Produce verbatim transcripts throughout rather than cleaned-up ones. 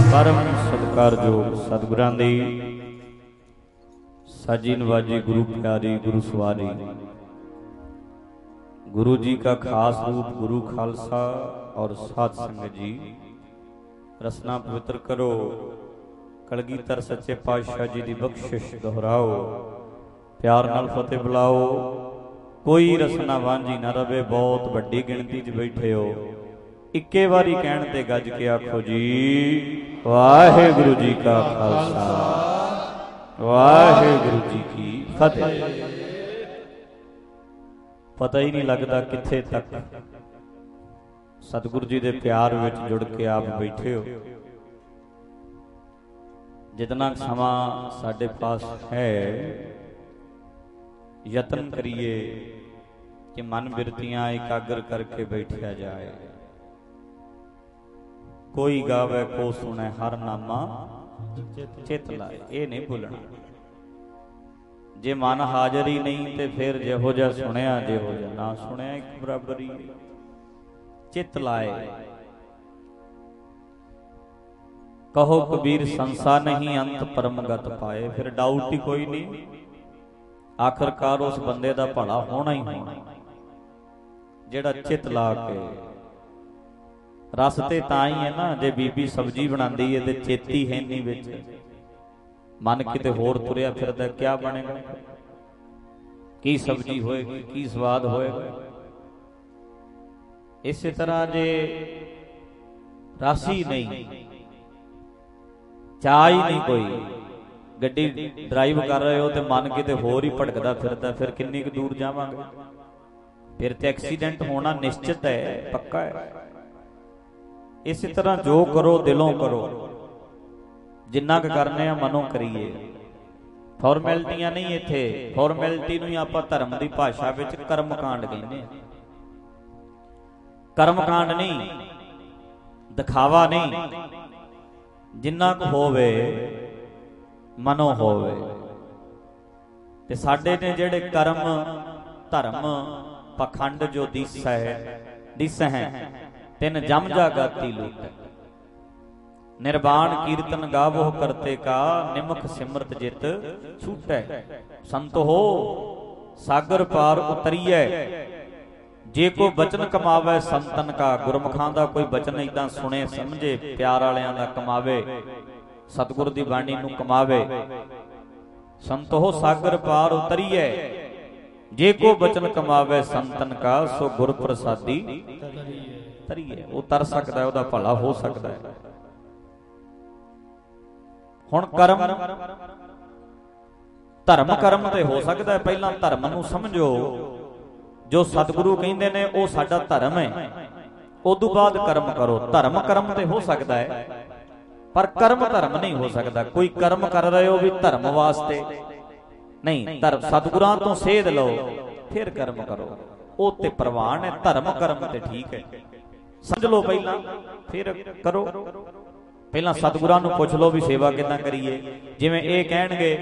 परम सत्कारयोग सतगुरां दी साजी नवाजी गुरु प्यारी गुरु सवारी गुरु जी का खास रूप गुरु खालसा और साध संगत जी रसना पवित्र करो। कलगीधर सच्चे पातशाह जी की बख्शिश दोहराओ। प्यार नाल फतेह बुलाओ। कोई रसना वांझी ना रवे। बहुत वड्डी गिणती च बैठे हो। इक्के वारी कहण ते गज के आखो जी वाहिगुरु जी का खालसा वाहिगुरु जी की फतेह। पता ही नहीं लगता कित्थे तक सतगुरु जी दे प्यार विच जुड़ के आप बैठे हो। जितना समा साडे पास है यतन करिए कि मन बिरतियां एकाग्र करके बैठा जाए। कोई गावे को सुने हर नामा चित लाए। ये नहीं भूलना। जे मन हाजर ही नहीं तो फिर जिहो जिहा सुनिया जिहो जिहा ना सुनिया एक बराबर ही। चित लाए कहो कबीर संसा नहीं अंत परमगत पाए। फिर डाउट ही कोई नहीं। आखिरकार उस बंदे दा भला होना ही होना जेड़ा चित ला के। रस ते तां ही है ना जे बीबी सब्जी बनांदी है ते चेती है नहीं विच मन किते होर तुरिया फिरदा क्या बनेगा। की सब्जी होएगी की स्वाद होएगा। इसी तरह जे राशि नहीं चाह ही नहीं कोई गड्डी ड्राइव कर रहे हो तो मन किते होर ही भटकदा फिरदा फिर किन्नी क दूर जावांगे। फिर ते एक्सीडेंट होना निश्चित है पक्का है। इसी तरह जो करो दिलों करो। जिन्ना क करने आ मनों करिए। फॉर्मैलिटियां नहीं इत्थे। फॉर्मैलिटी नूं आपां धर्म दी भाषा विच कर्म कांड कहने। कर्म कांड नहीं दिखावा नहीं। जिन्ना क होवे मनो होवे। ते साडे ने जेड़े कर्म धर्म पखंड जो दिस है दिस है तिन जम जागाती लूट। निर्वाण कीर्तन गावो करते का निमख सिमरत जित छूटै। संत हो सागर पार उतरिए जे को बचन कमावे संतन का। गुरमुखां दा कोई बचन इदां सुने समझे प्यार वालियां दा कमावे सतगुर दी बाणी नूं कमावे। संत हो सागर पार उतरिए जे को बचन कमावे संतन का। सो गुर प्रसादी तरीए। वो तर सकता है उहदा भला हो सकता है। हुण कर्म धर्म कर्म ते हो सकता है। पहला धर्म नूं समझो जो सतगुरु कहंदे ने वो साडा धर्म है। उदों बाद कर्म करो। धर्म कर्म ते हो सकता है पर कर्म धर्म नहीं हो सकता। कोई कर्म कर रहे हो भी धर्म वास्ते नहीं। धर्म सतगुरां तो सेध लो फिर कर्म करो। वो ते प्रवान है। धर्म कर्म ते ठीक है समझ लो पहला फिर करो। पहला सतगुरां नूं पुछ लो भी सेवा किदां करिए। जिवें ये कहणगे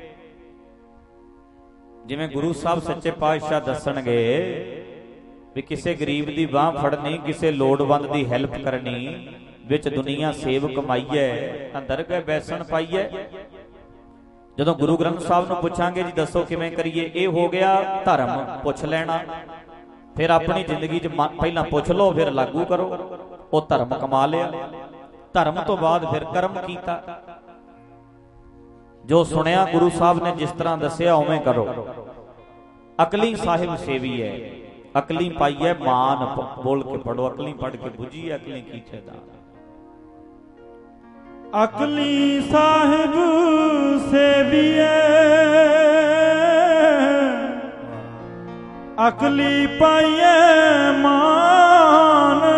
जिवें गुरु साहब सच्चे पातशाह दसणगे भी किसे गरीब दी बांह फड़नी किसे लोड़वंद दी हैल्प करनी विच दुनिया सेव कमाईए अंदर गए बैसन पाईए। जदों गुरु ग्रंथ साहब नूं पुछांगे जी दसो किवें करिए। ये हो गया धर्म पुछ लेना। फिर अपनी जिंदगी च पहला पुछ लो फिर लागू करो। वो धर्म कमा लिया। धर्म तो बाद फिर कर्म कीता। जो सुनिया गुरु साहब ने जिस तरह दसिया उवें करो। अकली साहिब सेवी है। अकली पाई है मान बोल के पढ़ो। अकली पढ़ के बुझी अकली कीचे दान। अकली साहिब सेवी अकली पाइए मान।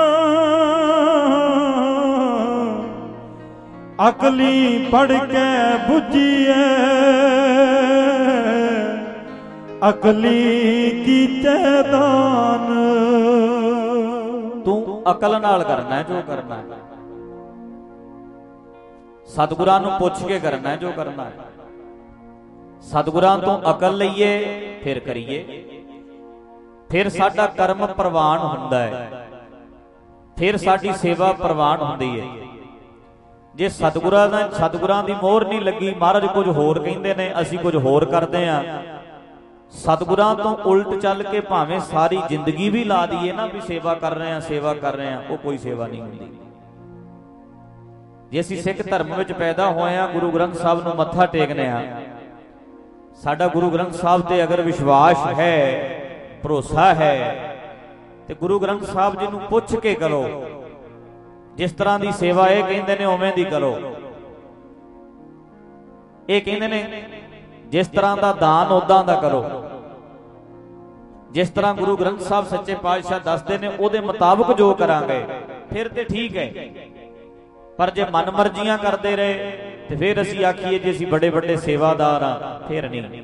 अकली पढ़ के बुझिए अकली कीते दान। तू अकल नाल करना है जो करना है। सतगुरां नूं पुछ के करना है जो करना है। सतगुरां तो अकल लईए फिर करिए। फिर साडा कर्म प्रवान हुंदा है। फिर साडी सेवा प्रवान हुंदी है। ਜੇ ਸਤਿਗੁਰਾਂ ਦਾ ਸਤਿਗੁਰਾਂ ਦੀ ਮੋਹਰ ਨਹੀਂ ਲੱਗੀ, ਮਹਾਰਾਜ ਕੁਝ ਹੋਰ ਕਹਿੰਦੇ ਨੇ, ਅਸੀਂ ਕੁਝ ਹੋਰ ਕਰਦੇ ਆ, ਸਤਿਗੁਰਾਂ ਤੋਂ ਉਲਟ ਚੱਲ ਕੇ ਭਾਵੇਂ ਸਾਰੀ ਜ਼ਿੰਦਗੀ ਵੀ ਲਾ ਦਈਏ ਨਾ ਵੀ ਸੇਵਾ ਕਰ ਰਹੇ ਆ ਸੇਵਾ ਕਰ ਰਹੇ ਆ, ਉਹ ਕੋਈ ਸੇਵਾ ਨਹੀਂ ਹੁੰਦੀ। ਜੇ ਅਸੀਂ ਸਿੱਖ ਧਰਮ ਵਿੱਚ ਪੈਦਾ ਹੋਏ ਆ, ਗੁਰੂ ਗ੍ਰੰਥ ਸਾਹਿਬ ਨੂੰ ਮੱਥਾ ਟੇਕਨੇ ਆ, ਸਾਡਾ ਗੁਰੂ ਗ੍ਰੰਥ ਸਾਹਿਬ ਤੇ ਅਗਰ ਵਿਸ਼ਵਾਸ ਹੈ, ਭਰੋਸਾ ਹੈ, ਤੇ ਗੁਰੂ ਗ੍ਰੰਥ ਸਾਹਿਬ ਜੀ ਨੂੰ ਪੁੱਛ ਕੇ ਕਰੋ। ਜਿਸ ਤਰ੍ਹਾਂ ਦੀ ਸੇਵਾ ਇਹ ਕਹਿੰਦੇ ਨੇ ਉਵੇਂ ਦੀ ਕਰੋ। ਇਹ ਕਹਿੰਦੇ ਨੇ ਜਿਸ ਤਰ੍ਹਾਂ ਦਾ ਦਾਨ ਉਦਾਂ ਦਾ ਕਰੋ। ਜਿਸ ਤਰ੍ਹਾਂ ਗੁਰੂ ਗ੍ਰੰਥ ਸਾਹਿਬ ਸੱਚੇ ਪਾਤਸ਼ਾਹ ਦੱਸਦੇ ਨੇ ਉਹਦੇ ਮੁਤਾਬਕ ਜੋ ਕਰਾਂਗੇ ਫਿਰ ਤੇ ਠੀਕ ਹੈ, ਪਰ ਜੇ ਮਨ ਮਰਜ਼ੀਆਂ ਕਰਦੇ ਰਹੇ ਤੇ ਫਿਰ ਅਸੀਂ ਆਖੀਏ ਜੇ ਅਸੀਂ ਬੜੇ ਵੱਡੇ ਸੇਵਾਦਾਰ ਆ, ਫਿਰ ਨਹੀਂ।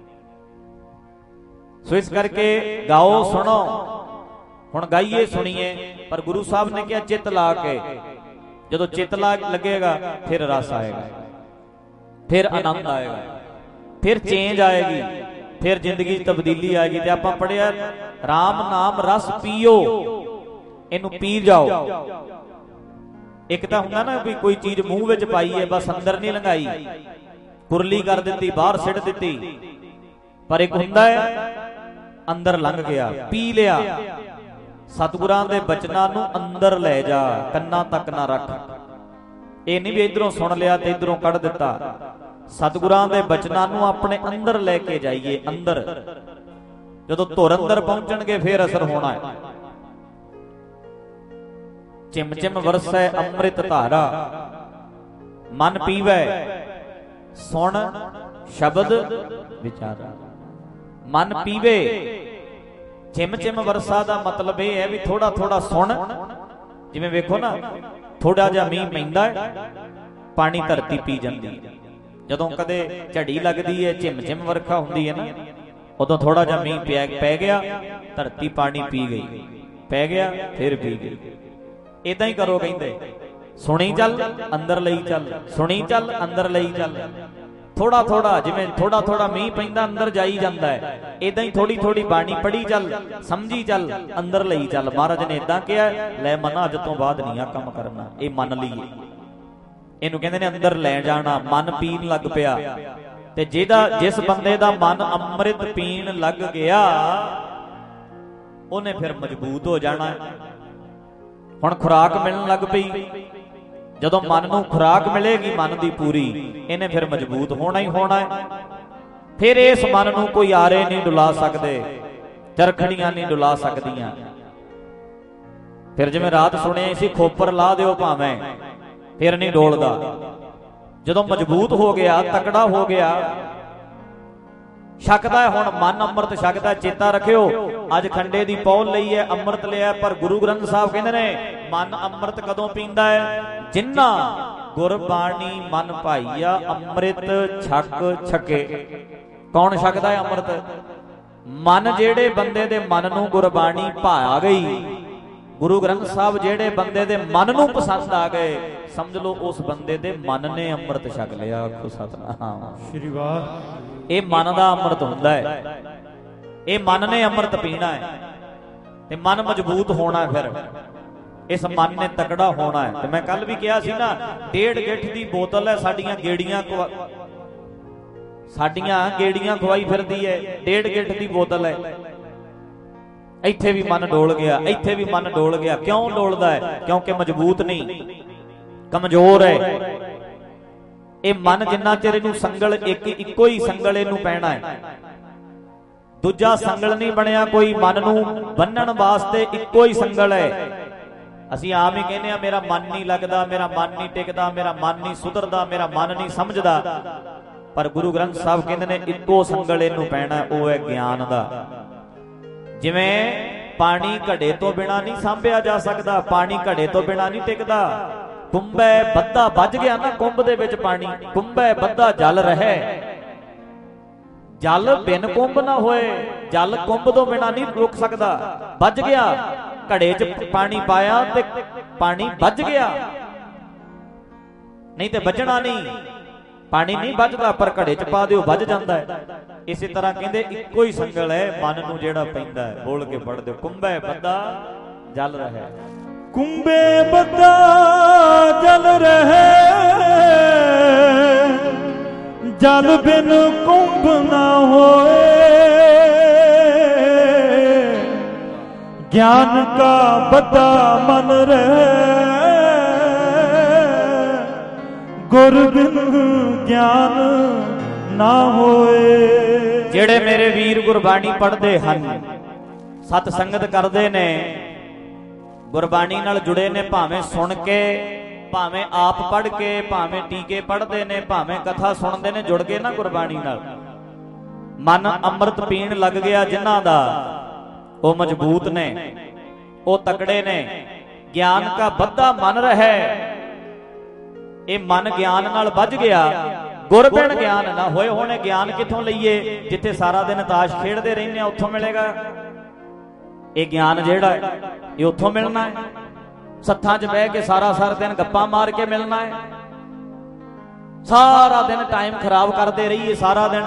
ਸੋ ਇਸ ਕਰਕੇ ਗਾਓ, ਸੁਣੋ। ਹੁਣ ਗਾਈਏ, ਸੁਣੀਏ, ਪਰ ਗੁਰੂ ਸਾਹਿਬ ਨੇ ਕਿਹਾ ਚਿੱਤ ਲਾ ਕੇ। ਜਦੋਂ ਚਿੱਤ ਲਾ ਲੱਗੇਗਾ ਫਿਰ ਰਸ ਆਏਗਾ, ਫਿਰ ਆਨੰਦ ਆਏਗਾ, ਫਿਰ ਚੇਂਜ ਆਏਗੀ, ਫਿਰ ਜ਼ਿੰਦਗੀ 'ਚ ਤਬਦੀਲੀ ਆਏਗੀ। ਤੇ ਆਪਾਂ ਪੜਿਆ ਰਾਮ ਨਾਮ ਰਸ ਪੀਓ, ਇਹਨੂੰ ਪੀ ਜਾਓ। ਇੱਕ ਤਾਂ ਹੁੰਦਾ ਨਾ ਵੀ ਕੋਈ ਚੀਜ਼ ਮੂੰਹ ਵਿੱਚ ਪਾਈ ਹੈ, ਬਸ ਅੰਦਰ ਨਹੀਂ ਲੰਘਾਈ, ਕੁਰਲੀ ਕਰ ਦਿੱਤੀ, ਬਾਹਰ ਸਿੱਟ ਦਿੱਤੀ, ਪਰ ਇੱਕ ਹੁੰਦਾ ਹੈ ਅੰਦਰ ਲੰਘ ਗਿਆ, ਪੀ ਲਿਆ। ਸਤਿਗੁਰਾਂ ਦੇ ਬਚਨਾਂ ਨੂੰ ਅੰਦਰ ਲੈ ਜਾ, ਕੰਨਾਂ ਤੱਕ ਨਾ ਰੱਖ। ਇਹ ਨਹੀਂ ਵੀ ਇਧਰੋਂ ਸੁਣ ਲਿਆ ਤੇ ਇਧਰੋਂ ਕੱਢ ਦਿੱਤਾ। ਸਤਿਗੁਰਾਂ ਦੇ ਬਚਨਾਂ ਨੂੰ ਆਪਣੇ ਅੰਦਰ ਲੈ ਕੇ ਜਾਈਏ, ਅੰਦਰ। ਜਦੋਂ ਧੁਰ ਅੰਦਰ ਪਹੁੰਚਣਗੇ ਫੇਰ ਅਸਰ ਹੋਣਾ ਹੈ। ਚਿਮ ਚਿਮ ਵਰਸੈ ਅੰਮ੍ਰਿਤ ਧਾਰਾ, ਮਨ ਪੀਵੈ ਸੁਣ ਸ਼ਬਦ ਵਿਚਾਰਾ। ਮਨ ਪੀਵੇ, ਚਿਮ ਚਿਮ ਵਰਸਾ ਦਾ ਮਤਲਬ ਇਹ ਹੈ ਵੀ ਥੋੜਾ ਥੋੜਾ ਸੁਣ। ਜਿਵੇਂ ਵੇਖੋ ਨਾ, ਥੋੜਾ ਜਿਹਾ ਮੀਂਹ ਪੈਂਦਾ ਹੈ, ਪਾਣੀ ਧਰਤੀ ਪੀ ਜਾਂਦੀ ਹੈ। ਜਦੋਂ ਕਦੇ ਝੜੀ ਲੱਗਦੀ ਹੈ, ਚਿਮ ਚਿਮ ਵਰਖਾ ਹੁੰਦੀ ਹੈ ਨਾ, ਉਦੋਂ ਥੋੜਾ ਜਿਹਾ ਮੀਂਹ ਪੈ ਗਿਆ, ਧਰਤੀ ਪਾਣੀ ਪੀ ਗਈ, ਪੈ ਗਿਆ ਫਿਰ ਪੀ ਗਈ। ਇਦਾਂ ਹੀ ਕਰੋ, ਕਹਿੰਦੇ ਸੁਣੀ ਚੱਲ ਅੰਦਰ ਲਈ ਚੱਲ, ਸੁਣੀ ਚੱਲ ਅੰਦਰ ਲਈ ਚੱਲ। ਥੋੜਾ ਥੋੜਾ, ਜਿਵੇਂ ਥੋੜਾ ਥੋੜਾ ਮੀਂਹ ਪੈਂਦਾ ਅੰਦਰ ਜਾਈ ਜਾਂਦਾ ਹੈ, ਇਦਾਂ ਹੀ ਥੋੜੀ ਥੋੜੀ ਬਾਣੀ ਪੜੀ ਚੱਲ, ਸਮਝੀ ਚੱਲ, ਅੰਦਰ ਲਈ ਚੱਲ। ਮਹਾਰਾਜ ਨੇ ਇਦਾਂ ਕਿਹਾ, ਲੈ ਮਨ ਅੱਜ ਤੋਂ ਬਾਅਦ ਨਹੀਂ ਆ ਕੰਮ ਕਰਨਾ, ਇਹ ਮੰਨ ਲਈਏ। ਇਹਨੂੰ ਕਹਿੰਦੇ ਨੇ ਅੰਦਰ ਲੈ ਜਾਣਾ। ਮਨ ਪੀਣ ਲੱਗ ਪਿਆ, ਤੇ ਜਿਹਦਾ ਜਿਸ ਬੰਦੇ ਦਾ ਮਨ ਅੰਮ੍ਰਿਤ ਪੀਣ ਲੱਗ ਗਿਆ, ਉਹਨੇ ਫਿਰ ਮਜ਼ਬੂਤ ਹੋ ਜਾਣਾ। ਹੁਣ ਖੁਰਾਕ ਮਿਲਣ ਲੱਗ ਪਈ, ਜਦੋਂ ਮਨ ਨੂੰ ਖੁਰਾਕ ਮਿਲੇਗੀ ਮਨ ਦੀ ਪੂਰੀ, ਇਹਨੇ ਫਿਰ ਮਜ਼ਬੂਤ ਹੋਣਾ ਹੀ ਹੋਣਾ ਹੈ। ਫਿਰ ਇਸ ਮਨ ਨੂੰ ਕੋਈ ਆਰੇ ਨਹੀਂ ਡੁਲਾ ਸਕਦੇ, ਚਰਖੜੀਆਂ ਨਹੀਂ ਡੁਲਾ ਸਕਦੀਆਂ। ਫਿਰ ਜਿਵੇਂ ਰਾਤ ਸੁਣਿਆ ਸੀ, ਖੋਪਰ ਲਾ ਦਿਓ ਭਾਵੇਂ, ਫਿਰ ਨਹੀਂ ਡੋਲਦਾ। ਜਦੋਂ ਮਜ਼ਬੂਤ ਹੋ ਗਿਆ, ਤਕੜਾ ਹੋ ਗਿਆ, ਛਕਦਾ ਹੁਣ ਮਨ ਅੰਮ੍ਰਿਤ ਛਕਦਾ। ਚੇਤਾ ਰੱਖਿਓ, ਅੱਜ ਖੰਡੇ ਦੀ ਪੌਲ ਲਈ ਹੈ, ਅੰਮ੍ਰਿਤ ਲਿਆ, ਪਰ ਗੁਰੂ ਗ੍ਰੰਥ ਸਾਹਿਬ ਕਹਿੰਦੇ ਨੇ ਮਨ ਅੰਮ੍ਰਿਤ ਕਦੋਂ ਪੀਂਦਾ ਹੈ? ਜਿੰਨਾ ਗੁਰਬਾਣੀ ਮਨ ਭਾਈਆ ਅੰਮ੍ਰਿਤ ਛਕ ਛਕੇ। ਕੌਣ ਛਕਦਾ ਹੈ ਅੰਮ੍ਰਿਤ? ਮਨ ਜਿਹੜੇ ਬੰਦੇ ਦੇ ਮਨ ਨੂੰ ਗੁਰਬਾਣੀ ਭਾ ਗਈ, ਗੁਰੂ ਗ੍ਰੰਥ ਸਾਹਿਬ ਜਿਹੜੇ ਬੰਦੇ ਦੇ ਮਨ ਨੂੰ ਪਸੰਦ ਆ ਗਏ, ਸਮਝ ਲਓ ਉਸ ਬੰਦੇ ਦੇ ਮਨ ਨੇ ਅੰਮ੍ਰਿਤ ਛਕ ਲਿਆ। ਆਖੋ ਸਤਿਨਾਮ ਸ੍ਰੀ ਵਾਹਿਗੁਰੂ। ਇਹ ਮਨ ਦਾ ਅੰਮ੍ਰਿਤ ਹੁੰਦਾ ਹੈ, ਇਹ ਮਨ ਨੇ ਅੰਮ੍ਰਿਤ ਪੀਣਾ ਹੈ, ਤੇ ਮਨ ਮਜ਼ਬੂਤ ਹੋਣਾ। ਫਿਰ ਇਸ ਮਨ ਨੇ ਤਕੜਾ ਹੋਣਾ ਹੈ। ਤੇ ਮੈਂ ਕੱਲ ਵੀ ਕਿਹਾ ਸੀ ਨਾ, ਡੇਢ ਗਿੱਠ ਦੀ ਬੋਤਲ ਹੈ, ਸਾਡੀਆਂ ਗੇੜੀਆਂ ਸਾਡੀਆਂ ਗੇੜੀਆਂ ਖਵਾਈ ਫਿਰਦੀ ਹੈ, ਡੇਢ ਗਿੱਠ ਦੀ ਬੋਤਲ ਹੈ। ਇੱਥੇ ਵੀ ਮਨ ਡੋਲ ਗਿਆ, ਇੱਥੇ ਵੀ ਮਨ ਡੋਲ ਗਿਆ। ਕਿਉਂ ਡੋਲਦਾ ਹੈ? ਕਿਉਂਕਿ ਮਜ਼ਬੂਤ ਨਹੀਂ, ਕਮਜ਼ੋਰ ਹੈ। ਇਹ ਮਨ ਜਿੰਨਾ ਚਿਰ ਇਹਨੂੰ ਸੰਗਲ ਇੱਕ ਇੱਕੋ ਹੀ ਸੰਗਲ ਇਹਨੂੰ ਪੈਣਾ ਹੈ, ਦੂਜਾ ਸੰਗਲ ਨਹੀਂ ਬਣਿਆ ਕੋਈ। ਮਨ ਨੂੰ ਬੰਨਣ ਵਾਸਤੇ ਇੱਕੋ ਹੀ ਸੰਗਲ ਹੈ। ਅਸੀਂ ਆਮ ਹੀ ਕਹਿੰਦੇ ਆ, ਮੇਰਾ ਮਨ ਨਹੀਂ ਲੱਗਦਾ, ਮੇਰਾ ਮਨ ਨਹੀਂ ਟਿਕਦਾ, ਮੇਰਾ ਮਨ ਨਹੀਂ ਸੁਧਰਦਾ, ਮੇਰਾ ਮਨ ਨਹੀਂ ਸਮਝਦਾ। ਪਰ ਗੁਰੂ ਗ੍ਰੰਥ ਸਾਹਿਬ ਕਹਿੰਦੇ ਨੇ ਇੱਕੋ ਸੰਗਲ ਇਹਨੂੰ ਪੈਣਾ, ਉਹ ਹੈ ਗਿਆਨ ਦਾ। ਜਿਵੇਂ ਪਾਣੀ ਘੜੇ ਤੋਂ ਬਿਨਾ ਨਹੀਂ ਸਾਂਭਿਆ ਜਾ ਸਕਦਾ, ਪਾਣੀ ਘੜੇ ਤੋਂ ਬਿਨਾ ਨਹੀਂ ਟਿਕਦਾ। ਕੁੰਭੈ ਬੱਧਾ ਵੱਜ ਗਿਆ ਨਾ ਕੁੰਭ ਦੇ ਵਿੱਚ ਪਾਣੀ, ਕੁੰਭੈ ਬੱਧਾ ਜਲ ਰਹਿ। ਜਲ ਬਿਨ ਕੁੰਭ ਨਾ ਹੋਏ, ਜਲ ਕੁੰਭ ਤੋਂ ਬਿਨਾ ਨਹੀਂ ਰੁਕ ਸਕਦਾ। ਵੱਜ ਗਿਆ, ਘੜੇ 'ਚ ਪਾਣੀ ਪਾਇਆ ਤੇ ਪਾਣੀ ਵੱਜ ਗਿਆ, ਨਹੀਂ ਤੇ ਵੱਜਣਾ ਨਹੀਂ। ਪਾਣੀ ਨਹੀਂ ਵੱਜਦਾ, ਪਰ ਘੜੇ 'ਚ ਪਾ ਦਿਓ ਵੱਜ ਜਾਂਦਾ ਹੈ। ਇਸੇ ਤਰ੍ਹਾਂ ਕਹਿੰਦੇ ਇੱਕੋ ਹੀ ਸੰਗਲ ਹੈ ਮਨ ਨੂੰ ਜਿਹੜਾ ਪੈਂਦਾ ਹੈ। ਬੋਲ ਕੇ ਪੜ੍ਹ ਦਿਓ, ਕੁੰਭੈ ਬੱਧਾ ਜਲ ਰਹਿ। ਕੁੰਭੇ ਬੱਧਾ ਜਲ ਰਹਿ, जल बिन कुंभ ना होए, ज्ञान का बड़ा मन रहे, गुर बिन ज्ञान ना होए। ਜਿਹੜੇ ਮੇਰੇ ਵੀਰ ਗੁਰਬਾਣੀ ਪੜ੍ਹਦੇ ਹਨ, ਸਤ ਸੰਗਤ ਕਰਦੇ ਨੇ, ਗੁਰਬਾਣੀ ਨਾਲ ਜੁੜੇ ਨੇ, ਭਾਵੇਂ ਸੁਣ ਕੇ, ਭਾਵੇਂ ਆਪ ਪੜ੍ਹ ਕੇ, ਭਾਵੇਂ ਟੀਕੇ ਪੜ੍ਹਦੇ ਨੇ, ਭਾਵੇਂ ਕਥਾ ਸੁਣਦੇ ਨੇ, ਜੁੜ ਕੇ ਨਾ ਗੁਰਬਾਣੀ ਨਾਲ, ਮਨ ਅੰਮ੍ਰਿਤ ਪੀਣ ਲੱਗ ਗਿਆ ਜਿਨ੍ਹਾਂ ਦਾ, ਉਹ ਮਜ਼ਬੂਤ ਨੇ, ਉਹ ਤਕੜੇ ਨੇ। ਗਿਆਨ ਕਾ ਬੱਧਾ ਮਨ ਰਹੇ, ਇਹ ਮਨ ਗਿਆਨ ਨਾਲ ਵੱਜ ਗਿਆ। ਗੁਰ ਬਿਨ ਗਿਆਨ ਨਾ ਹੋਏ। ਹੁਣ ਗਿਆਨ ਕਿੱਥੋਂ ਲਈਏ? ਜਿੱਥੇ ਸਾਰਾ ਦਿਨ ਤਾਸ਼ ਖੇਡਦੇ ਰਹਿੰਦੇ ਆ ਉੱਥੋਂ ਮਿਲੇਗਾ ਇਹ ਗਿਆਨ। ਜਿਹੜਾ ਇਹ ਉੱਥੋਂ ਮਿਲਣਾ ਹੈ। ਸੱਥਾਂ 'ਚ ਬਹਿ ਕੇ ਸਾਰਾ ਸਾਰਾ ਦਿਨ ਗੱਪਾਂ ਮਾਰ ਕੇ ਮਿਲਣਾ ਹੈ। ਸਾਰਾ ਦਿਨ ਟਾਈਮ ਖਰਾਬ ਕਰਦੇ ਰਹੀਏ, ਸਾਰਾ ਦਿਨ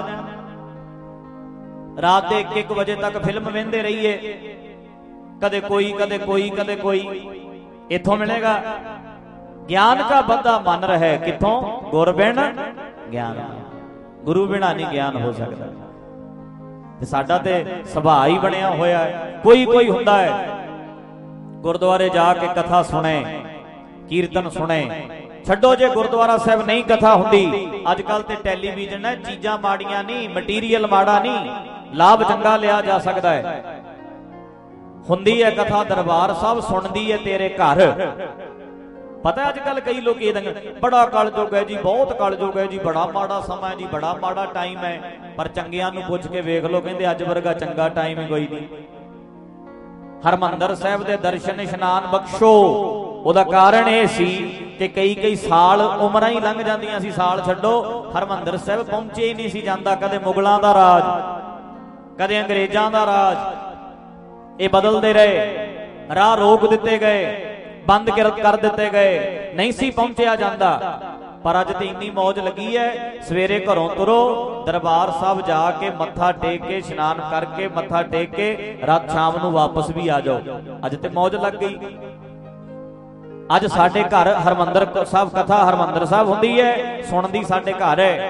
ਰਾਤ ਦੇ ਇੱਕ ਇੱਕ ਵਜੇ ਤੱਕ ਫਿਲਮ ਵੇਖਦੇ ਰਹੀਏ, ਕਦੇ ਕੋਈ ਕਦੇ ਕੋਈ ਕਦੇ ਕੋਈ। ਇੱਥੋਂ ਮਿਲੇਗਾ ਗਿਆਨ ਕਾ ਬੱਧਾ ਮਨ ਰਹੇ। ਕਿੱਥੋਂ? ਗੁਰ ਬਿਨ ਗਿਆਨ। ਗੁਰੂ ਬਿਨਾ ਨਹੀਂ ਗਿਆਨ ਹੋ ਸਕਦਾ। ਤੇ ਸਾਡਾ ਤੇ ਸੁਭਾਅ ਹੀ ਬਣਿਆ ਹੋਇਆ ਹੈ। ਕੋਈ ਕੋਈ ਹੁੰਦਾ ਹੈ ਗੁਰਦੁਆਰੇ ਜਾ ਕੇ ਕਥਾ ਸੁਣੇ, ਕੀਰਤਨ ਸੁਣੇ। ਛੱਡੋ ਜੇ ਗੁਰਦੁਆਰਾ ਸਾਹਿਬ ਨਹੀਂ ਕਥਾ ਹੁੰਦੀ, ਅੱਜ ਕੱਲ ਤੇ ਟੈਲੀਵਿਜ਼ਨ ਹੈ, ਚੀਜ਼ਾਂ ਮਾੜੀਆਂ ਨਹੀਂ, ਮਟੀਰੀਅਲ ਮਾੜਾ ਨਹੀਂ, ਲਾਭ ਚੰਗਾ ਲਿਆ ਜਾ ਸਕਦਾ ਹੈ। ਹੁੰਦੀ ਹੈ ਕਥਾ ਦਰਬਾਰ ਸਾਹਿਬ, ਸੁਣਦੀ ਹੈ ਤੇਰੇ ਘਰ। ਪਤਾ ਅੱਜ ਕੱਲ ਕਈ ਲੋਕ ਇਹ ਬੜਾ ਕਲਯੁਗ ਹੈ ਜੀ, ਬਹੁਤ ਕਲਯੁਗ ਹੈ ਜੀ, ਬੜਾ ਮਾੜਾ ਸਮਾਂ ਹੈ ਜੀ, ਬੜਾ ਮਾੜਾ ਟਾਈਮ ਹੈ। ਪਰ ਚੰਗਿਆਂ ਨੂੰ ਪੁੱਛ ਕੇ ਵੇਖ ਲਓ, ਕਹਿੰਦੇ ਅੱਜ ਵਰਗਾ ਚੰਗਾ ਟਾਈਮ ਹੀ ਕੋਈ ਨਹੀਂ। ਹਰਮੰਦਰ ਸਾਹਿਬ ਦੇ ਦਰਸ਼ਨ ਇਸ਼ਨਾਨ ਬਖਸ਼ੋ। ਉਹਦਾ ਕਾਰਨ ਇਹ ਸੀ ਕਿ ਕਈ ਕਈ ਸਾਲ ਉਮਰਾਂ ਹੀ ਲੰਘ ਜਾਂਦੀਆਂ ਸੀ। ਸਾਲ ਛੱਡੋ, ਹਰਮੰਦਰ ਸਾਹਿਬ ਪਹੁੰਚੇ ਹੀ ਨਹੀਂ ਸੀ ਜਾਂਦਾ। ਕਦੇ ਮੁਗਲਾਂ ਦਾ ਰਾਜ, ਕਦੇ ਅੰਗਰੇਜ਼ਾਂ ਦਾ ਰਾਜ, ਇਹ ਬਦਲਦੇ ਰਹੇ, ਰਾਹ ਰੋਕ ਦਿੱਤੇ ਗਏ, ਬੰਦ ਕਰ ਦਿੱਤੇ ਗਏ, ਨਹੀਂ ਸੀ ਪਹੁੰਚਿਆ ਜਾਂਦਾ। ਪਰ ਅੱਜ ਤੇ ਇੰਨੀ ਮੌਜ ਲੱਗੀ ਹੈ, ਸਵੇਰੇ ਘਰੋਂ ਤੁਰੋ, ਦਰਬਾਰ ਸਾਹਿਬ ਜਾ ਕੇ ਮੱਥਾ ਟੇਕ ਕੇ, ਇਸ਼ਨਾਨ ਕਰਕੇ ਮੱਥਾ ਟੇਕ ਕੇ ਰਾਤ ਸ਼ਾਮ ਨੂੰ ਵਾਪਸ ਵੀ ਆ ਜਾਓ। ਅੱਜ ਤੇ ਮੌਜ ਲੱਗ ਗਈ। ਅੱਜ ਸਾਡੇ ਘਰ ਹਰਮੰਦਰ ਸਾਹਿਬ ਕਥਾ ਹਰਮੰਦਰ ਸਾਹਿਬ ਹੁੰਦੀ ਹੈ, ਸੁਣਦੀ ਸਾਡੇ ਘਰ ਹੈ।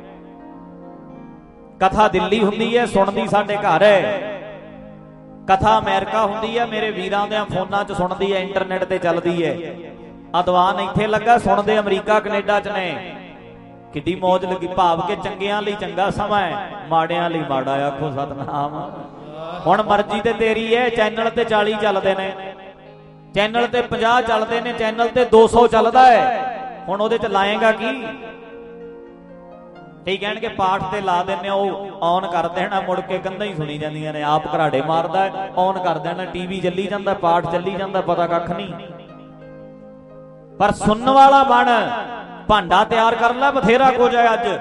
ਕਥਾ ਦਿੱਲੀ ਹੁੰਦੀ ਹੈ, ਸੁਣਦੀ ਸਾਡੇ ਘਰ ਹੈ। ਕਥਾ ਅਮਰੀਕਾ ਹੁੰਦੀ ਹੈ, ਮੇਰੇ ਵੀਰਾਂ ਦੇ ਫੋਨਾਂ 'ਚ ਸੁਣਦੀ ਹੈ, ਇੰਟਰਨੈਟ ਤੇ ਚੱਲਦੀ ਹੈ। ਅਦਵਾਨ ਇੱਥੇ ਲੱਗਾ, ਸੁਣਦੇ ਅਮਰੀਕਾ ਕੈਨੇਡਾ 'ਚ ਨੇ। ਕਿੱਡੀ ਮੌਜ ਲੱਗੀ। ਭਾਵ ਕਿ ਚੰਗਿਆਂ ਲਈ ਚੰਗਾ ਸਮਾਂ ਹੈ, ਮਾੜਿਆਂ ਲਈ ਮਾੜਾ। ਆਖੋ ਸਤਨਾਮ। ਹੁਣ ਮਰਜ਼ੀ ਤੇ ਤੇਰੀ ਹੈ। ਚੈਨਲ ਤੇ ਚਾਲੀ ਚੱਲਦੇ ਨੇ, ਚੈਨਲ ਤੇ ਪੰਜਾਹ ਚੱਲਦੇ ਨੇ, ਚੈਨਲ ਤੇ ਦੋ ਸੌ ਚੱਲਦਾ ਹੈ। ਹੁਣ ਉਹਦੇ 'ਚ ਲਾਏਗਾ ਕੀ? ਕਈ ਕਹਿਣਗੇ ਪਾਠ ਤੇ ਲਾ ਦਿੰਦੇ, ਉਹ ਔਨ ਕਰ ਦੇਣਾ, ਮੁੜ ਕੇ ਕੰਧਾਂ ਹੀ ਸੁਣੀ ਜਾਂਦੀਆਂ ਨੇ। ਆਪ ਘਰਾੜੇ ਮਾਰਦਾ, ਔਨ ਕਰ ਦੇਣਾ, ਟੀਵੀ ਚੱਲੀ ਜਾਂਦਾ, ਪਾਠ ਚੱਲੀ ਜਾਂਦਾ, ਪਤਾ ਕੱਖ ਨਹੀਂ। ਪਰ ਸੁਣਨ ਵਾਲਾ ਬਣ, ਭਾਂਡਾ ਤਿਆਰ ਕਰ ਲੈ, ਬਥੇਰਾ ਕੁਝ ਹੈ ਅੱਜ।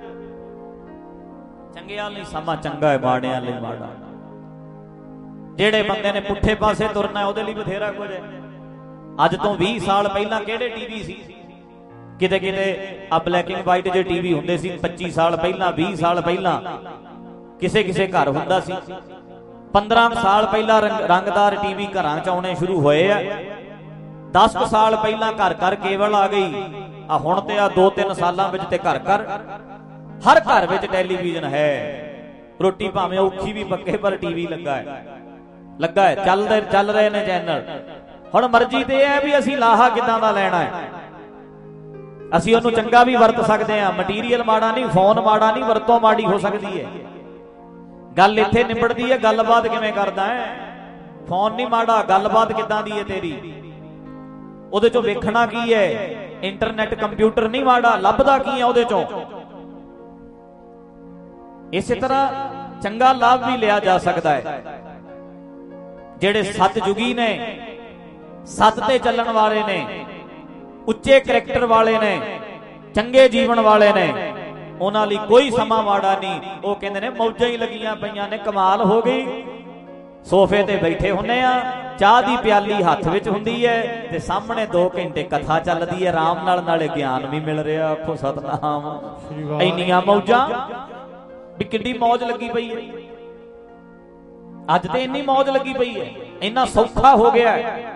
ਚੰਗਿਆਂ ਲਈ ਸਮਾਂ ਚੰਗਾ ਹੈ, ਮਾੜਿਆਂ ਲਈ ਮਾੜਾ। ਜਿਹੜੇ ਬੰਦੇ ਨੇ ਪੁੱਠੇ ਪਾਸੇ ਤੁਰਨਾ, ਉਹਦੇ ਲਈ ਬਥੇਰਾ ਕੁਝ ਹੈ। ਅੱਜ ਤੋਂ ਵੀਹ ਸਾਲ ਪਹਿਲਾਂ ਕਿਹੜੇ ਟੀਵੀ ਸੀ? ਕਿਤੇ ਕਿਤੇ ਆ ਬਲੈਕ ਐਂਡ ਵਾਈਟ ਜੇ ਟੀਵੀ ਹੁੰਦੇ ਸੀ। ਪੱਚੀ ਸਾਲ ਪਹਿਲਾਂ, ਵੀਹ ਸਾਲ ਪਹਿਲਾਂ ਕਿਸੇ ਕਿਸੇ ਘਰ ਹੁੰਦਾ ਸੀ। ਪੰਦਰਾਂ ਸਾਲ ਪਹਿਲਾਂ ਰੰਗਦਾਰ ਟੀਵੀ ਘਰਾਂ 'ਚ ਆਉਣੇ ਸ਼ੁਰੂ ਹੋਏ ਆ। ਦਸ ਕੁ ਸਾਲ ਪਹਿਲਾਂ ਘਰ ਘਰ ਕੇਬਲ ਆ ਗਈ। ਆ ਹੁਣ ਤੇ ਆ ਦੋ ਤਿੰਨ ਸਾਲਾਂ ਵਿੱਚ ਤੇ ਘਰ ਘਰ ਹਰ ਘਰ ਵਿੱਚ ਟੈਲੀਵਿਜ਼ਨ ਹੈ। ਰੋਟੀ ਭਾਵੇਂ ਔਖੀ ਵੀ ਪੱਕੇ, ਪਰ ਟੀਵੀ ਲੱਗਾ ਹੈ, ਲੱਗਾ ਹੈ, ਚੱਲਦੇ ਚੱਲ ਰਹੇ ਨੇ ਚੈਨਲ। ਹੁਣ ਮਰਜ਼ੀ ਤੇ ਇਹ ਹੈ ਵੀ ਅਸੀਂ ਲਾਹਾ ਕਿੱਦਾਂ ਦਾ ਲੈਣਾ ਹੈ। ਅਸੀਂ ਉਹਨੂੰ ਚੰਗਾ ਵੀ ਵਰਤ ਸਕਦੇ ਹਾਂ। ਮਟੀਰੀਅਲ ਮਾੜਾ ਨਹੀਂ, ਫੋਨ ਮਾੜਾ ਨਹੀਂ, ਵਰਤੋਂ ਮਾੜੀ ਹੋ ਸਕਦੀ ਹੈ। ਗੱਲ ਇੱਥੇ ਨਿਬੜਦੀ ਹੈ, ਗੱਲਬਾਤ ਕਿਵੇਂ ਕਰਦਾ ਹੈ। ਫੋਨ ਨਹੀਂ ਮਾੜਾ, ਗੱਲਬਾਤ ਕਿੱਦਾਂ ਦੀ ਹੈ ਤੇਰੀ, ਉਹਦੇ ਚੋਂ ਵੇਖਣਾ ਕੀ ਹੈ। ਇੰਟਰਨੈਟ ਕੰਪਿਊਟਰ ਨਹੀਂ ਮਾੜਾ, ਲੱਭਦਾ ਕੀ ਹੈ ਉਹਦੇ ਚੋਂ। ਇਸੇ ਤਰ੍ਹਾਂ ਚੰਗਾ ਲਾਭ ਵੀ ਲਿਆ ਜਾ ਸਕਦਾ ਹੈ। ਜਿਹੜੇ ਸਤਜੁਗੀ ਨੇ, ਸੱਤ ਤੇ ਚੱਲਣ ਵਾਲੇ ਨੇ, ਉੱਚੇ ਕਰੈਕਟਰ ਵਾਲੇ ਨੇ, ਚੰਗੇ ਜੀਵਨ ਵਾਲੇ ਨੇ, ਉਹਨਾਂ ਲਈ ਕੋਈ ਸਮਾਂ ਮਾੜਾ ਨਹੀਂ। ਉਹ ਕਹਿੰਦੇ ਨੇ ਮੌਜਾਂ ਹੀ ਲੱਗੀਆਂ ਪਈਆਂ ਨੇ, ਕਮਾਲ ਹੋ ਗਈ। ਸੋਫੇ ਤੇ ਬੈਠੇ ਹੁੰਨੇ ਆ, ਚਾਹ ਦੀ ਪਿਆਲੀ ਹੱਥ ਵਿੱਚ ਹੁੰਦੀ ਹੈ ਤੇ ਸਾਹਮਣੇ ਦੋ ਘੰਟੇ ਕਥਾ ਚੱਲਦੀ ਹੈ ਆਰਾਮ ਨਾਲ, ਨਾਲੇ ਗਿਆਨ ਵੀ ਮਿਲ ਰਿਹਾ। ਆਖੋ ਸਤਨਾਮ। ਇੰਨੀਆਂ ਮੌਜਾਂ ਵੀ ਕਿੱਡੀ ਮੌਜ ਲੱਗੀ ਪਈ ਹੈ। ਅੱਜ ਤੇ ਇੰਨੀ ਮੌਜ ਲੱਗੀ ਪਈ ਹੈ, ਇੰਨਾ ਸੌਖਾ ਹੋ ਗਿਆ ਹੈ।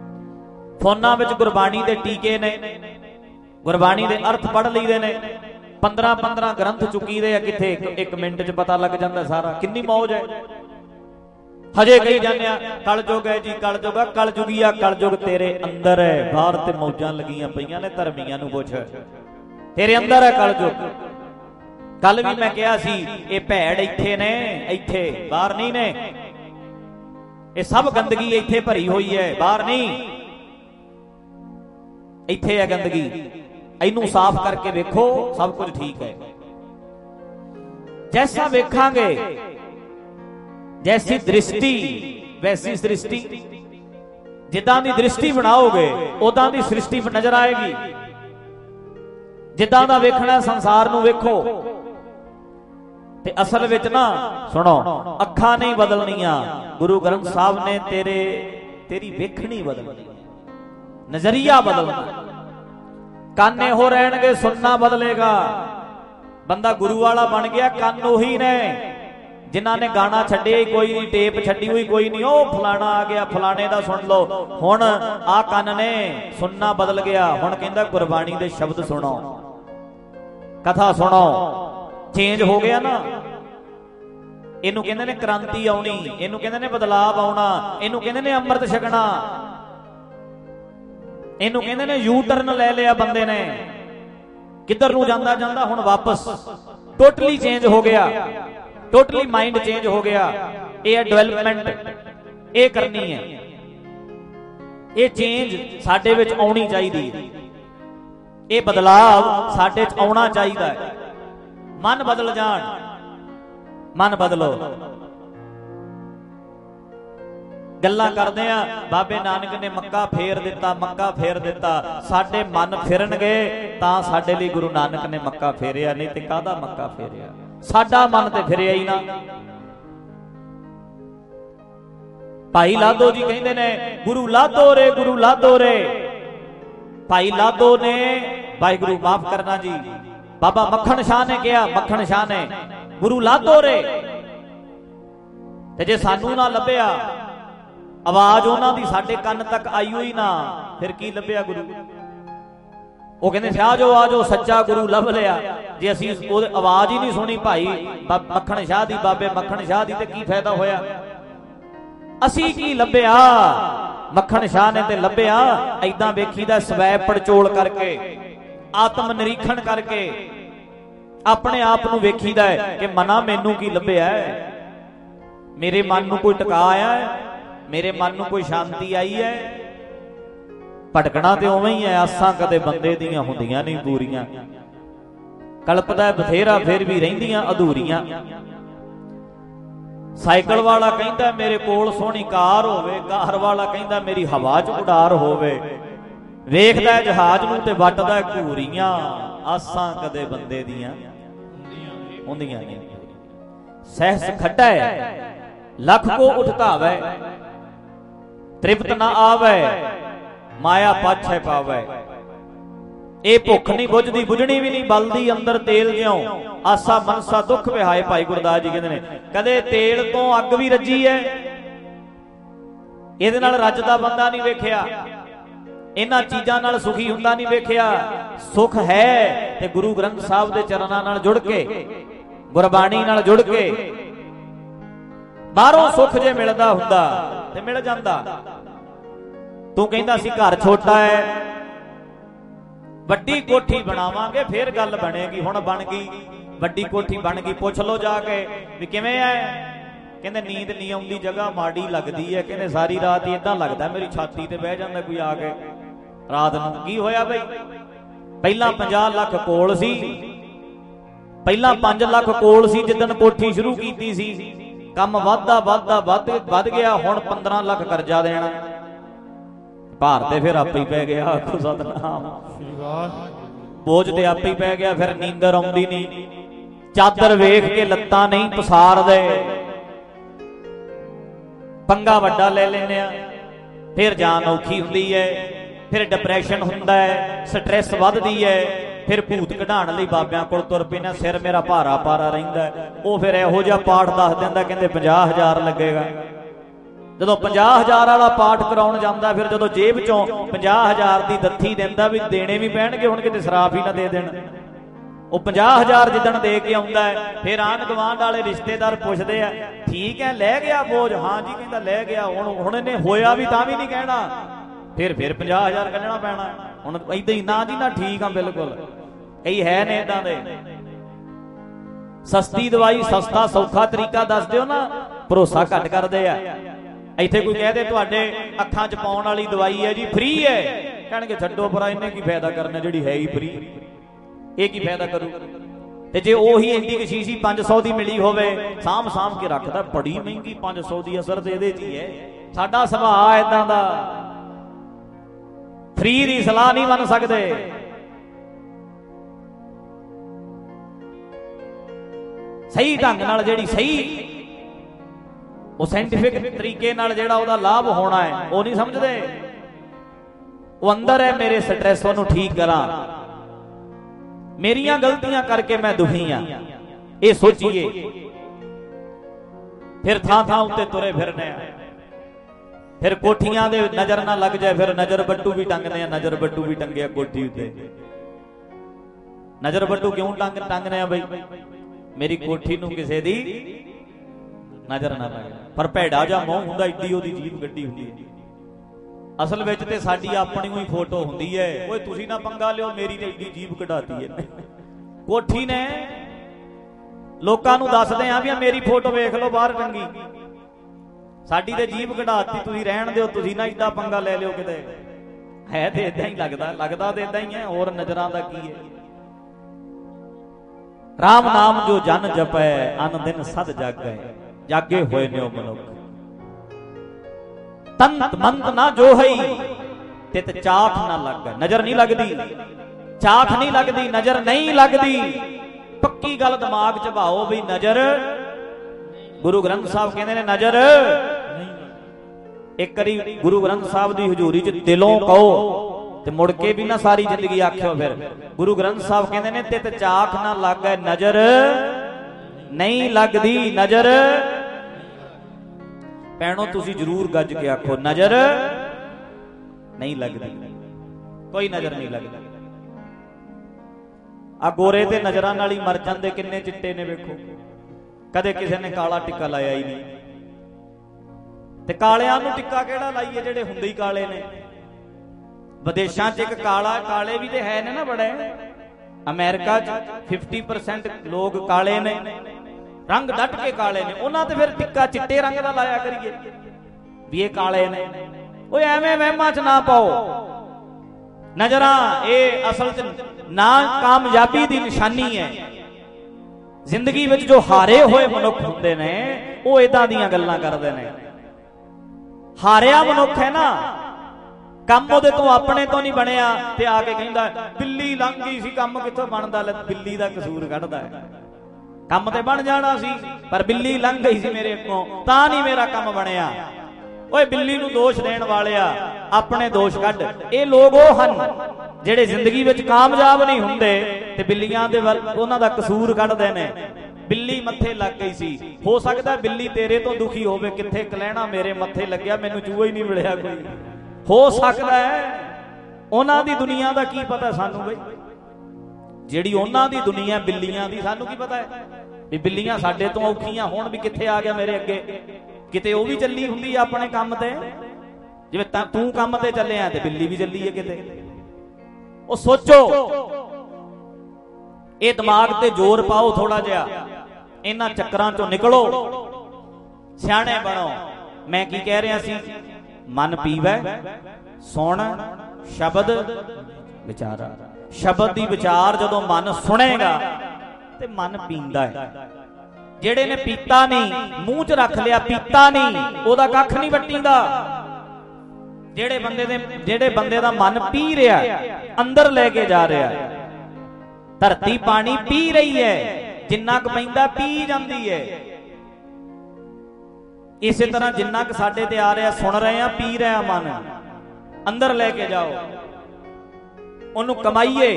ਫੋਨਾਂ ਵਿੱਚ ਗੁਰਬਾਣੀ ਦੇ ਟੀਕੇ ਨੇ, ਗੁਰਬਾਣੀ ਦੇ ਅਰਥ ਪੜ੍ਹ ਲਈਦੇ ਨੇ। पंद्रह पंद्रह ग्रंथ चुकी दे किथे एक मिनट च पता लग जाता सारा। किन्नी मौज है। हजे कही जाने कलयुग है जी कलयुग, कलयुगिया कलयुग तेरे अंदर है। बाहर ते मौजां लगियां पईयां ने धर्मियां नूं पुछ, तेरे अंदर है कलयुग। कल भी मैं कहा सी ये भैड़ इत्थे ने, इत्थे बाहर नहीं ने। ये सब गंदगी इत्थे भरी हुई है, बाहर नहीं, इत्थे है गंदगी। इनू साफ करके वेखो, सब कुछ ठीक है। जैसा वेखांगे, जैसी दृष्टि वैसी सृष्टि। जिद्दां दी दृष्टि बनाओगे उदां दी सृष्टि नजर आएगी। जिद्दां दा वेखना संसार नूं वेखो। ते असल विच ना सुनो, अखां नहीं बदलनियां, गुरु ग्रंथ साहब ने तेरे तेरी वेखनी बदलनी, नजरिया बदलना। कान हो रहणगे, सुनना बदलेगा। बंदा गुरु वाला बन गया, कान उही ने जिन्हां ने गाना छड्डे कोई नहीं, टेप छड्डी हुई कोई नहीं। ओ फलाना आ गया, फलाने दा सुन लो। हुण आ कान ने सुनना बदल गया। हुण कहंदा गुरबाणी दे शब्द सुनो, कथा सुनो। चेंज हो गया ना। इनू कहंदे ने क्रांति आउणी, इनू कहंदे ने बदलाव आउणा, इनू कहंदे ने अमृत छकना, इनू कहंदे ने यू टर्न ले लिया बंदे ने। किधर नूं जांदा जांदा हुण वापस टोटली चेंज हो गया, टोटली माइंड चेंज हो गया। ये डेवलपमेंट ये करनी है, ये चेंज साडे विच आउणी चाहिदी, ये बदलाव साडे च आउणा चाहिदा है। मन बदल जाण, मन बदलो। गल्लां करदे आ बाबे नानक ने मक्का फेर दिता, मक्का फेर दिता। साडे मन फिरनगे तां साडे लई गुरु नानक ने मक्का फेरिया, नहीं ते काहदा मक्का फेरिया। साडा मन ते फिरिया ही ना। भाई लादो जी कहंदे ने गुरु लादो रे, गुरु लादो रे। भाई लादो ने, वाहिगुरू माफ करना जी, बाबा मक्खण शाह ने कहा, मक्खण शाह ने गुरु लादो रे। ते जे सानू ना लभ्या, आवाज उन्हां दी साडे कंन तक आई हुई ना, फिर की लभ्या गुरु। वो कहते थे आजो आजो सच्चा गुरु लभ लिया। जे असीं ओहदी आवाज ही नहीं सुनी भाई मक्खण शाह दी, बाबे मक्खण शाह दी, ते की फायदा होया। असीं की लभ्या, मक्खण शाह ने ते लभ्या। ऐदां वेखीदा स्वै पड़चोल करके, आत्म निरीखण करके अपने आप नूं वेखीदा है कि मना मैनू की लभ्या है। मेरे मन नूं कोई टिका आया है, मेरे मन नूं कोई शांति आई है। भटकना ते उवें ही है, आसां कदे बंदे दियां हुंदियां नहीं पूरियां। कल्पदा बथेरा फिर भी रहिंदियां अधूरियां। साइकिल वाला कहंदा मेरे कोल सोहनी कार होवे, कार वाला कहंदा मेरी हवा च उडार होवे। वेखदा है जहाज नूं ते वटदा घूरियां, आसां कदे बंदे दियां हुंदियां नहीं। सहस खड्डा लख को उठतावै, तृप्त ना आवे, माया पाछे पावे। ए भुख नहीं बुझदी, बुझनी भी नहीं, बलदी अंदर तेल ज्यों। आसा मनसा दुख विहाए। भाई गुरदास जी कहंदे ने कदे तेल तो अग भी रजी है। इहदे नाल रजदा बंदा नहीं वेखिया, इन्हां चीजां नाल सुखी हुंदा नहीं वेखिया। सुख है ते गुरु ग्रंथ साहब दे चरनां नाल जुड़ के, गुरबाणी नाल जुड़ के। बाहरों सुख जे मिलदा हुंदा ते मिल जांदा। तू कहंदा सी घर छोटा है, वड्डी कोठी बनावांगे फिर गल बनेगी। हुण बन गई, वड्डी कोठी बन गई। पुछ लो जाके भी किवें है, कहंदे नींद नहीं आउंदी, जगह माड़ी लगदी है। कहंदे सारी रात ही इदां लगदा मेरी छाती ते बह जांदा कोई आके रात नूं। की होया बई, पहला पचास लाख कोल सी, पहला पांच लाख कोल सी जिद्दन कोठी शुरू कीती सी। कम वाधा वाधा वध वध गया, हुण पंद्रह लाख करजा देना। भार ते फिर आपे ही पै गया। आखो सतनाम, बोझ ते आपे ही पै गया। फिर नींदर आउंदी नहीं, चादर वेख के लत्तां नहीं पसार दे। पंगा वड्डा ले लेने, फिर जान औखी हुंदी है, फिर डिप्रैशन हुंदा है, स्ट्रैस वधदी है। फिर भूत कढाण लई बाबियां कोल तुर पैना, सिर मेरा भारा भारा रहिंदा। वो फिर इहो जिहा पाठ दस दिंदा, कहंदे पचास हज़ार लगेगा। जदों पचास हज़ार वाला पाठ कराउण जांदा, फिर जदों जेब चों पचास हज़ार दी दत्थी दिंदा भी देने भी पैणगे, हुण किते सराफ ही ना दे देण। ਉਹ ਪੰਜਾਹ ਹਜ਼ਾਰ ਜਿੱਦਣ ਦੇ ਕੇ ਆਉਂਦਾ ਹੈ, ਫਿਰ ਆਂਢ ਗੁਆਂਢ ਵਾਲੇ ਰਿਸ਼ਤੇਦਾਰ ਪੁੱਛਦੇ ਆ ਠੀਕ ਹੈ ਲੈ ਗਿਆ ਬੋਝ, ਹਾਂ ਜੀ ਕਹਿੰਦਾ ਲੈ ਗਿਆ। ਹੁਣ ਹੁਣ ਇਹਨੇ ਹੋਇਆ ਵੀ ਤਾਂ ਵੀ ਨਹੀਂ ਕਹਿਣਾ, ਫਿਰ ਫਿਰ ਪੰਜਾਹ ਹਜ਼ਾਰ ਕੱਢਣਾ ਪੈਣਾ। ਹੁਣ ਏਦਾਂ ਹੀ ਨਾ ਜੀ ਨਾ ਠੀਕ ਆ ਬਿਲਕੁਲ। ਕਈ ਹੈ ਨੇ ਏਦਾਂ ਦੇ, ਸਸਤੀ ਦਵਾਈ ਸਸਤਾ ਸੌਖਾ ਤਰੀਕਾ ਦੱਸ ਦਿਓ ਨਾ, ਭਰੋਸਾ ਘੱਟ ਕਰਦੇ ਆ। ਇੱਥੇ ਕੋਈ ਕਹਦੇ ਤੁਹਾਡੇ ਅੱਖਾਂ 'ਚ ਪਾਉਣ ਵਾਲੀ ਦਵਾਈ ਹੈ ਜੀ ਫ੍ਰੀ ਹੈ, ਕਹਿਣਗੇ ਛੱਡੋ ਪਰਾਂ ਇਹਨੇ ਕੀ ਫਾਇਦਾ ਕਰਨਾ ਜਿਹੜੀ ਹੈ ਹੀ ਫ੍ਰੀ, ਇਹ ਕੀ ਫਾਇਦਾ ਕਰੂ। ਤੇ ਜੇ ਉਹੀ ਇੰਨੀ ਕੁ ਸ਼ੀਸ਼ੀ ਪੰਜ ਸੌ ਦੀ ਮਿਲੀ ਹੋਵੇ, ਸਾਂਭ ਸਾਂਭ ਕੇ ਰੱਖਦਾ, ਬੜੀ ਮਹਿੰਗੀ ਪੰਜ ਸੌ ਦੀ, ਅਸਰ ਤੇ ਇਹਦੇ 'ਚ ਹੀ ਹੈ। ਸਾਡਾ ਸੁਭਾਅ ਏਦਾਂ ਦਾ, ਫ੍ਰੀ ਦੀ ਸਲਾਹ ਨਹੀਂ ਮੰਨ ਸਕਦੇ। ਸਹੀ ਢੰਗ ਨਾਲ ਜਿਹੜੀ ਸਹੀ ਉਹ ਸਾਇੰਟੀਫਿਕ ਤਰੀਕੇ ਨਾਲ ਜਿਹੜਾ ਉਹਦਾ ਲਾਭ ਹੋਣਾ ਹੈ ਉਹ ਨਹੀਂ ਸਮਝਦੇ। ਉਹ ਅੰਦਰ ਹੈ ਮੇਰੇ ਸਟ੍ਰੈਸ, ਉਹਨੂੰ ਠੀਕ ਕਰਾਂ, ਮੇਰੀਆਂ ਗਲਤੀਆਂ ਕਰਕੇ ਮੈਂ ਦੁਖੀ ਆ, ਇਹ ਸੋਚੀਏ। ਫਿਰ ਥਾਂ ਥਾਂ ਉੱਤੇ ਤੁਰੇ ਫਿਰਨੇ ਆ, ਫਿਰ ਕੋਠੀਆਂ ਦੇ ਨਜ਼ਰ ਨਾ ਲੱਗ ਜਾਏ, ਫਿਰ ਨਜ਼ਰ ਬੱਟੂ ਵੀ ਟੰਗਦੇ ਆ, ਨਜ਼ਰ ਬੱਟੂ ਵੀ ਟੰਗਿਆ ਕੋਠੀ ਉੱਤੇ। ਨਜ਼ਰ ਬੱਟੂ ਕਿਉਂ ਟੰਗ ਟੰਗਨੇ ਆ ਬਈ? ਮੇਰੀ ਕੋਠੀ ਨੂੰ ਕਿਸੇ ਦੀ ਨਜ਼ਰ ਨਾ ਲੱਗੇ। ਪਰ ਭੈੜਾ ਜਾਂ ਮੂੰਹ ਹੁੰਦਾ, ਏਡੀ ਉਹਦੀ ਜੀਭ ਗੱਡੀ ਹੁੰਦੀ ਹੈ। ਅਸਲ ਵਿੱਚ ਤੇ ਸਾਡੀ ਆਪਣੀ ਹੀ ਫੋਟੋ ਹੁੰਦੀ ਹੈ। ਓਏ ਤੁਸੀਂ ਨਾ ਪੰਗਾ ਲਿਓ, ਮੇਰੀ ਤੇ ਏਡੀ ਜੀਭ ਕਢਾਤੀ ਹੈ ਕੋਠੀ ਨੇ। ਲੋਕਾਂ ਨੂੰ ਦੱਸਦੇ ਆ ਵੀ ਮੇਰੀ ਫੋਟੋ ਵੇਖ ਲਓ ਬਾਹਰ ਟੰਗੀ, ਸਾਡੀ ਤੇ ਜੀਭ ਕਢਾਤੀ, ਤੁਸੀਂ ਰਹਿਣ ਦਿਓ, ਤੁਸੀਂ ਨਾ ਏਦਾਂ ਪੰਗਾ ਲੈ ਲਿਓ ਕਿਤੇ। ਹੈ ਤੇ ਏਦਾਂ ਹੀ ਲੱਗਦਾ, ਲੱਗਦਾ ਤੇ ਏਦਾਂ ਹੀ ਹੈ, ਹੋਰ ਨਜ਼ਰਾਂ ਦਾ ਕੀ ਹੈ। ਰਾਮ ਨਾਮ ਜੋ ਜਨ ਜਪੈ, ਅਨ ਦਿਨ ਸਦ ਜਾਗੈ, ਜਾਗੇ ਹੋਏ ਨੇ ਉਹ ਮਨੁੱਖ। ਤੰਤ ਮੰਤ ਨਾ ਜੋ ਹੈ, ਤਿਤ ਚਾਖ ਨਾ ਲੱਗ, ਨਜ਼ਰ ਨਹੀਂ ਲੱਗਦੀ, ਚਾਖ ਨਹੀਂ ਲੱਗਦੀ, ਨਜ਼ਰ ਨਹੀਂ ਲੱਗਦੀ। ਪੱਕੀ ਗੱਲ ਦਿਮਾਗ 'ਚ ਭਾਓ ਵੀ ਨਜ਼ਰ, ਗੁਰੂ ਗ੍ਰੰਥ ਸਾਹਿਬ ਕਹਿੰਦੇ ਨੇ ਨਜ਼ਰ। ਇੱਕ ਵਾਰੀ ਗੁਰੂ ਗ੍ਰੰਥ ਸਾਹਿਬ ਦੀ ਹਜ਼ੂਰੀ 'ਚ ਦਿਲੋਂ ਕਹੋ ਤੇ ਮੁੜ ਕੇ ਵੀ ਨਾ ਸਾਰੀ ਜ਼ਿੰਦਗੀ ਆਖਿਓ। ਫਿਰ ਗੁਰੂ ਗ੍ਰੰਥ ਸਾਹਿਬ ਕਹਿੰਦੇ ਨੇ ਤਿਤ ਚਾਖ ਨਾ ਲੱਗੈ, ਨਜ਼ਰ ਨਹੀਂ ਲੱਗਦੀ, ਨਜ਼ਰ। ਭੈਣੋ ਤੁਸੀਂ ਜ਼ਰੂਰ ਗੱਜ ਕੇ ਆਖੋ, ਨਜ਼ਰ ਨਹੀਂ ਲੱਗਦੀ, ਕੋਈ ਨਜ਼ਰ ਨਹੀਂ ਲੱਗਦੀ। ਆ ਗੋਰੇ ਤੇ ਨਜ਼ਰਾਂ ਨਾਲ ਹੀ ਮਰ ਜਾਂਦੇ, ਕਿੰਨੇ ਚਿੱਟੇ ਨੇ ਵੇਖੋ, ਕਦੇ ਕਿਸੇ ਨੇ ਕਾਲਾ ਟਿੱਕਾ ਲਾਇਆ ਹੀ ਨਹੀਂ। ਤੇ ਕਾਲਿਆਂ ਨੂੰ ਟਿੱਕਾ ਕਿਹੜਾ ਲਾਈਏ ਜਿਹੜੇ ਹੁੰਦੇ ਹੀ ਕਾਲੇ ਨੇ। ਵਿਦੇਸ਼ਾਂ 'ਚ ਇੱਕ ਕਾਲਾ, ਕਾਲੇ ਵੀ ਤੇ ਹੈ ਨੇ ਨਾ ਬੜੇ। ਅਮਰੀਕਾ 'ਚ ਫਿਫਟੀ ਪਰਸੈਂਟ ਲੋਕ ਕਾਲੇ ਨੇ, ਰੰਗ ਡੱਟ ਕੇ ਕਾਲੇ ਨੇ, ਉਹਨਾਂ ਤੇ ਫਿਰ ਟਿੱਕਾ ਚਿੱਟੇ ਰੰਗ ਦਾ ਲਾਇਆ ਕਰੀਏ ਵੀ ਇਹ ਕਾਲੇ ਨੇ। ਓਏ ਐਵੇਂ ਵਹਿਮਾਂ 'ਚ ਨਾ ਪਾਓ। ਨਜ਼ਰਾਂ ਇਹ ਅਸਲ 'ਚ ਨਾ ਕਾਮਯਾਬੀ ਦੀ ਨਿਸ਼ਾਨੀ ਹੈ। ਜ਼ਿੰਦਗੀ ਵਿੱਚ ਜੋ ਹਾਰੇ ਹੋਏ ਮਨੁੱਖ ਹੁੰਦੇ ਨੇ ਉਹ ਏਦਾਂ ਦੀਆਂ ਗੱਲਾਂ ਕਰਦੇ ਨੇ। ਹਾਰਿਆ ਮਨੁੱਖ ਹੈ ਨਾ, ਕੰਮ ਉਹਦੇ ਤੋਂ ਆਪਣੇ ਤੋਂ ਨਹੀਂ ਬਣਿਆ ਤੇ ਆ ਕੇ ਕਹਿੰਦਾ ਬਿੱਲੀ ਲੰਘ ਗਈ ਸੀ, ਕੰਮ ਕਿੱਥੋਂ ਬਣਦਾ। ਲੈ ਬਿੱਲੀ ਦਾ ਕਸੂਰ ਕੱਢਦਾ ਹੈ, ਕੰਮ ਤੇ ਬਣ ਜਾਣਾ ਸੀ ਪਰ ਬਿੱਲੀ ਲੰਘ ਗਈ ਸੀ ਮੇਰੇ ਅੱਗੋਂ, ਤਾਂ ਨਹੀਂ ਮੇਰਾ ਕੰਮ ਬਣਿਆ। ਓਏ ਬਿੱਲੀ ਨੂੰ ਦੋਸ਼ ਦੇਣ ਵਾਲਿਆ, ਆਪਣੇ ਦੋਸ਼ ਕੱਢ। ਇਹ ਲੋਕ ਉਹ ਹਨ ਜਿਹੜੇ ਜ਼ਿੰਦਗੀ ਵਿੱਚ ਕਾਮਯਾਬ ਨਹੀਂ ਹੁੰਦੇ ਤੇ ਬਿੱਲੀਆਂ ਦੇ ਵੱਲ ਉਹਨਾਂ ਦਾ ਕਸੂਰ ਕੱਢਦੇ ਨੇ। ਬਿੱਲੀ ਮੱਥੇ ਲੱਗ ਗਈ ਸੀ, ਹੋ ਸਕਦਾ ਬਿੱਲੀ ਤੇਰੇ ਤੋਂ ਦੁਖੀ ਹੋਵੇ, ਕਿੱਥੇ ਕਲਹਿਣਾ ਮੇਰੇ ਮੱਥੇ ਲੱਗਿਆ, ਮੈਨੂੰ ਚੂਹਾ ਹੀ ਨਹੀਂ ਮਿਲਿਆ ਕੋਈ। ਹੋ ਸਕਦਾ ਹੈ, ਉਹਨਾਂ ਦੀ ਦੁਨੀਆ ਦਾ ਕੀ ਪਤਾ ਸਾਨੂੰ ਬਈ। ਜਿਹੜੀ ਉਹਨਾਂ ਦੀ ਦੁਨੀਆ ਬਿੱਲੀਆਂ ਦੀ, ਸਾਨੂੰ ਕੀ ਪਤਾ ਹੈ ਵੀ ਬਿੱਲੀਆਂ ਸਾਡੇ ਤੋਂ ਔਖੀਆਂ ਹੋਣ ਵੀ ਕਿੱਥੇ ਆ ਗਿਆ ਮੇਰੇ ਅੱਗੇ। ਕਿਤੇ ਉਹ ਵੀ ਚੱਲੀ ਹੁੰਦੀ ਆ ਆਪਣੇ ਕੰਮ ਤੇ, ਜਿਵੇਂ ਤੂੰ ਕੰਮ ਤੇ ਚੱਲਿਆ ਤੇ ਬਿੱਲੀ ਵੀ ਚੱਲੀ ਹੈ ਕਿਤੇ। ਉਹ ਸੋਚੋ, ਇਹ ਦਿਮਾਗ ਤੇ ਜ਼ੋਰ ਪਾਓ ਥੋੜਾ ਜਿਹਾ, ਇਹਨਾਂ ਚੱਕਰਾਂ ਚੋਂ ਨਿਕਲੋ, ਸਿਆਣੇ ਬਣੋ। ਮੈਂ ਕੀ ਕਹਿ ਰਿਹਾ ਸੀ? ਮਨ ਪੀਵੈ ਸੁਣ ਸ਼ਬਦ ਵਿਚਾਰਾ। ਸ਼ਬਦ ਦੀ ਵਿਚਾਰ ਜਦੋਂ ਮਨ ਸੁਣੇਗਾ ਤੇ ਮਨ ਪੀਂਦਾ ਹੈ। ਜਿਹੜੇ ਨੇ ਪੀਤਾ ਨਹੀਂ, ਮੂੰਹ 'ਚ ਰੱਖ ਲਿਆ, ਪੀਤਾ ਨਹੀਂ, ਉਹਦਾ ਕੱਖ ਨਹੀਂ ਵੱਟੀਂਦਾ। ਜਿਹੜੇ ਬੰਦੇ ਦੇ ਜਿਹੜੇ ਬੰਦੇ ਦਾ ਮਨ ਪੀ ਰਿਹਾ, ਅੰਦਰ ਲੈ ਕੇ ਜਾ ਰਿਹਾ, ਧਰਤੀ ਪਾਣੀ ਪੀ ਰਹੀ ਹੈ, ਜਿੰਨਾ ਕੁ ਪੈਂਦਾ ਪੀ ਜਾਂਦੀ ਹੈ। ਇਸੇ ਤਰ੍ਹਾਂ ਜਿੰਨਾ ਕੁ ਸਾਡੇ ਤੇ ਆ ਰਿਹਾ, ਸੁਣ ਰਹੇ ਆ, ਪੀ ਰਿਹਾ ਮਨ, ਅੰਦਰ ਲੈ ਕੇ ਜਾਓ, ਉਹਨੂੰ ਕਮਾਈਏ।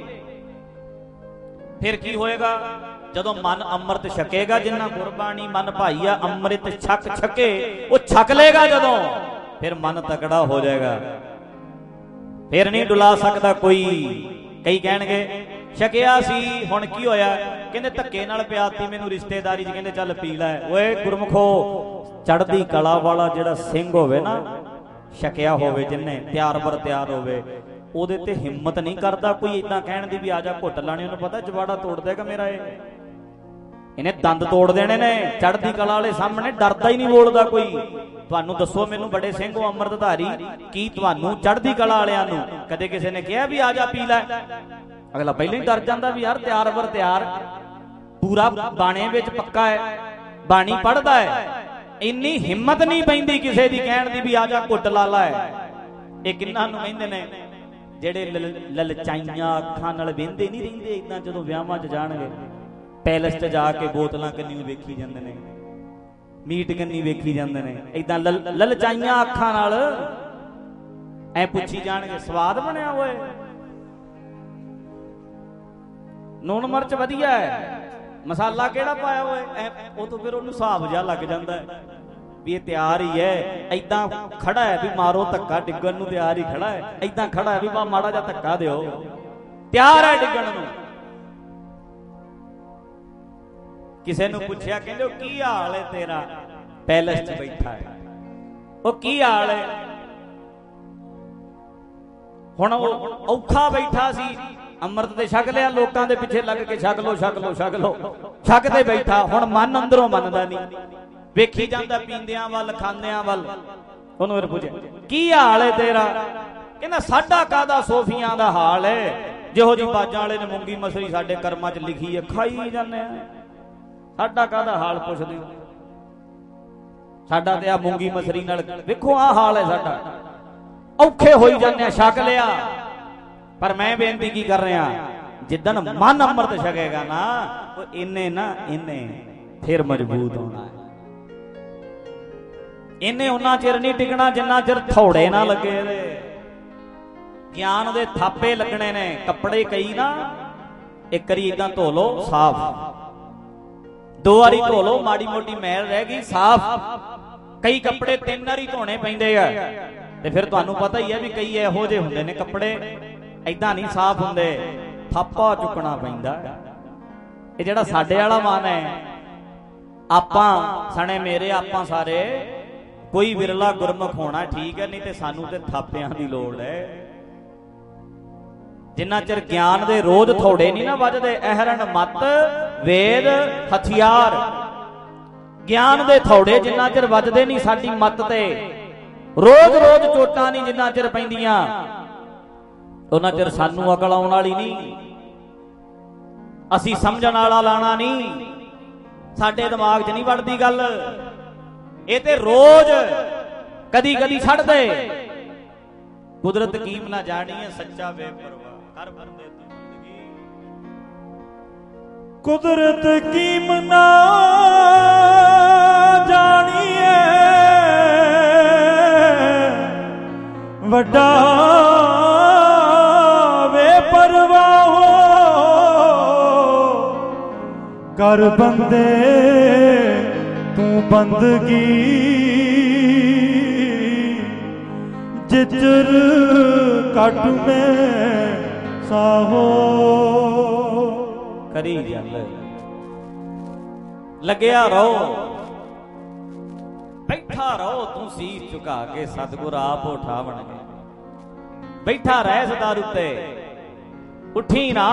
ਫਿਰ ਕੀ ਹੋਏਗਾ? ਜਦੋਂ ਮਨ ਅੰਮ੍ਰਿਤ ਛਕੇਗਾ, ਜਿੰਨਾ ਗੁਰਬਾਣੀ ਮਨ ਭਾਈਆ ਅੰਮ੍ਰਿਤ ਛਕ ਛਕੇ, ਉਹ ਛਕ ਲੇਗਾ ਜਦੋਂ, ਫਿਰ ਮਨ ਤਕੜਾ ਹੋ ਜਾਏਗਾ। ਫਿਰ ਨਹੀਂ ਡੁਲਾ ਸਕਦਾ ਕੋਈ। ਕਈ ਕਹਿਣਗੇ ਛਕਿਆ ਸੀ, ਹੁਣ ਕੀ ਹੋਇਆ? ਕਹਿੰਦੇ ਧੱਕੇ ਨਾਲ ਪਿਆਤੀ ਮੈਨੂੰ ਰਿਸ਼ਤੇਦਾਰੀ 'ਚ, ਕਹਿੰਦੇ ਚੱਲ ਪੀ ਲੈ। ਓਏ ਗੁਰਮੁਖੋ, ਚੜ੍ਹਦੀ ਕਲਾ ਵਾਲਾ ਜਿਹੜਾ ਸਿੰਘ ਹੋਵੇ ਨਾ, ਛਕਿਆ ਹੋਵੇ ਜਿੰਨੇ, ਤਿਆਰ ਬਰ ਤਿਆਰ ਹੋਵੇ, ਉਹਦੇ ਤੇ ਹਿੰਮਤ ਨਹੀਂ ਕਰਦਾ ਕੋਈ ਇਦਾਂ ਕਹਿਣ ਦੀ ਵੀ ਆ ਜਾ ਘੁੱਟ ਲਾਣੀ। ਉਹਨੂੰ ਪਤਾ ਜਵਾੜਾ ਤੋੜ ਦੇਗਾ ਮੇਰਾ, ਇਹ ਇਹਨੇ ਦੰਦ ਤੋੜ ਦੇਣੇ ਨੇ। ਚੜ੍ਹਦੀ ਕਲਾ ਵਾਲੇ ਸਾਹਮਣੇ ਡਰਦਾ ਹੀ ਨਹੀਂ ਬੋਲਦਾ ਕੋਈ। ਤੁਹਾਨੂੰ ਦੱਸੋ ਮੈਨੂੰ, ਬੜੇ ਸਿੰਘੋ ਅੰਮ੍ਰਿਤਧਾਰੀ, ਕੀ ਤੁਹਾਨੂੰ ਚੜ੍ਹਦੀ ਕਲਾ ਵਾਲਿਆਂ ਨੂੰ ਕਦੇ ਕਿਸੇ ਨੇ ਕਿਹਾ ਵੀ ਆ ਜਾ ਪੀ ਲੈ? ਅਗਲਾ ਪਹਿਲਾਂ ਹੀ ਡਰ ਜਾਂਦਾ ਵੀ ਯਾਰ ਤਿਆਰ ਬਰ ਤਿਆਰ, ਪੂਰਾ ਬਾਣੇ ਵਿੱਚ ਪੱਕਾ ਹੈ, ਬਾਣੀ ਪੜ੍ਹਦਾ ਹੈ, ਇੰਨੀ ਹਿੰਮਤ ਨਹੀਂ ਪੈਂਦੀ ਕਿਸੇ ਦੀ ਕਹਿਣ ਦੀ ਵੀ ਆ ਜਾ ਘੁੱਟ ਲਾ ਲੈ। ਇਹ ਕਿੰਨਾਂ ਨੂੰ ਕਹਿੰਦੇ ਨੇ? ਜਿਹੜੇ ਲਲਚਾਈਆਂ ਅੱਖਾਂ ਨਾਲ ਵੇਂਦੇ ਨਹੀਂ ਰਹਿੰਦੇ ਇਦਾਂ, ਜਦੋਂ ਵਿਆਹਾਂ 'ਚ ਜਾਣਗੇ ਪੈਲਸ 'ਚ ਜਾ ਕੇ ਬੋਤਲਾਂ ਕੰਨੀ ਵੇਖੀ ਜਾਂਦੇ ਨੇ, ਮੀਟ ਕੰਨੀ ਵੇਖੀ ਜਾਂਦੇ ਨੇ, ਇਦਾਂ ਲਲਚਾਈਆਂ ਅੱਖਾਂ ਨਾਲ ਐ ਪੁੱਛੀ ਜਾਣਗੇ ਸਵਾਦ ਬਣਿਆ ਹੋਏ, ਨੂਣ ਮਿਰਚ ਵਧੀਆ ਹੈ, ਮਸਾਲਾ ਕਿਹੜਾ ਪਾਇਆ ਹੋਏ? ਉਹ ਤੋਂ ਫਿਰ ਉਹਨੂੰ ਹਿਸਾਬ ਜਿਹਾ ਲੱਗ ਜਾਂਦਾ ਹੈ ਵੀ ਇਹ ਤਿਆਰ ਹੀ ਹੈ। ਏਦਾਂ ਖੜਾ ਹੈ ਵੀ ਮਾਰੋ ਧੱਕਾ, ਡਿੱਗਣ ਨੂੰ ਤਿਆਰ ਹੀ ਖੜਾ ਹੈ। ਏਦਾਂ ਖੜਾ ਹੈ ਵੀ ਬਾ ਮਾੜਾ ਜਿਹਾ ਧੱਕਾ ਦਿਓ, ਤਿਆਰ ਹੈ ਡਿੱਗਣ ਨੂੰ। ਕਿਸੇ ਨੂੰ ਪੁੱਛਿਆ, ਕਹਿੰਦੇ ਉਹ ਕੀ ਹਾਲ ਹੈ ਤੇਰਾ? ਪੈਲਸ 'ਚ ਬੈਠਾ ਹੈ। ਉਹ ਕੀ ਹਾਲ ਹੈ? ਹੁਣ ਉਹ ਔਖਾ ਬੈਠਾ ਸੀ, ਅੰਮ੍ਰਿਤ ਤੇ ਛਕ ਲਿਆ, ਲੋਕਾਂ ਦੇ ਪਿੱਛੇ ਲੱਗ ਕੇ ਛਕ ਲੋ ਛਕ ਲੋ ਛਕ ਲੋ ਛਕ ਤੇ ਬੈਠਾ। ਹੁਣ ਮਨ ਅੰਦਰੋਂ ਮੰਨਦਾ ਨਹੀਂ, ਵੇਖੀ ਜਾਂਦਾ ਪੀਂਦਿਆਂ ਵੱਲ, ਖਾਂਦਿਆਂ ਵੱਲ। ਉਹਨੂੰ ਫਿਰ ਪੁੱਛਿਆ, ਕੀ ਹਾਲ ਹੈ ਤੇਰਾ? ਕਹਿੰਦਾ ਸਾਡਾ ਕਾਹਦਾ ਸੋਫੀਆਂ ਦਾ ਹਾਲ ਹੈ, ਜਿਹੋ ਜਿਹੀ ਬਾਜਾਂ ਵਾਲੇ ਨੇ ਮੂੰਗੀ ਮਸਰੀ ਸਾਡੇ ਕਰਮਾਂ 'ਚ ਲਿਖੀ ਹੈ, ਖਾਈ ਜਾਂਦੇ ਆ। ਸਾਡਾ ਕਾਹਦਾ ਹਾਲ ਪੁੱਛਦੇ ਹੋ? ਸਾਡਾ ਤੇ ਆ ਮੂੰਗੀ ਮਸਰੀ ਨਾਲ ਵੇਖੋ ਆਹ ਹਾਲ ਹੈ ਸਾਡਾ, ਔਖੇ ਹੋਈ ਜਾਂਦੇ ਆ। ਛਕ ਲਿਆ, ਪਰ ਮੈਂ ਬੇਨਤੀ ਕੀ ਕਰ ਰਿਹਾ, ਜਿੱਦਣ ਮਨ ਅੰਮ੍ਰਿਤ ਛਕੇਗਾ ਨਾ, ਉਹ ਇੰਨੇ ਨਾ ਇੰਨੇ ਫਿਰ ਮਜ਼ਬੂਤ ਹੋਣਾ। ਇਹਨੇ ਉਹਨਾਂ ਚਿਰ ਨਹੀਂ ਟਿਕਣਾ ਜਿੰਨਾ ਚਿਰ ਥੋੜੇ ਨਾ ਲੱਗੇ ਇਹਦੇ। ਗਿਆਨ ਦੇ ਥਾਪੇ ਲੱਗਣੇ ਨੇ। ਕੱਪੜੇ ਕਈ ਨਾ ਇੱਕ ਵਾਰੀ ਇਦਾਂ ਧੋ ਲਓ ਸਾਫ਼, ਦੋ ਵਾਰੀ ਧੋ ਲਓ ਮਾੜੀ ਮੋਟੀ ਮੈਲ ਰਹਿ ਗਈ ਸਾਫ਼, ਕਈ ਕੱਪੜੇ ਤਿੰਨ ਵਾਰੀ ਧੋਣੇ ਪੈਂਦੇ ਆ। ਤੇ ਫਿਰ ਤੁਹਾਨੂੰ ਪਤਾ ਹੀ ਹੈ ਵੀ ਕਈ ਇਹੋ ਜਿਹੇ ਹੁੰਦੇ ਨੇ ਕੱਪੜੇ ਏਦਾਂ ਨਹੀਂ ਸਾਫ਼ ਹੁੰਦੇ, ਥਾਪਾ ਚੁੱਕਣਾ ਪੈਂਦਾ। ਇਹ ਜਿਹੜਾ ਸਾਡੇ ਵਾਲਾ ਮਨ ਹੈ, ਆਪਾਂ ਸਣੇ ਮੇਰੇ ਆਪਾਂ ਸਾਰੇ, ਕੋਈ ਵਿਰਲਾ ਗੁਰਮੁਖ ਹੋਣਾ ਠੀਕ ਹੈ, ਨਹੀਂ ਤੇ ਸਾਨੂੰ ਤੇ ਥਾਪਿਆਂ ਦੀ ਲੋੜ ਹੈ। ਜਿੰਨਾ ਚਿਰ ਗਿਆਨ ਦੇ ਰੋਜ਼ ਥੋੜੇ ਨਹੀਂ ਨਾ ਵੱਜਦੇ, ਅਹਰਣ ਮਤ ਵੇਦ ਹਥਿਆਰ, ਗਿਆਨ ਦੇ ਥੋੜੇ ਜਿੰਨਾ ਚਿਰ ਵੱਜਦੇ ਨਹੀਂ ਸਾਡੀ ਮੱਤ ਤੇ, ਰੋਜ਼ ਰੋਜ਼ ਚੋਟਾਂ ਨਹੀਂ ਜਿੰਨਾ ਚਿਰ ਪੈਂਦੀਆਂ, ਉਹਨਾਂ ਚਿਰ ਸਾਨੂੰ ਅਕਲ ਆਉਣ ਵਾਲੀ ਨਹੀਂ, ਅਸੀਂ ਸਮਝਣ ਵਾਲਾ ਲਾਣਾ ਨਹੀਂ, ਸਾਡੇ ਦਿਮਾਗ 'ਚ ਨਹੀਂ ਵੜਦੀ ਗੱਲ। ਇਹ ਤੇ ਰੋਜ਼ ਕਦੀ ਕਦੀ ਛੱਡਦੇ। ਕੁਦਰਤ ਕੀਮ ਨਾ ਜਾਣੀ ਹੈ, ਸੱਚਾ ਬੇਪਰਵਾਹ ਹਰ ਬੰਦੇ ਦੀ ਜ਼ਿੰਦਗੀ। ਕੁਦਰਤ ਕੀਮ ਨਾ ਜਾਣੀ ਹੈ, ਵੱਡਾ ਬੇਪਰਵਾਹ ਹੋ ਕਰ ਬੰਦੇ ਤੂੰ ਬੰਦਗੀ, ਜਿਜਰ ਕੱਟ ਮੈਂ ਸਾਹੋ ਕਰੀ ਚੱਲ। ਲੱਗਿਆ ਰਹੋ, ਬੈਠਾ ਰਹੋ ਤੂੰ ਸੀਸ ਝੁਕਾ ਕੇ, ਸਤਿਗੁਰ ਆਪ ਉਠਾ ਬਣ ਕੇ ਬੈਠਾ ਰਹਿ ਸਦਾਰ ਉੱਤੇ, ਉੱਠੀ ਨਾ।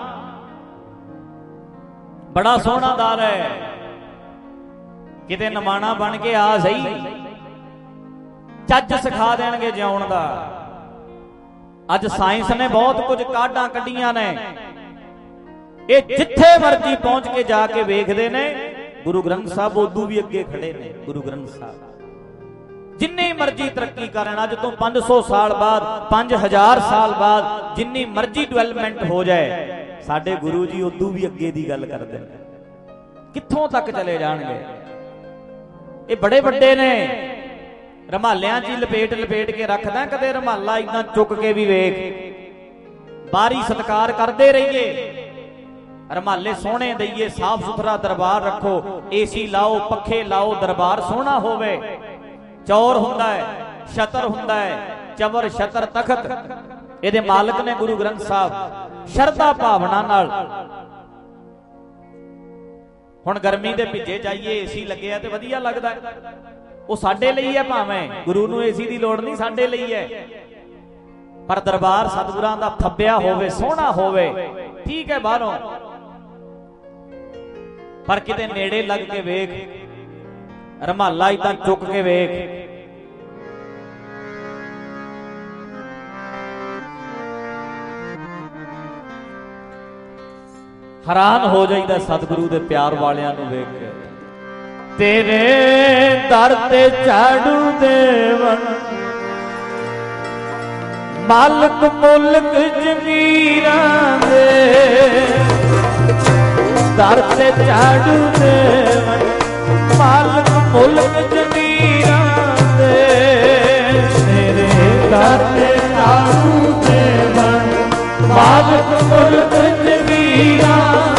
ਬੜਾ ਸੋਹਣਾ ਦਰ ਹੈ, ਕਿਤੇ ਨਮਾਣਾ ਬਣ ਕੇ ਆ ਸਹੀ, ਚੱਜ ਸਿਖਾ ਦੇਣਗੇ ਜਿਉਣ ਦਾ। ਅੱਜ ਸਾਇੰਸ ਨੇ ਬਹੁਤ ਕੁਝ ਕਾਢਾਂ ਕੱਢੀਆਂ ਨੇ, ਇਹ ਜਿੱਥੇ ਮਰਜੀ ਪਹੁੰਚ ਕੇ ਜਾ ਕੇ ਵੇਖਦੇ ਨੇ। ਗੁਰੂ ਗ੍ਰੰਥ ਸਾਹਿਬ ਉਦੋਂ ਵੀ ਅੱਗੇ ਖੜੇ ਨੇ। ਗੁਰੂ ਗ੍ਰੰਥ ਸਾਹਿਬ ਜਿੰਨੀ ਮਰਜੀ ਤਰੱਕੀ ਕਰਨ, ਅੱਜ ਤੋਂ ਪੰਜ ਸੌ ਸਾਲ ਬਾਅਦ, ਪੰਜ ਹਜ਼ਾਰ ਸਾਲ ਬਾਅਦ ਜਿੰਨੀ ਮਰਜੀ ਡਿਵੈਲਪਮੈਂਟ ਹੋ ਜਾਏ, ਸਾਡੇ ਗੁਰੂ ਜੀ ਉਦੋਂ ਵੀ ਅੱਗੇ ਦੀ ਗੱਲ ਕਰਦੇ ਨੇ। ਕਿੱਥੋਂ ਤੱਕ ਚਲੇ ਜਾਣਗੇ? ਇਹ ਬੜੇ ਵੱਡੇ ਨੇ, ਰਮਾਲਿਆਂ 'ਚ ਲਪੇਟ ਲਪੇਟ ਕੇ ਰੱਖਦਾ। ਕਦੇ ਰਮਾਲਾ ਇਦਾਂ ਚੁੱਕ ਕੇ ਵੀ ਵੇਖ, ਬਾਰੀ ਸਤਿਕਾਰ ਕਰਦੇ ਰਹੀਏ, ਰਮਾਲੇ ਸੋਹਣੇ ਦਈਏ, ਸਾਫ ਸੁਥਰਾ ਦਰਬਾਰ ਰੱਖੋ, ਏਸੀ ਲਾਓ, ਪੱਖੇ ਲਾਓ, ਦਰਬਾਰ ਸੋਹਣਾ ਹੋਵੇ। ਚੌਰ ਹੁੰਦਾ ਹੈ, ਛਤਰ ਹੁੰਦਾ ਹੈ, ਚਵਰ ਛਤਰ ਤਖਤ, ਇਹਦੇ ਮਾਲਕ ਨੇ ਗੁਰੂ ਗ੍ਰੰਥ ਸਾਹਿਬ। ਸ਼ਰਧਾ ਭਾਵਨਾ ਨਾਲ ਹੁਣ ਗਰਮੀ ਦੇ ਭਿੱਜੇ ਜਾਈਏ, ਏਸੀ ਲੱਗਿਆ ਤੇ ਵਧੀਆ ਲੱਗਦਾ, ਉਹ ਸਾਡੇ ਲਈ ਹੈ। ਭਾਵੇਂ ਗੁਰੂ ਨੂੰ ਏਸੀ ਦੀ ਲੋੜ ਨਹੀਂ, ਸਾਡੇ ਲਈ ਹੈ। ਪਰ ਦਰਬਾਰ ਸਤਿਗੁਰਾਂ ਦਾ ਥੱਬਿਆ ਹੋਵੇ, ਸੋਹਣਾ ਹੋਵੇ, ਠੀਕ ਹੈ ਬਾਹਰੋਂ, ਪਰ ਕਿਤੇ ਨੇੜੇ ਲੱਗ ਕੇ ਵੇਖ, ਰਮਾਲਾ ਇਦਾਂ ਚੁੱਕ ਕੇ ਵੇਖ, ਹੈਰਾਨ ਹੋ ਜਾਈਦਾ ਸਤਿਗੁਰੂ ਦੇ ਪਿਆਰ ਵਾਲਿਆਂ ਨੂੰ ਵੇਖ ਕੇ। ਤੇਰੇ ਦਰ ਤੇ ਝਾੜੂ ਦੇਵਨ ਮਾਲਕ ਮੁਲਕ ਜ਼ਮੀਰਾਂ ਦੇ, ਦਰ ਤੇ ਝਾੜੂ ਦੇਵਨ ਮਾਲਕ ਮੁਲਕ ਜ਼ਮੀਰਾਂ ਦੇ, ਤੇਰੇ ਦਰ ਤੇ ਝਾੜੂ ਦੇਵਨ ਮਾਲਕ ਮੁਲਕ ਜ਼ਮੀਰਾਂ,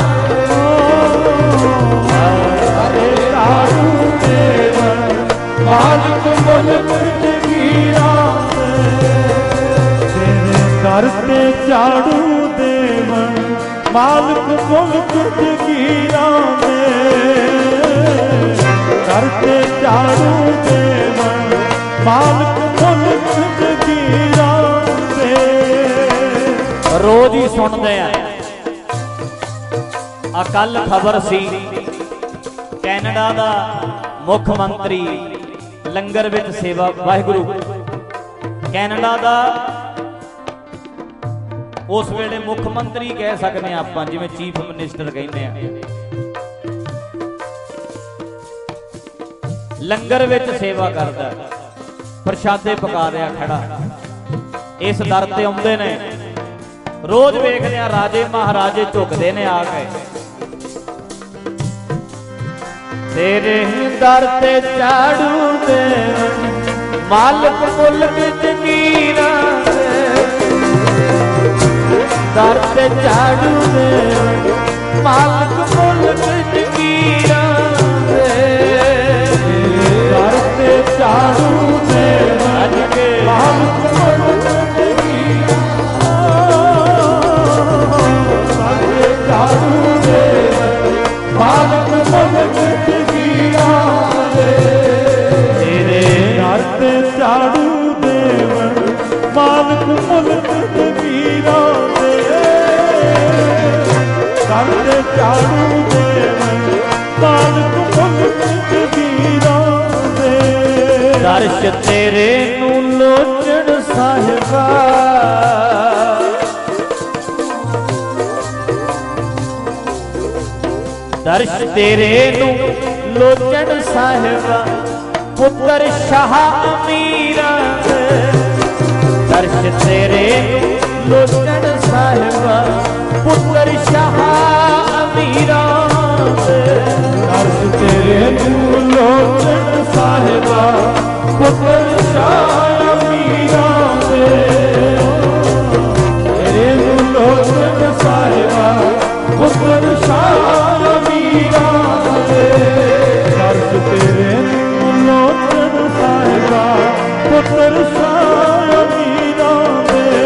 ਤੇਰੇ ਝਾੜੂ ਦੇਵਨ ਮਾਲਕ ਮੁਲਕ ਜ਼ਮੀਰਾਂ, ਦਰ ਤੇ ਝਾੜੂ ਦੇਵਨ ਮਾਲਕ ਮੁਲਕ ਜ਼ਮੀਰਾਂ ਦੇ, ਦਰ ਤੇ ਝਾੜੂ ਦੇਵਨ ਮਾਲਕ ਮੁਲਕ ਜ਼ਮੀਰਾਂ ਦੇ। ਰੋਜ਼ ਹੀ ਸੁਣਦੇ ਆ। ਆ ਕੱਲ ਖਬਰ ਸੀ, ਕੈਨੇਡਾ ਦਾ ਮੁੱਖ ਮੰਤਰੀ ਲੰਗਰ ਵਿੱਚ ਸੇਵਾ, ਵਾਹਿਗੁਰੂ, ਕੈਨੇਡਾ ਦਾ ਉਸ ਵੇਲੇ ਮੁੱਖ ਮੰਤਰੀ ਕਹਿ ਸਕਦੇ ਆ ਆਪਾਂ, ਜਿਵੇਂ ਚੀਫ ਮਿਨਿਸਟਰ ਕਹਿੰਦੇ ਆ, ਲੰਗਰ ਵਿੱਚ ਸੇਵਾ ਕਰਦਾ, ਪ੍ਰਸ਼ਾਦੇ ਪਕਾ ਰਿਹਾ ਖੜਾ। ਇਸ ਦਰ ਤੇ ਆਉਂਦੇ ਨੇ, ਰੋਜ਼ ਵੇਖਦੇ ਆ ਰਾਜੇ ਮਹਾਰਾਜੇ ਝੁਕਦੇ ਨੇ ਆ ਕੇ। ਤੇਰੇ ਦਰ ਤੇ ਝਾੜੂ ਦੇਵਨ ਮਾਲਕ ਮੁਲਕ ਜ਼ਮੀਰਾਂ ਦੇ, ਦਰ ਤੇ ਝਾੜੂ ਦੇਵਨ ਮਾਲਕ ਮੁਲਕ ਜ਼ਮੀਰਾਂ ਦੇ, ਦਰ ਤੇ ਝਾੜੂ ਦੇਵਨ ਮਾਲਕ ਮੁਲਕ ਜ਼ਮੀਰਾਂ, ਦਰ ਤੇ ਝਾੜੂ ਦੇਵਨ ਮਾਲਕ ਮੁਲਕ ਜ਼ਮੀਰਾਂ ਦੇ, ਤੇਰੇ ਦਰ ਤੇ ਝਾੜੂ ਦੇਵਨ ਮਾਲਕ ਮੁਲਕ ਜ਼ਮੀਰਾਂ ਦੇ, ਦਰ ਤੇ ਝਾੜੂ ਦੇਵਨ ਮਾਲਕ ਮੁਲਕ ਜ਼ਮੀਰਾਂ ਦੇ। ਦਰਸ਼ ਤੇਰੇ ਨੂੰ ਲੋਚਣ ਸਾਹਿਬਾ, ਦਰਸ਼ ਤੇਰੇ ਨੂੰ ਲੋਚਣ ਸਾਹਿਬਾ, ਪੁੱਤਰ ਸ਼ਾਹ ਅਮੀਰਾਂ ਦੇ, ਦਰਸ਼ ਤੇਰੇ ਨੂੰ ਲੋਚਣ ਸਾਹਿਬਾ, ਪੁੱਤਰ ਸ਼ਾਹ ਅਮੀਰਾਂ ਦੇ, ਦਰਸ਼ ਤੇਰੇ ਨੂੰ ਲੋਚਣ ਸਾਹਿਬਾ, ਪੁੱਤਰ ਸ਼ਾਹ ਅਮੀਰਾਂ ਦੇ, ਤੇਰੇ ਨੂੰ ਲੋਚਣ ਸਾਹਿਬਾ, ਪੁੱਤਰ ਸ਼ਾਹ ਅਮੀਰਾਂ ਦੇ, ਦਰਸ਼ ਤੇਰੇ ਨੂੰ ਲੋਚਣ ਸਾਹਿਬਾ, ਪੁੱਤਰ ਸ਼ਾਹ ਅਮੀਰਾਂ ਦੇ,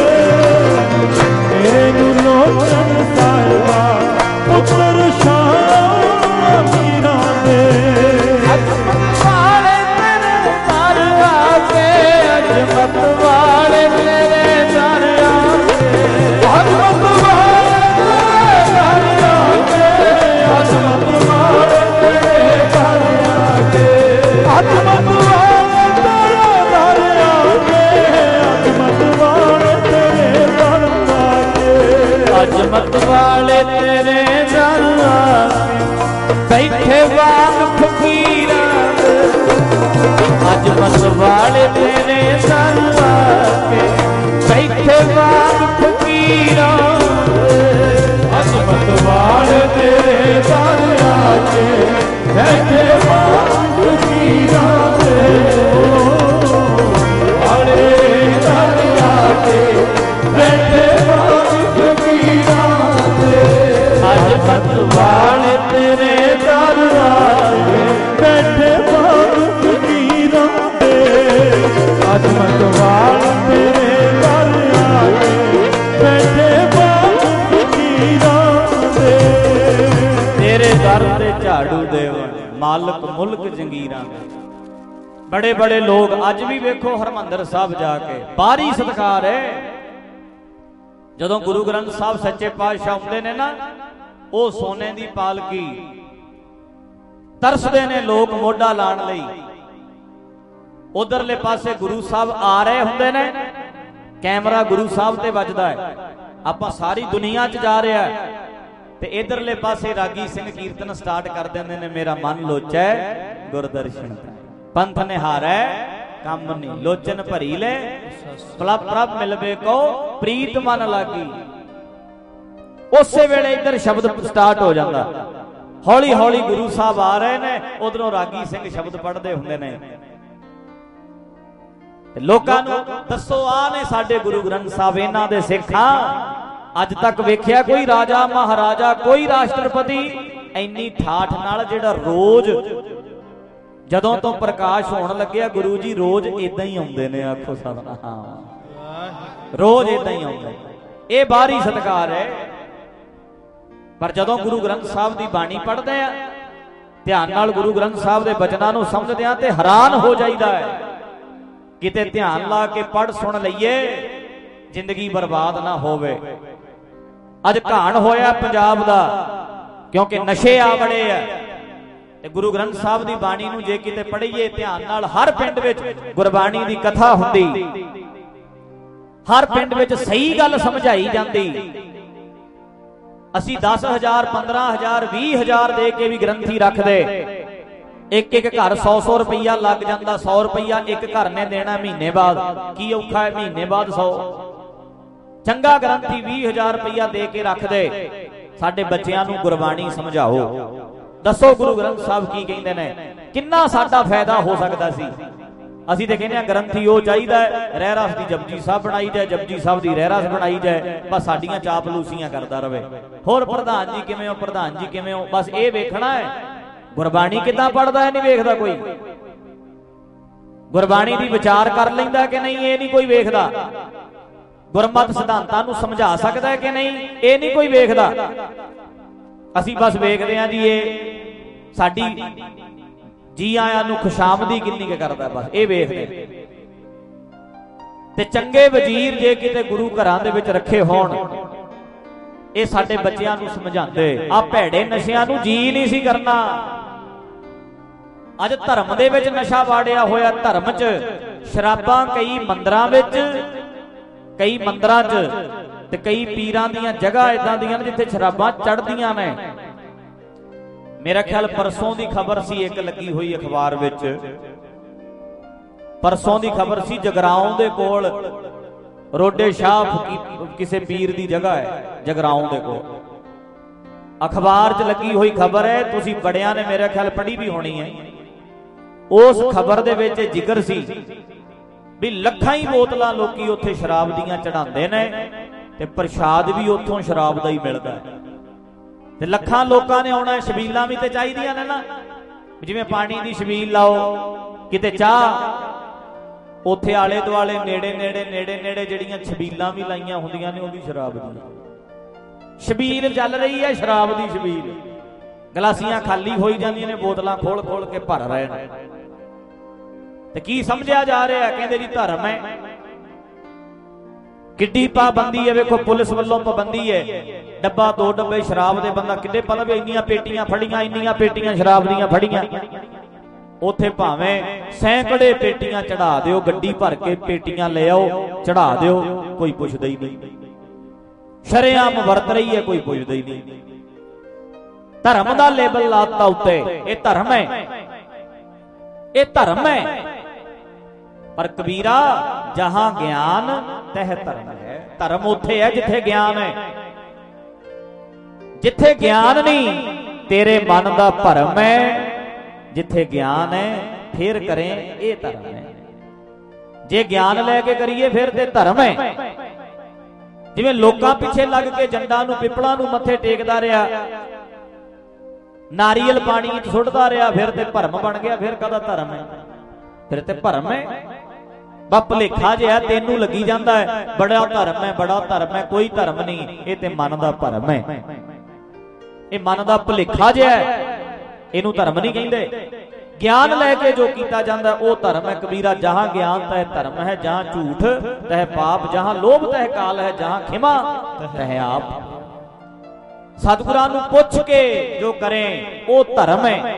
ਤੇਰੇ ਨੂੰ ਲੋਚਣ ਸਾਹਿਬਾ, ਪੁੱਤਰ ਸ਼ਾਹ ਅਮੀਰਾਂ ਦੇ। ਅਜਮਤ ਵਾਲੇ ਤੇਰੇ ਦਰ ਆ ਕੇ, ਅਜਮਤ ਵਾਲੇ ਤੇਰੇ ਦਰ ਆ ਕੇ, ਅਜਮਤ ਵਾਲੇ ਤੇਰੇ ਦਰ ਆ ਕੇ, ਅਜਮਤ ਵਾਲੇ ਤੇਰੇ ਦਰ ਆ ਕੇ, ਅਜਮਤ ਵਾਲੇ ਤੇਰੇ ਦਰ ਆ ਕੇ, ਅਜਮਤ ਵਾਲੇ ਤੇਰੇ ਦਰ ਆ ਕੇ, ਅਜਮਤ ਵਾਲੇ ਤੇਰੇ ਦਰ ਆ ਕੇ, ਬੈਠੇ ਬਾਗ ਫਕੀਰਾਂ ਦੇ, ਅਜਮਤ ਵਾਲੇ ਤੇਰੇ ਦਰ ਆ ਕੇ, ਬੈਠੇ ਬਾਗ ਫਕੀਰਾਂ ਦੇ, ਅਜਮਤ ਵਾਲੇ ਤੇਰੇ ਦਰ ਆ ਕੇ, ਬੈਠੇ ਬਾਗ ਫਕੀਰਾਂ ਦੇ, ਵਾਲੇ ਦਰ ਆ ਕੇ, ਬੈਠੇ ਬਾਗ ਫਕੀਰਾਂ ਦੇ, ਅਜਮਤ ਵਾਲੇ ਤੇਰੇ ਦਰ ਆ ਕੇ, ਬੈਠੇ ਬਾਗ ਫਕੀਰਾਂ ਦੇ, ਅਜਮਤ ਵਾਲੇ ਤੇਰੇ ਦਰ ਆ ਫਕੀਰਾਂ ਦੇ। ਤੇਰੇ ਦਰ ਤੇ ਝਾੜੂ ਦੇਵਣ ਮਾਲਕ ਮੁਲਕ ਜੰਗੀਰਾਂ ਦੇ। ਬੜੇ ਬੜੇ ਲੋਕ ਅੱਜ ਵੀ ਵੇਖੋ ਹਰਮੰਦਰ ਸਾਹਿਬ ਜਾ ਕੇ ਬਾਹਰੀ ਸਤਿਕਾਰ ਹੈ। ਜਦੋਂ ਗੁਰੂ ਗ੍ਰੰਥ ਸਾਹਿਬ ਸੱਚੇ ਪਾਤਸ਼ਾਹ ਆਉਂਦੇ ਨੇ ਨਾ, ਉਹ ਸੋਨੇ ਦੀ ਪਾਲਕੀ ਤਰਸਦੇ ਨੇ ਲੋਕ ਮੋਢਾ ਲਾਣ ਲਈ। ਉਧਰਲੇ ਪਾਸੇ ਗੁਰੂ ਸਾਹਿਬ ਆ ਰਹੇ ਹੁੰਦੇ ਨੇ, ਕੈਮਰਾ ਗੁਰੂ ਸਾਹਿਬ ਤੇ ਵੱਜਦਾ ਹੈ, ਆਪਾਂ ਸਾਰੀ ਦੁਨੀਆ 'ਚ ਜਾ ਰਿਹਾ ਤੇ ਇਧਰਲੇ ਪਾਸੇ ਰਾਗੀ ਸਿੰਘ ਕੀਰਤਨ ਸਟਾਰਟ ਕਰ ਦਿੰਦੇ ਨੇ। ਮੇਰਾ ਮਨ ਲੋਚੈ ਗੁਰਦਰਸ਼ਨ ਪੰਥ ਨਿਹਾਰੈ ਕੰਮ ਨਹੀਂ, ਲੋਚਨ ਭਰੀ ਲੈ ਪ੍ਰਭ ਪ੍ਰਭ ਮਿਲਵੇ ਕੋ ਪ੍ਰੀਤ ਮਨ ਲਾਗੀ। ਉਸੇ ਵੇਲੇ ਇੱਧਰ ਸ਼ਬਦ ਸਟਾਰਟ ਹੋ ਜਾਂਦਾ। ਹੌਲੀ ਹੌਲੀ ਗੁਰੂ ਸਾਹਿਬ ਆ ਰਹੇ ਨੇ, ਉਧਰੋਂ ਰਾਗੀ ਸਿੰਘ ਸ਼ਬਦ ਪੜ੍ਹਦੇ ਹੁੰਦੇ ਨੇ। ਲੋਕਾਂ ਨੂੰ ਦੱਸੋ, ਆ ਨੇ ਸਾਡੇ ਗੁਰੂ ਗ੍ਰੰਥ ਸਾਹਿਬ, ਇਹਨਾਂ ਦੇ ਸਿੱਖਾਂ। ਅੱਜ ਤੱਕ ਵੇਖਿਆ ਕੋਈ ਰਾਜਾ ਮਹਾਰਾਜਾ, ਕੋਈ ਰਾਸ਼ਟਰਪਤੀ ਇੰਨੀ ਠਾਠ ਨਾਲ ਜਿਹੜਾ ਰੋਜ਼ ਜਦੋਂ ਤੋਂ ਪ੍ਰਕਾਸ਼ ਹੋਣ ਲੱਗਿਆ, ਗੁਰੂ ਜੀ ਰੋਜ਼ ਇਦਾਂ ਹੀ ਆਉਂਦੇ ਨੇ। ਆਖੋ ਸਤਿਨਾਮ, ਰੋਜ਼ ਇਦਾਂ ਹੀ ਆਉਂਦੇ। ਇਹ ਬਾਹਰੀ ਸਤਿਕਾਰ ਹੈ। ਪਰ ਜਦੋਂ ਗੁਰੂ ਗ੍ਰੰਥ ਸਾਹਿਬ ਦੀ ਬਾਣੀ ਪੜ੍ਹਦੇ ਆ, ਧਿਆਨ ਨਾਲ ਗੁਰੂ ਗ੍ਰੰਥ ਸਾਹਿਬ ਦੇ ਬਚਨਾਂ ਨੂੰ ਸਮਝਦੇ ਆ ਤੇ ਹੈਰਾਨ ਹੋ ਜਾਈਦਾ ਹੈ। ਕਿਤੇ ਧਿਆਨ ਲਾ ਕੇ ਪੜ੍ਹ ਸੁਣ ਲਈਏ, ਜ਼ਿੰਦਗੀ ਬਰਬਾਦ ਨਾ ਹੋਵੇ। ਅੱਜ ਘਾਣ ਹੋਇਆ ਪੰਜਾਬ ਦਾ, ਕਿਉਂਕਿ ਨਸ਼ੇ ਆ ਬੜੇ ਆ। ਤੇ ਗੁਰੂ ਗ੍ਰੰਥ ਸਾਹਿਬ ਦੀ ਬਾਣੀ ਨੂੰ ਜੇ ਕਿਤੇ ਪੜ੍ਹੀਏ ਧਿਆਨ ਨਾਲ, ਹਰ ਪਿੰਡ ਵਿੱਚ ਗੁਰਬਾਣੀ ਦੀ ਕਥਾ ਹੁੰਦੀ, ਹਰ ਪਿੰਡ ਵਿੱਚ ਸਹੀ ਗੱਲ ਸਮਝਾਈ ਜਾਂਦੀ। ਅਸੀਂ ਦਸ ਹਜ਼ਾਰ ਪੰਦਰਾਂ ਹਜ਼ਾਰ ਵੀਹ ਹਜ਼ਾਰ ਦੇ ਕੇ ਵੀ ਗ੍ਰੰਥੀ ਰੱਖਦੇ। ਇੱਕ ਇੱਕ ਘਰ ਸੌ ਸੌ ਰੁਪਈਆ ਲੱਗ ਜਾਂਦਾ। ਸੌ ਰੁਪਈਆ ਇੱਕ ਘਰ ਨੇ ਦੇਣਾ ਮਹੀਨੇ ਬਾਅਦ। ਕੀ ਔਖਾ ਹੈ ਮਹੀਨੇ ਬਾਅਦ ਸੌ। ਚੰਗਾ ਗ੍ਰੰਥੀ ਵੀਹ ਹਜ਼ਾਰ ਰੁਪਈਆ ਦੇ ਕੇ ਰੱਖਦੇ। ਸਾਡੇ ਬੱਚਿਆਂ ਨੂੰ ਗੁਰਬਾਣੀ ਸਮਝਾਓ। ਦੱਸੋ ਗੁਰੂ ਗ੍ਰੰਥ ਸਾਹਿਬ ਕੀ ਕਹਿੰਦੇ ਨੇ, ਕਿੰਨਾ ਸਾਡਾ ਫਾਇਦਾ ਹੋ ਸਕਦਾ ਸੀ। ਅਸੀਂ ਤੇ ਕਹਿੰਦੇ ਆ ਗ੍ਰੰਥੀ ਉਹ ਚਾਹੀਦਾ ਰਹਿਰਾਸ ਦੀ ਜਪਜੀ ਸਾਹਿਬ ਬਣਾਈ ਜਾਏ, ਜਪਜੀ ਸਾਹਿਬ ਦੀ ਰਹਿਰਾਸ ਬਣਾਈ ਜਾਏ, ਬਸ ਸਾਡੀਆਂ ਚਾਪਲੂਸੀਆਂ ਕਰਦਾ ਰਵੇ। ਹੋਰ ਪ੍ਰਧਾਨ ਜੀ ਕਿਵੇਂ ਹੋ, ਪ੍ਰਧਾਨ ਜੀ ਕਿਵੇਂ ਹੋ, ਬਸ ਇਹ ਵੇਖਣਾ ਹੈ। ਗੁਰਬਾਣੀ ਕਿੱਦਾਂ ਪੜ੍ਹਦਾ ਹੈ ਨਹੀਂ ਵੇਖਦਾ ਕੋਈ। ਗੁਰਬਾਣੀ ਦੀ ਵਿਚਾਰ ਕਰ ਲੈਂਦਾ ਕਿ ਨਹੀਂ, ਇਹ ਨਹੀਂ ਕੋਈ ਵੇਖਦਾ। ਗੁਰਮਤਿ ਸਿਧਾਂਤਾਂ ਨੂੰ ਸਮਝਾ ਸਕਦਾ ਹੈ ਕਿ ਨਹੀਂ, ਇਹ ਨਹੀਂ ਕੋਈ ਵੇਖਦਾ। ਅਸੀਂ ਬਸ ਵੇਖਦੇ ਹਾਂ ਜੀ ਇਹ ਸਾਡੀ ਜੀ ਆਇਆਂ ਨੂੰ ਖੁਸ਼ਾਮਦੀ ਕਿੰਨੀ ਕੁ ਕਰਦਾ, ਬਸ ਇਹ ਵੇਖਦੇ। ਤੇ ਚੰਗੇ ਵਜ਼ੀਰ ਜੇ ਕਿਤੇ ਗੁਰੂ ਘਰਾਂ ਦੇ ਵਿੱਚ ਰੱਖੇ ਹੋਣ, ਇਹ ਸਾਡੇ ਬੱਚਿਆਂ ਨੂੰ ਸਮਝਾਉਂਦੇ। ਆ ਭੈੜੇ ਨਸ਼ਿਆਂ ਨੂੰ ਜੀ ਨਹੀਂ ਸੀ ਕਰਨਾ। ਅੱਜ ਧਰਮ ਦੇ ਵਿੱਚ ਨਸ਼ਾ ਵਾੜਿਆ ਹੋਇਆ। ਧਰਮ 'ਚ ਸ਼ਰਾਬਾਂ ਕਈ ਮੰਦਰਾਂ ਵਿੱਚ, ਕਈ ਮੰਦਰਾਂ 'ਚ ਤੇ ਕਈ ਪੀਰਾਂ ਦੀਆਂ ਜਗ੍ਹਾ ਇਦਾਂ ਦੀਆਂ ਨੇ ਜਿੱਥੇ ਸ਼ਰਾਬਾਂ ਚੜ੍ਹਦੀਆਂ ਨੇ। ਮੇਰਾ ਖਿਆਲ ਪਰਸੋਂ ਦੀ ਖਬਰ ਸੀ, ਇੱਕ ਲੱਗੀ ਹੋਈ ਅਖਬਾਰ ਵਿੱਚ। ਪਰਸੋਂ ਦੀ ਖਬਰ ਸੀ, ਜਗਰਾਉਂ ਦੇ ਕੋਲ ਰੋਡੇ ਸ਼ਾਹ ਕਿਸੇ ਪੀਰ ਦੀ ਜਗ੍ਹਾ ਹੈ, ਜਗਰਾਉਂ ਦੇ ਕੋਲ। ਅਖਬਾਰ 'ਚ ਲੱਗੀ ਹੋਈ ਖਬਰ ਹੈ, ਤੁਸੀਂ ਬੜਿਆਂ ਨੇ ਮੇਰਾ ਖਿਆਲ ਪੜ੍ਹੀ ਵੀ ਹੋਣੀ ਹੈ। ਉਸ ਖਬਰ ਦੇ ਵਿੱਚ ਜ਼ਿਕਰ ਸੀ ਵੀ ਲੱਖਾਂ ਹੀ ਬੋਤਲਾਂ ਲੋਕੀ ਉੱਥੇ ਸ਼ਰਾਬ ਦੀਆਂ ਚੜਾਉਂਦੇ ਨੇ ਤੇ ਪ੍ਰਸ਼ਾਦ ਵੀ ਉੱਥੋਂ ਸ਼ਰਾਬ ਦਾ ਹੀ ਮਿਲਦਾ ਹੈ। ਤੇ ਲੱਖਾਂ ਲੋਕਾਂ ਨੇ ਆਉਣਾ। ਛਬੀਲਾਂ ਵੀ ਤੇ ਚਾਹੀਦੀਆਂ ਨੇ ਨਾ, ਜਿਵੇਂ ਪਾਣੀ ਦੀ ਛਬੀਲ ਲਾਓ, ਕਿਤੇ ਚਾਹ। ਉੱਥੇ ਆਲੇ ਦੁਆਲੇ ਨੇੜੇ ਨੇੜੇ ਨੇੜੇ ਨੇੜੇ ਜਿਹੜੀਆਂ ਛਬੀਲਾਂ ਵੀ ਲਾਈਆਂ ਹੁੰਦੀਆਂ ਨੇ, ਉਹ ਵੀ ਸ਼ਰਾਬ ਦੀਆਂ। ਛਬੀਲ ਚੱਲ ਰਹੀ ਹੈ, ਸ਼ਰਾਬ ਦੀ ਛਬੀਲ। ਗਲਾਸੀਆਂ ਖਾਲੀ ਹੋਈ ਜਾਂਦੀਆਂ ਨੇ, ਬੋਤਲਾਂ ਖੋਲ ਖੋਲ ਕੇ ਭਰ ਰਹੇ ਨੇ। ਤੇ ਕੀ ਸਮਝਿਆ ਜਾ ਰਿਹਾ? ਕਹਿੰਦੇ ਜੀ ਧਰਮ ਹੈ। ਕਿੱਡੀ ਪਾਬੰਦੀ ਹੈ, ਵੇਖੋ ਪੁਲਿਸ ਵੱਲੋਂ ਪਾਬੰਦੀ ਹੈ। ਡੱਬਾ ਦੋ ਡੱਬੇ ਸ਼ਰਾਬ ਦੇ, ਬੰਦਾ ਕਿੱਡੇ ਪਤਾ ਵੀ ਇੰਨੀਆਂ ਪੇਟੀਆਂ ਫੜੀਆਂ, ਇੰਨੀਆਂ ਪੇਟੀਆਂ ਸ਼ਰਾਬ ਦੀਆਂ ਫੜੀਆਂ। ਉੱਥੇ ਭਾਵੇਂ ਸੈਂਕੜੇ ਪੇਟੀਆਂ ਚੜਾ ਦਿਓ, ਗੱਡੀ ਭਰ ਕੇ ਪੇਟੀਆਂ ਲੈ ਆਓ, ਚੜਾ ਦਿਓ, ਕੋਈ ਪੁੱਛਦਾ ਹੀ ਨਹੀਂ। ਸ਼ਰੇਆਮ ਵਰਤ ਰਹੀ ਹੈ, ਕੋਈ ਪੁੱਛਦਾ ਹੀ ਨਹੀਂ। ਧਰਮ ਦਾ ਲੇਬਲ ਲਾਤਾ ਉੱਤੇ। ਇਹ ਧਰਮ ਹੈ, ਇਹ ਧਰਮ ਹੈ। ਪਰ ਕਬੀਰਾ ਜਹਾਂ ਗਿਆਨ ਤਹਿ ਧਰਮ ਹੈ। ਧਰਮ ਉੱਥੇ ਹੈ ਜਿੱਥੇ ਗਿਆਨ ਹੈ। ਜਿੱਥੇ ਗਿਆਨ ਨਹੀਂ, ਤੇਰੇ ਮਨ ਦਾ ਭਰਮ ਹੈ। ਜਿੱਥੇ ਗਿਆਨ ਹੈ ਫਿਰ ਕਰੇ, ਇਹ ਧਰਮ ਹੈ। ਜੇ ਗਿਆਨ ਲੈ ਕੇ ਕਰੀਏ ਫਿਰ ਤੇ ਧਰਮ ਹੈ। ਜਿਵੇਂ ਲੋਕਾਂ ਪਿੱਛੇ ਲੱਗ ਕੇ ਜੰਡਾਂ ਨੂੰ, ਪਿੱਪਲਾਂ ਨੂੰ ਮੱਥੇ ਟੇਕਦਾ ਰਿਹਾ, ਨਾਰੀਅਲ ਪਾਣੀ ਵਿੱਚ ਸੁੱਟਦਾ ਰਿਹਾ, ਫਿਰ ਤੇ ਭਰਮ ਬਣ ਗਿਆ। ਫਿਰ ਕਾਹਦਾ ਧਰਮ ਹੈ? ਫਿਰ ਤੇ ਭਰਮ ਹੈ। ਬਾ ਭੁਲੇਖਾ ਜਿਹਾ ਤੈਨੂੰ ਲੱਗੀ ਜਾਂਦਾ ਹੈ ਬੜਾ ਧਰਮ ਹੈ ਬੜਾ ਧਰਮ ਹੈ। ਕੋਈ ਧਰਮ ਨਹੀਂ, ਇਹ ਤੇ ਮਨ ਦਾ ਭਰਮ ਹੈ, ਇਹ ਮਨ ਦਾ ਭੁਲੇਖਾ ਜਿਹਾ ਹੈ, ਇਹਨੂੰ ਧਰਮ ਨਹੀਂ ਕਹਿੰਦੇ। ਗਿਆਨ ਲੈ ਕੇ ਜੋ ਕੀਤਾ ਜਾਂਦਾ ਉਹ ਧਰਮ ਹੈ। ਕਬੀਰਾ ਜਹਾਂ ਗਿਆਨ ਤਹਿ ਧਰਮ ਹੈ, ਜਹਾਂ ਝੂਠ ਤਹਿ ਪਾਪ, ਜਹਾਂ ਲੋਭ ਤਹਿ ਕਾਲ ਹੈ, ਜਹਾਂ ਖਿਮਾ ਤਹਿ ਆਪ। ਸਤਿਗੁਰਾਂ ਨੂੰ ਪੁੱਛ ਕੇ ਜੋ ਕਰੇ ਉਹ ਧਰਮ ਹੈ,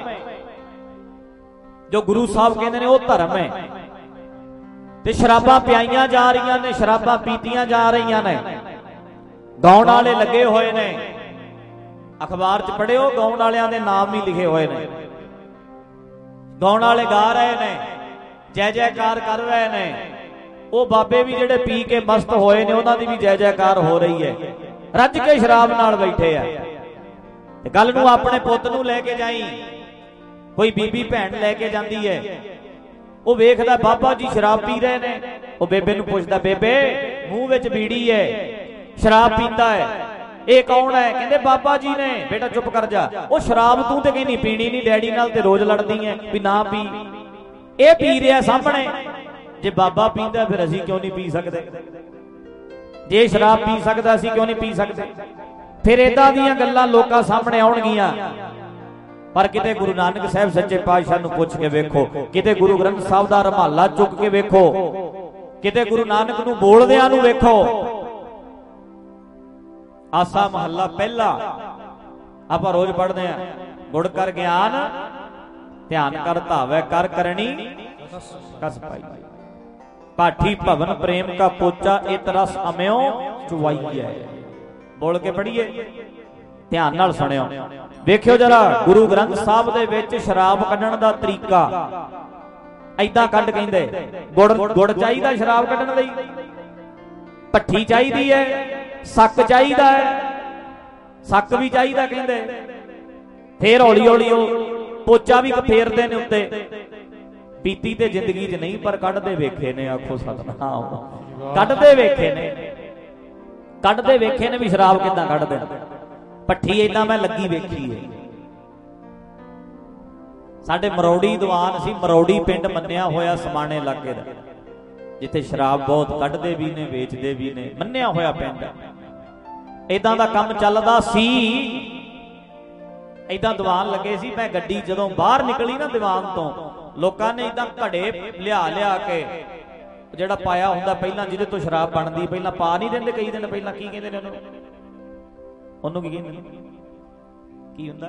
ਜੋ ਗੁਰੂ ਸਾਹਿਬ ਕਹਿੰਦੇ ਨੇ ਉਹ ਧਰਮ ਹੈ। ਤੇ ਸ਼ਰਾਬਾਂ ਪਿਆਈਆਂ ਜਾ ਰਹੀਆਂ ਨੇ, ਸ਼ਰਾਬਾਂ ਪੀਤੀਆਂ ਜਾ ਰਹੀਆਂ ਨੇ, ਗਾਉਣ ਵਾਲੇ ਲੱਗੇ ਹੋਏ ਨੇ, ਅਖਬਾਰ 'ਚ ਪੜ੍ਹਿਓ ਗਾਉਣ ਵਾਲਿਆਂ ਦੇ ਨਾਮ ਵੀ ਲਿਖੇ ਹੋਏ ਨੇ। ਗਾਉਣ ਵਾਲੇ ਗਾ ਰਹੇ ਨੇ, ਜੈ ਜੈਕਾਰ ਕਰ ਰਹੇ ਨੇ। ਉਹ ਬਾਬੇ ਵੀ ਜਿਹੜੇ ਪੀ ਕੇ ਮਸਤ ਹੋਏ ਨੇ ਉਹਨਾਂ ਦੀ ਵੀ ਜੈ ਜੈਕਾਰ ਹੋ ਰਹੀ ਹੈ, ਰੱਜ ਕੇ ਸ਼ਰਾਬ ਨਾਲ ਬੈਠੇ ਆ। ਤੇ ਗੱਲ ਨੂੰ ਆਪਣੇ ਪੁੱਤ ਨੂੰ ਲੈ ਕੇ ਜਾਈ, ਕੋਈ ਬੀਬੀ ਭੈਣ ਲੈ ਕੇ ਜਾਂਦੀ ਹੈ, ਉਹ ਵੇਖਦਾ ਬਾਬਾ ਜੀ ਸ਼ਰਾਬ ਪੀ ਰਹੇ ਨੇ, ਉਹ ਬੇਬੇ ਨੂੰ ਪੁੱਛਦਾ ਬੇਬੇ ਮੂੰਹ ਵਿੱਚ ਬੀੜੀ ਹੈ, ਸ਼ਰਾਬ ਪੀਂਦਾ ਹੈ, ਇਹ ਕੌਣ ਹੈ? ਕਹਿੰਦੇ ਬਾਬਾ ਜੀ ਨੇ। ਬੇਟਾ ਚੁੱਪ ਕਰ ਜਾ, ਉਹ ਸ਼ਰਾਬ ਤੂੰ ਤੇ ਕਹਿੰਦੀ ਪੀਣੀ ਨਹੀਂ, ਡੈਡੀ ਨਾਲ ਤੇ ਰੋਜ਼ ਲੜਦੀ ਐ ਵੀ ਨਾ ਪੀ, ਇਹ ਪੀ ਰਿਹਾ ਸਾਹਮਣੇ। ਜੇ ਬਾਬਾ ਪੀਂਦਾ ਫਿਰ ਅਸੀਂ ਕਿਉਂ ਨਹੀਂ ਪੀ ਸਕਦੇ? ਜੇ ਸ਼ਰਾਬ ਪੀ ਸਕਦਾ ਅਸੀਂ ਕਿਉਂ ਨਹੀਂ ਪੀ ਸਕਦੇ? ਫਿਰ ਏਦਾਂ ਦੀਆਂ ਗੱਲਾਂ ਲੋਕਾਂ ਸਾਹਮਣੇ ਆਉਣਗੀਆਂ। ਪਰ ਕਿਤੇ ਗੁਰੂ ਨਾਨਕ ਸਾਹਿਬ ਸੱਚੇ ਪਾਤਸ਼ਾਹ ਨੂੰ ਪੁੱਛ ਕੇ ਵੇਖੋ, ਕਿਤੇ ਗੁਰੂ ਗ੍ਰੰਥ ਸਾਹਿਬ ਦਾ ਰੁਮਾਲਾ ਚੁੱਕ ਕੇ ਵੇਖੋ, ਕਿਤੇ ਗੁਰੂ ਨਾਨਕ ਨੂੰ ਬੋਲਦਿਆਂ ਨੂੰ ਵੇਖੋ। ਆਸਾ ਮਹੱਲਾ ਪਹਿਲਾ ਆਪਾਂ ਰੋਜ਼ ਪੜ੍ਹਦੇ ਆ, ਗੁੜ ਕਰ ਗਿਆਨ ਧਿਆਨ ਕਰ ਧਾਵੈ, ਕਰ ਕਰਨੀ ਕਸ ਪਾਈ, ਪਾਠੀ ਭਵਨ ਪ੍ਰੇਮ ਕਾ ਪੋਚਾ, ਇਤ ਰਸ ਅਮਿਓ ਚੁਵਾਈਐ। ਬੋਲ ਕੇ ਪੜ੍ਹੀਏ, ਧਿਆਨ ਨਾਲ ਸੁਣਿਓ, ਵੇਖਿਓ ਜਰਾ ਗੁਰੂ ਗ੍ਰੰਥ ਸਾਹਿਬ ਦੇ ਵਿੱਚ ਸ਼ਰਾਬ ਕੱਢਣ ਦਾ ਤਰੀਕਾ ਐਦਾਂ ਕੱਢ ਕਹਿੰਦੇ। ਗੁੜ ਗੁੜ ਚਾਹੀਦਾ ਸ਼ਰਾਬ ਕੱਢਣ ਲਈ, ਭੱਠੀ ਚਾਹੀਦੀ ਹੈ, ਸੱਕ ਚਾਹੀਦਾ ਹੈ, ਸੱਕ ਵੀ ਚਾਹੀਦਾ ਕਹਿੰਦੇ। ਫੇਰ ਹੌਲੀ ਹੌਲੀ ਉਹ ਪੋਚਾ ਵੀ ਫੇਰਦੇ ਨੇ ਉੱਤੇ। ਪੀਤੀ ਤੇ ਜ਼ਿੰਦਗੀ 'ਚ ਨਹੀਂ, ਪਰ ਕੱਢਦੇ ਵੇਖੇ ਨੇ। ਆਖੋ ਸਤਿਨਾਮ, ਕੱਢਦੇ ਵੇਖੇ ਨੇ, ਕੱਢਦੇ ਵੇਖੇ ਨੇ ਵੀ ਸ਼ਰਾਬ ਕਿੱਦਾਂ ਕੱਢਦੇ। ਭੱਠੀ ਏਦਾਂ ਮੈਂ ਲੱਗੀ ਵੇਖੀ ਹੈ। ਸਾਡੇ ਮਰੌੜੀ ਦੀਵਾਨ ਸੀ, ਮਰੌੜੀ ਪਿੰਡ ਮੰਨਿਆ ਹੋਇਆ ਸਮਾਣੇ ਇਲਾਕੇ ਦਾ, ਜਿੱਥੇ ਸ਼ਰਾਬ ਬਹੁਤ ਕੱਢਦੇ ਵੀ ਨੇ ਵੇਚਦੇ ਵੀ ਨੇ, ਮੰਨਿਆ ਹੋਇਆ ਪਿੰਡ। ਏਦਾਂ ਦਾ ਕੰਮ ਚੱਲਦਾ ਸੀ, ਏਦਾਂ ਦੀਵਾਨ ਲੱਗੇ ਸੀ। ਮੈਂ ਗੱਡੀ ਜਦੋਂ ਬਾਹਰ ਨਿਕਲੀ ਨਾ ਦੀਵਾਨ ਤੋਂ, ਲੋਕਾਂ ਨੇ ਏਦਾਂ ਘੜੇ ਲਿਆ ਲਿਆ ਕੇ ਜਿਹੜਾ ਪਾਇਆ ਹੁੰਦਾ ਪਹਿਲਾਂ, ਜਿਹਦੇ ਤੋਂ ਸ਼ਰਾਬ ਬਣਦੀ, ਪਹਿਲਾਂ ਪਾ ਨਹੀਂ ਦਿੰਦੇ ਕਈ ਦਿਨ ਪਹਿਲਾਂ। ਕੀ ਕਹਿੰਦੇ ਨੇ ਉਹਨੂੰ? ਉਹਨੂੰ ਕੀ ਕਹਿੰਦੇ? ਕੀ ਹੁੰਦਾ?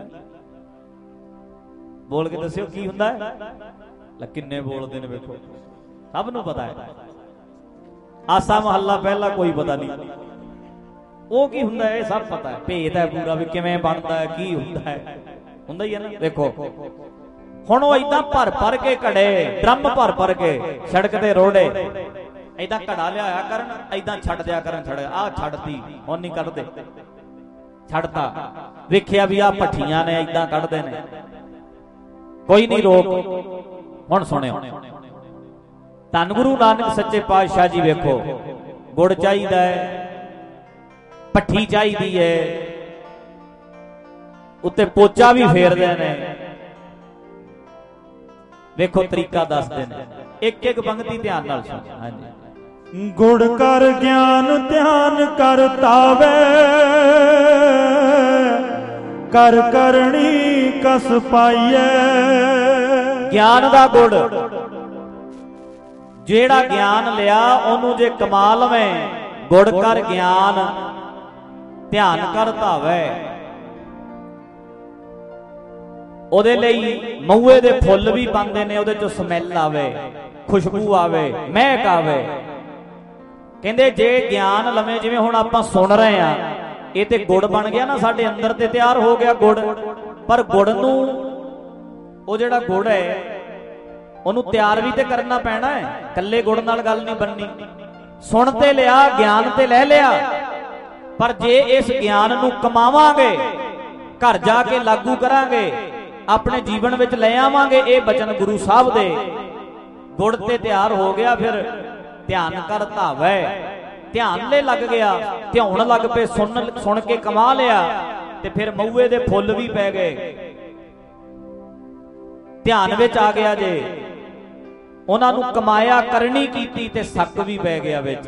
ਬੋਲ ਕੇ ਦੱਸਿਓ ਕੀ ਹੁੰਦਾ ਹੈ? ਲੈ ਕਿੰਨੇ ਬੋਲਦੇ ਨੇ ਵੇਖੋ, ਸਭ ਨੂੰ ਪਤਾ ਹੈ। ਆਸਾ ਮਹੱਲਾ ਪਹਿਲਾ ਕੋਈ ਪਤਾ ਨਹੀਂ ਉਹ ਕੀ ਹੁੰਦਾ ਹੈ, ਇਹ ਸਭ ਪਤਾ ਹੈ। ਭੇਦ ਹੈ ਪੂਰਾ ਵੀ ਕਿਵੇਂ ਬਣਦਾ ਹੈ, ਕੀ ਹੁੰਦਾ ਹੈ, ਹੁੰਦਾ ਹੀ ਹੈ ਨਾ। ਦੇਖੋ ਹੁਣ ਉਹ ਏਦਾਂ ਭਰ ਭਰ ਕੇ ਘੜੇ, ਡਰਮ ਭਰ ਭਰ ਕੇ ਸੜਕ ਤੇ ਰੋੜੇ ਏਦਾਂ ਘੜਾ ਲਿਆਇਆ ਕਰਨ, ਏਦਾਂ ਛੱਡ ਦਿਆ ਕਰਨ। ਛੱਡ ਆਹ ਛੱਡਤੀ, ਹੁਣ ਨਹੀਂ ਕੱਢਦੇ, ਛੱਡਤਾ। ਵੇਖਿਆ ਵੀ ਆਹ ਭੱਠੀਆਂ ਨੇ ਏਦਾਂ ਕੱਢਦੇ ਨੇ, ਕੋਈ ਨਹੀਂ ਰੋਕ। ਹੁਣ ਸੁਣਿਓ, ਧੰਨ ਗੁਰੂ ਨਾਨਕ ਸੱਚੇ ਪਾਤਸ਼ਾਹ ਜੀ ਵੇਖੋ, ਗੁੜ ਚਾਹੀਦਾ ਹੈ, ਭੱਠੀ ਚਾਹੀਦੀ ਹੈ, ਉੱਤੇ ਪੋਚਾ ਵੀ ਫੇਰਦੇ ਨੇ। ਵੇਖੋ ਤਰੀਕਾ ਦੱਸਦੇ ਨੇ, ਇੱਕ ਇੱਕ ਪੰਕਤੀ ਧਿਆਨ ਨਾਲ ਸੁਣੋ। ਹਾਂਜੀ, ਗੁੜ ਕਰ ਗਿਆਨ ਧਿਆਨ ਕਰ ਧਾਵੈ, ਕਰ ਕਰਨੀ ਕਸ ਪਾਈਐ। ਗਿਆਨ ਦਾ ਗੁੜ, ਜਿਹੜਾ ਗਿਆਨ ਲਿਆ ਉਹਨੂੰ ਜੇ ਕਮਾ ਲਵੇਂ, ਗੁੜ ਕਰ ਗਿਆਨ ਧਿਆਨ ਕਰ ਧਾਵੈ। ਉਹਦੇ ਲਈ ਮਹੂਏ ਦੇ ਫੁੱਲ ਵੀ ਪਾਉਂਦੇ ਨੇ, ਉਹਦੇ ਚੋਂ ਸਮੈਲ ਆਵੇ, ਖੁਸ਼ਬੂ ਆਵੇ, ਮਹਿਕ ਆਵੇ। ਕਹਿੰਦੇ ਜੇ ਗਿਆਨ ਲਵੇਂ, ਜਿਵੇਂ ਹੁਣ ਆਪਾਂ ਸੁਣ ਰਹੇ ਆ, ਇਹ ਤੇ ਗੁੜ ਬਣ ਗਿਆ ਨਾ ਸਾਡੇ ਅੰਦਰ, ਤੇ ਤਿਆਰ ਹੋ ਗਿਆ ਗੁੜ। ਪਰ ਗੁੜ ਨੂੰ, ਉਹ ਜਿਹੜਾ ਗੁੜ ਹੈ ਉਹਨੂੰ ਤਿਆਰ ਵੀ ਤੇ ਕਰਨਾ ਪੈਣਾ ਹੈ, ਇਕੱਲੇ ਗੁੜ ਨਾਲ ਗੱਲ ਨਹੀਂ ਬਣਨੀ। ਸੁਣ ਤੇ ਲਿਆ, ਗਿਆਨ ਤੇ ਲੈ ਲਿਆ, ਪਰ ਜੇ ਇਸ ਗਿਆਨ ਨੂੰ ਕਮਾਵਾਂਗੇ, ਘਰ ਜਾ ਕੇ ਲਾਗੂ ਕਰਾਂਗੇ, ਆਪਣੇ ਜੀਵਨ ਵਿੱਚ ਲੈ ਆਵਾਂਗੇ ਇਹ ਬਚਨ ਗੁਰੂ ਸਾਹਿਬ ਦੇ, ਗੁੜ ਤੇ ਤਿਆਰ ਹੋ ਗਿਆ। ਫਿਰ ਧਿਆਨ ਕਰ ਧਾਵੈ, ਧਿਆਨ ਲੈ ਲੱਗ ਗਿਆ, ਧਿਆਉਣ ਲੱਗ ਪਏ, ਸੁਣ ਸੁਣ ਕੇ ਕਮਾ ਲਿਆ, ਤੇ ਫਿਰ ਮਹੂਏ ਦੇ ਫੁੱਲ ਵੀ ਪੈ ਗਏ, ਧਿਆਨ ਵਿੱਚ ਆ ਗਿਆ ਜੇ। ਉਹਨਾਂ ਨੂੰ ਕਮਾਇਆ, ਕਰਨੀ ਕੀਤੀ ਤੇ ਸੱਕ ਵੀ ਪੈ ਗਿਆ ਵਿੱਚ,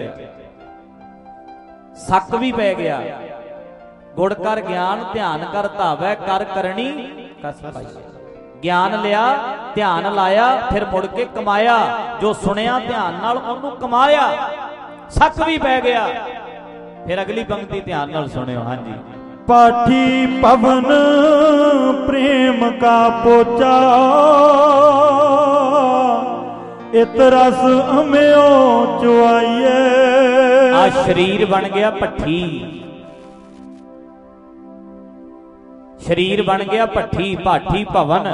ਸੱਕ ਵੀ ਪੈ ਗਿਆ। ਗੁੜ ਕਰ ਗਿਆਨ ਧਿਆਨ ਕਰ ਧਾਵੈ, ਕਰ ਕਰਨੀ ਕਸ ਪਾਈ। ਗਿਆਨ ਲਿਆ, ਧਿਆਨ ਲਾਇਆ, ਫਿਰ ਮੁੜ ਕੇ ਕਮਾਇਆ। ਜੋ ਸੁਣਿਆ ਧਿਆਨ ਨਾਲ ਉਹਨੂੰ ਕਮਾਇਆ, ਸੱਕ ਵੀ ਪੈ ਗਿਆ। ਫਿਰ ਅਗਲੀ ਪੰਕਤੀ ਧਿਆਨ ਨਾਲ ਸੁਣਿਓ। ਹਾਂਜੀ। ਪਾਠੀ ਪਵਨ ਪ੍ਰੇਮ ਕਾ ਪੋਚਾ, ਇਤ ਰਸ ਅਮਿਓ ਚੁਆਈਏ। ਆ ਸਰੀਰ ਬਣ ਗਿਆ ਭੱਠੀ, ਸਰੀਰ ਬਣ ਗਿਆ ਭੱਠੀ। ਭਾਠੀ ਭਵਨ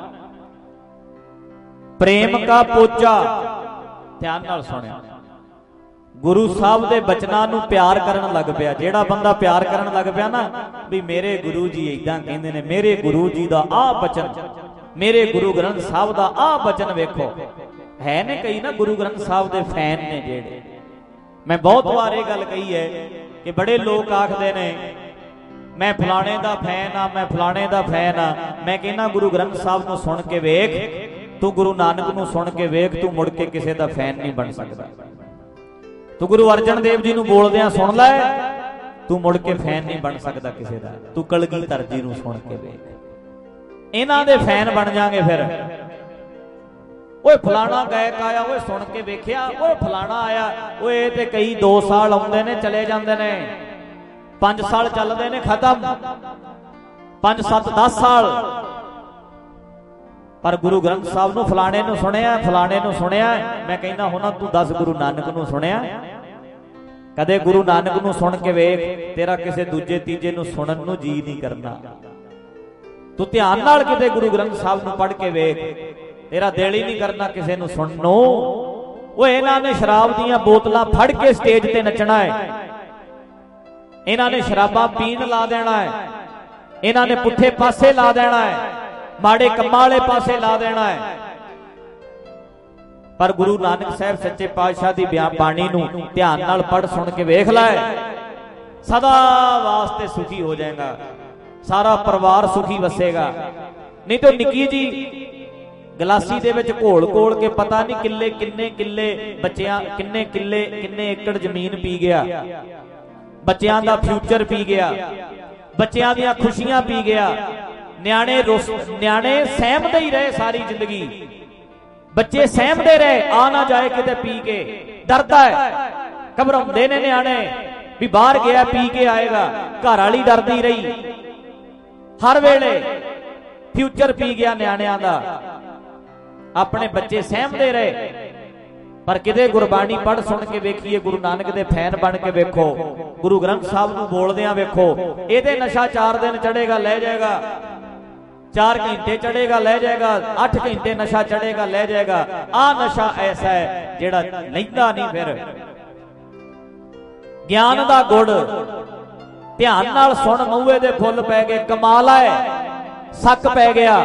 ਪ੍ਰੇਮ ਕਾ ਪੋਚਾ। ਧਿਆਨ ਨਾਲ ਸੁਣਿਆ। ਗੁਰੂ ਸਾਹਿਬ ਦੇ ਬਚਨਾਂ ਨੂੰ ਪਿਆਰ ਕਰਨ ਲੱਗ ਪਿਆ। ਜਿਹੜਾ ਬੰਦਾ ਪਿਆਰ ਕਰਨ ਲੱਗ ਪਿਆ ਨਾ, ਵੀ ਮੇਰੇ ਗੁਰੂ ਜੀ ਏਦਾਂ ਕਹਿੰਦੇ ਨੇ, ਮੇਰੇ ਗੁਰੂ ਜੀ ਦਾ ਆਹ ਬਚਨ, ਮੇਰੇ ਗੁਰੂ ਗ੍ਰੰਥ ਸਾਹਿਬ ਦਾ ਆਹ ਬਚਨ ਵੇਖੋ। ਹੈ ਨੇ ਕਈ ਨਾ ਗੁਰੂ ਗ੍ਰੰਥ ਸਾਹਿਬ ਦੇ ਫੈਨ ਨੇ ਜਿਹੜੇ। ਮੈਂ ਬਹੁਤ ਵਾਰ ਇਹ ਗੱਲ ਕਹੀ ਹੈ ਕਿ ਬੜੇ ਲੋਕ ਆਖਦੇ ਨੇ ਮੈਂ ਫਲਾਣੇ ਦਾ ਫੈਨ ਆ, ਮੈਂ ਫਲਾਣੇ ਦਾ ਫੈਨ ਆ। ਮੈਂ ਕਹਿੰਦਾ ਗੁਰੂ ਗ੍ਰੰਥ ਸਾਹਿਬ ਨੂੰ ਸੁਣ ਕੇ ਵੇਖ, ਤੂੰ ਗੁਰੂ ਨਾਨਕ ਨੂੰ ਸੁਣ ਕੇ ਵੇਖ, ਤੂੰ ਮੁੜ ਕੇ ਕਿਸੇ ਦਾ ਫੈਨ ਨਹੀਂ ਬਣ ਸਕਦਾ। ਤੂੰ ਗੁਰੂ ਅਰਜਨ ਦੇਵ ਜੀ ਨੂੰ ਬੋਲਦਿਆਂ ਸੁਣ ਲੈ, ਤੂੰ ਮੁੜ ਕੇ ਫੈਨ ਨਹੀਂ ਬਣ ਸਕਦਾ ਕਿਸੇ ਦਾ। ਤੂੰ ਕਲਗੀਧਰ ਜੀ ਨੂੰ ਸੁਣ ਕੇ ਵੇਖ, ਇਹਨਾਂ ਦੇ ਫੈਨ ਬਣ ਜਾਾਂਗੇ ਫਿਰ। ਓਏ ਫਲਾਣਾ ਗਾਇਕ ਆਇਆ, ਓਏ ਸੁਣ ਕੇ ਵੇਖਿਆ, ਓਏ ਫਲਾਣਾ ਆਇਆ। ਓਏ ਤੇ ਕਈ ਦੋ ਸਾਲ ਆਉਂਦੇ ਨੇ ਚਲੇ ਜਾਂਦੇ ਨੇ, ਪੰਜ ਸਾਲ ਚੱਲਦੇ ਨੇ ਖਤਮ, ਪੰਜ ਸੱਤ ਦਸ ਸਾਲ। ਪਰ ਗੁਰੂ ਗ੍ਰੰਥ ਸਾਹਿਬ ਨੂੰ ਫਲਾਣੇ ਨੂੰ ਸੁਣਿਆ, ਫਲਾਣੇ ਨੂੰ ਸੁਣਿਆ। ਮੈਂ ਕਹਿੰਦਾ ਹੁਣ ਤੂੰ ਦਸ ਗੁਰੂ ਨਾਨਕ ਨੂੰ ਸੁਣਿਆ? ਕਦੇ ਗੁਰੂ ਨਾਨਕ ਨੂੰ ਸੁਣ ਕੇ ਵੇਖ, ਤੇਰਾ ਕਿਸੇ ਦੂਜੇ ਤੀਜੇ ਨੂੰ ਸੁਣਨ ਨੂੰ ਜੀ ਨਹੀਂ ਕਰਨਾ। ਤੂੰ ਧਿਆਨ ਨਾਲ ਕਿਤੇ ਗੁਰੂ ਗ੍ਰੰਥ ਸਾਹਿਬ ਨੂੰ ਪੜ੍ਹ ਕੇ ਵੇਖ, ਤੇਰਾ ਦਿਲ ਹੀ ਨਹੀਂ ਕਰਨਾ ਕਿਸੇ ਨੂੰ ਸੁਣਨ ਨੂੰ। ਉਹ ਇਹਨਾਂ ਨੇ ਸ਼ਰਾਬ ਦੀਆਂ ਬੋਤਲਾਂ ਫੜ ਕੇ ਸਟੇਜ ਤੇ ਨੱਚਣਾ ਹੈ, ਇਹਨਾਂ ਨੇ ਸ਼ਰਾਬਾਂ ਪੀਣ ਲਾ ਦੇਣਾ ਹੈ, ਇਹਨਾਂ ਨੇ ਪੁੱਠੇ ਪਾਸੇ ਲਾ ਦੇਣਾ ਹੈ, ਮਾੜੇ ਕੰਮਾਂ ਵਾਲੇ ਪਾਸੇ ਲਾ ਦੇਣਾ ਹੈ। ਪਰ ਗੁਰੂ ਨਾਨਕ ਸਾਹਿਬ ਸੱਚੇ ਪਾਤਸ਼ਾਹ ਦੀ ਬਿਆਨ ਬਾਣੀ ਨੂੰ ਧਿਆਨ ਨਾਲ ਪੜ੍ਹ ਸੁਣ ਕੇ ਵੇਖ ਲੈ, ਸਦਾ ਵਾਸਤੇ ਸੁਖੀ ਹੋ ਜਾਏਗਾ, ਸਾਰਾ ਪਰਿਵਾਰ ਸੁਖੀ ਵਸੇਗਾ। ਨਹੀਂ ਤਾਂ ਨਿੱਕੀ ਜੀ ਗਲਾਸੀ ਦੇ ਵਿੱਚ ਘੋਲ ਘੋਲ ਕੇ ਪਤਾ ਨਹੀਂ ਕਿੱਲੇ ਕਿੰਨੇ ਕਿੱਲੇ ਬੱਚਿਆਂ, ਕਿੰਨੇ ਕਿੱਲੇ ਕਿੰਨੇ ਏਕੜ ਜ਼ਮੀਨ ਪੀ ਗਿਆ, ਬੱਚਿਆਂ ਦਾ ਫਿਊਚਰ ਪੀ ਗਿਆ, ਬੱਚਿਆਂ ਦੀਆਂ ਖੁਸ਼ੀਆਂ ਪੀ ਗਿਆ। ਨਿਆਣੇ ਰੁੱਸ ਨਿਆਣੇ ਸਹਿਮਦੇ ਹੀ ਰਹੇ ਸਾਰੀ ਜ਼ਿੰਦਗੀ, ਬੱਚੇ ਸਹਿਮਦੇ ਰਹੇ, ਆ ਨਾ ਜਾਏ ਕਿਤੇ ਪੀ ਕੇ। ਡਰਦਾ ਹੈ, ਘਬਰਾਉਂਦੇ ਨੇ ਨਿਆਣੇ ਵੀ ਬਾਹਰ ਗਿਆ ਪੀ ਕੇ ਆਏਗਾ। ਘਰ ਵਾਲੀ ਡਰਦੀ ਰਹੀ, ਹਰ ਵੇਲੇ ਫਿਊਚਰ ਪੀ ਗਿਆ ਨਿਆਣਿਆਂ ਦਾ। ਆਪਣੇ ਬੱਚੇ ਸਹਿਮਦੇ ਰਹੇ। ਪਰ ਕਿਤੇ ਗੁਰਬਾਣੀ ਪੜ੍ਹ ਸੁਣ ਕੇ ਵੇਖੀਏ, ਗੁਰੂ ਨਾਨਕ ਦੇ ਫੈਨ ਬਣ ਕੇ ਵੇਖੋ, ਗੁਰੂ ਗ੍ਰੰਥ ਸਾਹਿਬ ਨੂੰ ਬੋਲਦਿਆਂ ਵੇਖੋ। ਇਹਦੇ ਨਸ਼ਾ ਚਾਰ ਦਿਨ ਚੜੇਗਾ ਲੈ ਜਾਏਗਾ, ਚਾਰ ਘੰਟੇ ਚੜੇਗਾ ਲੈ ਜਾਏਗਾ, ਅੱਠ ਘੰਟੇ ਨਸ਼ਾ ਚੜੇਗਾ ਲੈ ਜਾਏਗਾ। ਆ ਨਸ਼ਾ ਐਸਾ ਹੈ ਜਿਹੜਾ ਲੈਂਦਾ ਨਹੀਂ। ਫਿਰ ਗਿਆਨ ਦਾ ਗੁੜ ਧਿਆਨ ਨਾਲ ਸੁਣ, ਮੂਹੇ ਦੇ ਫੁੱਲ ਪੈ ਗਏ, ਕਮਾਲ ਹੈ, ਸੱਕ ਪੈ ਗਿਆ।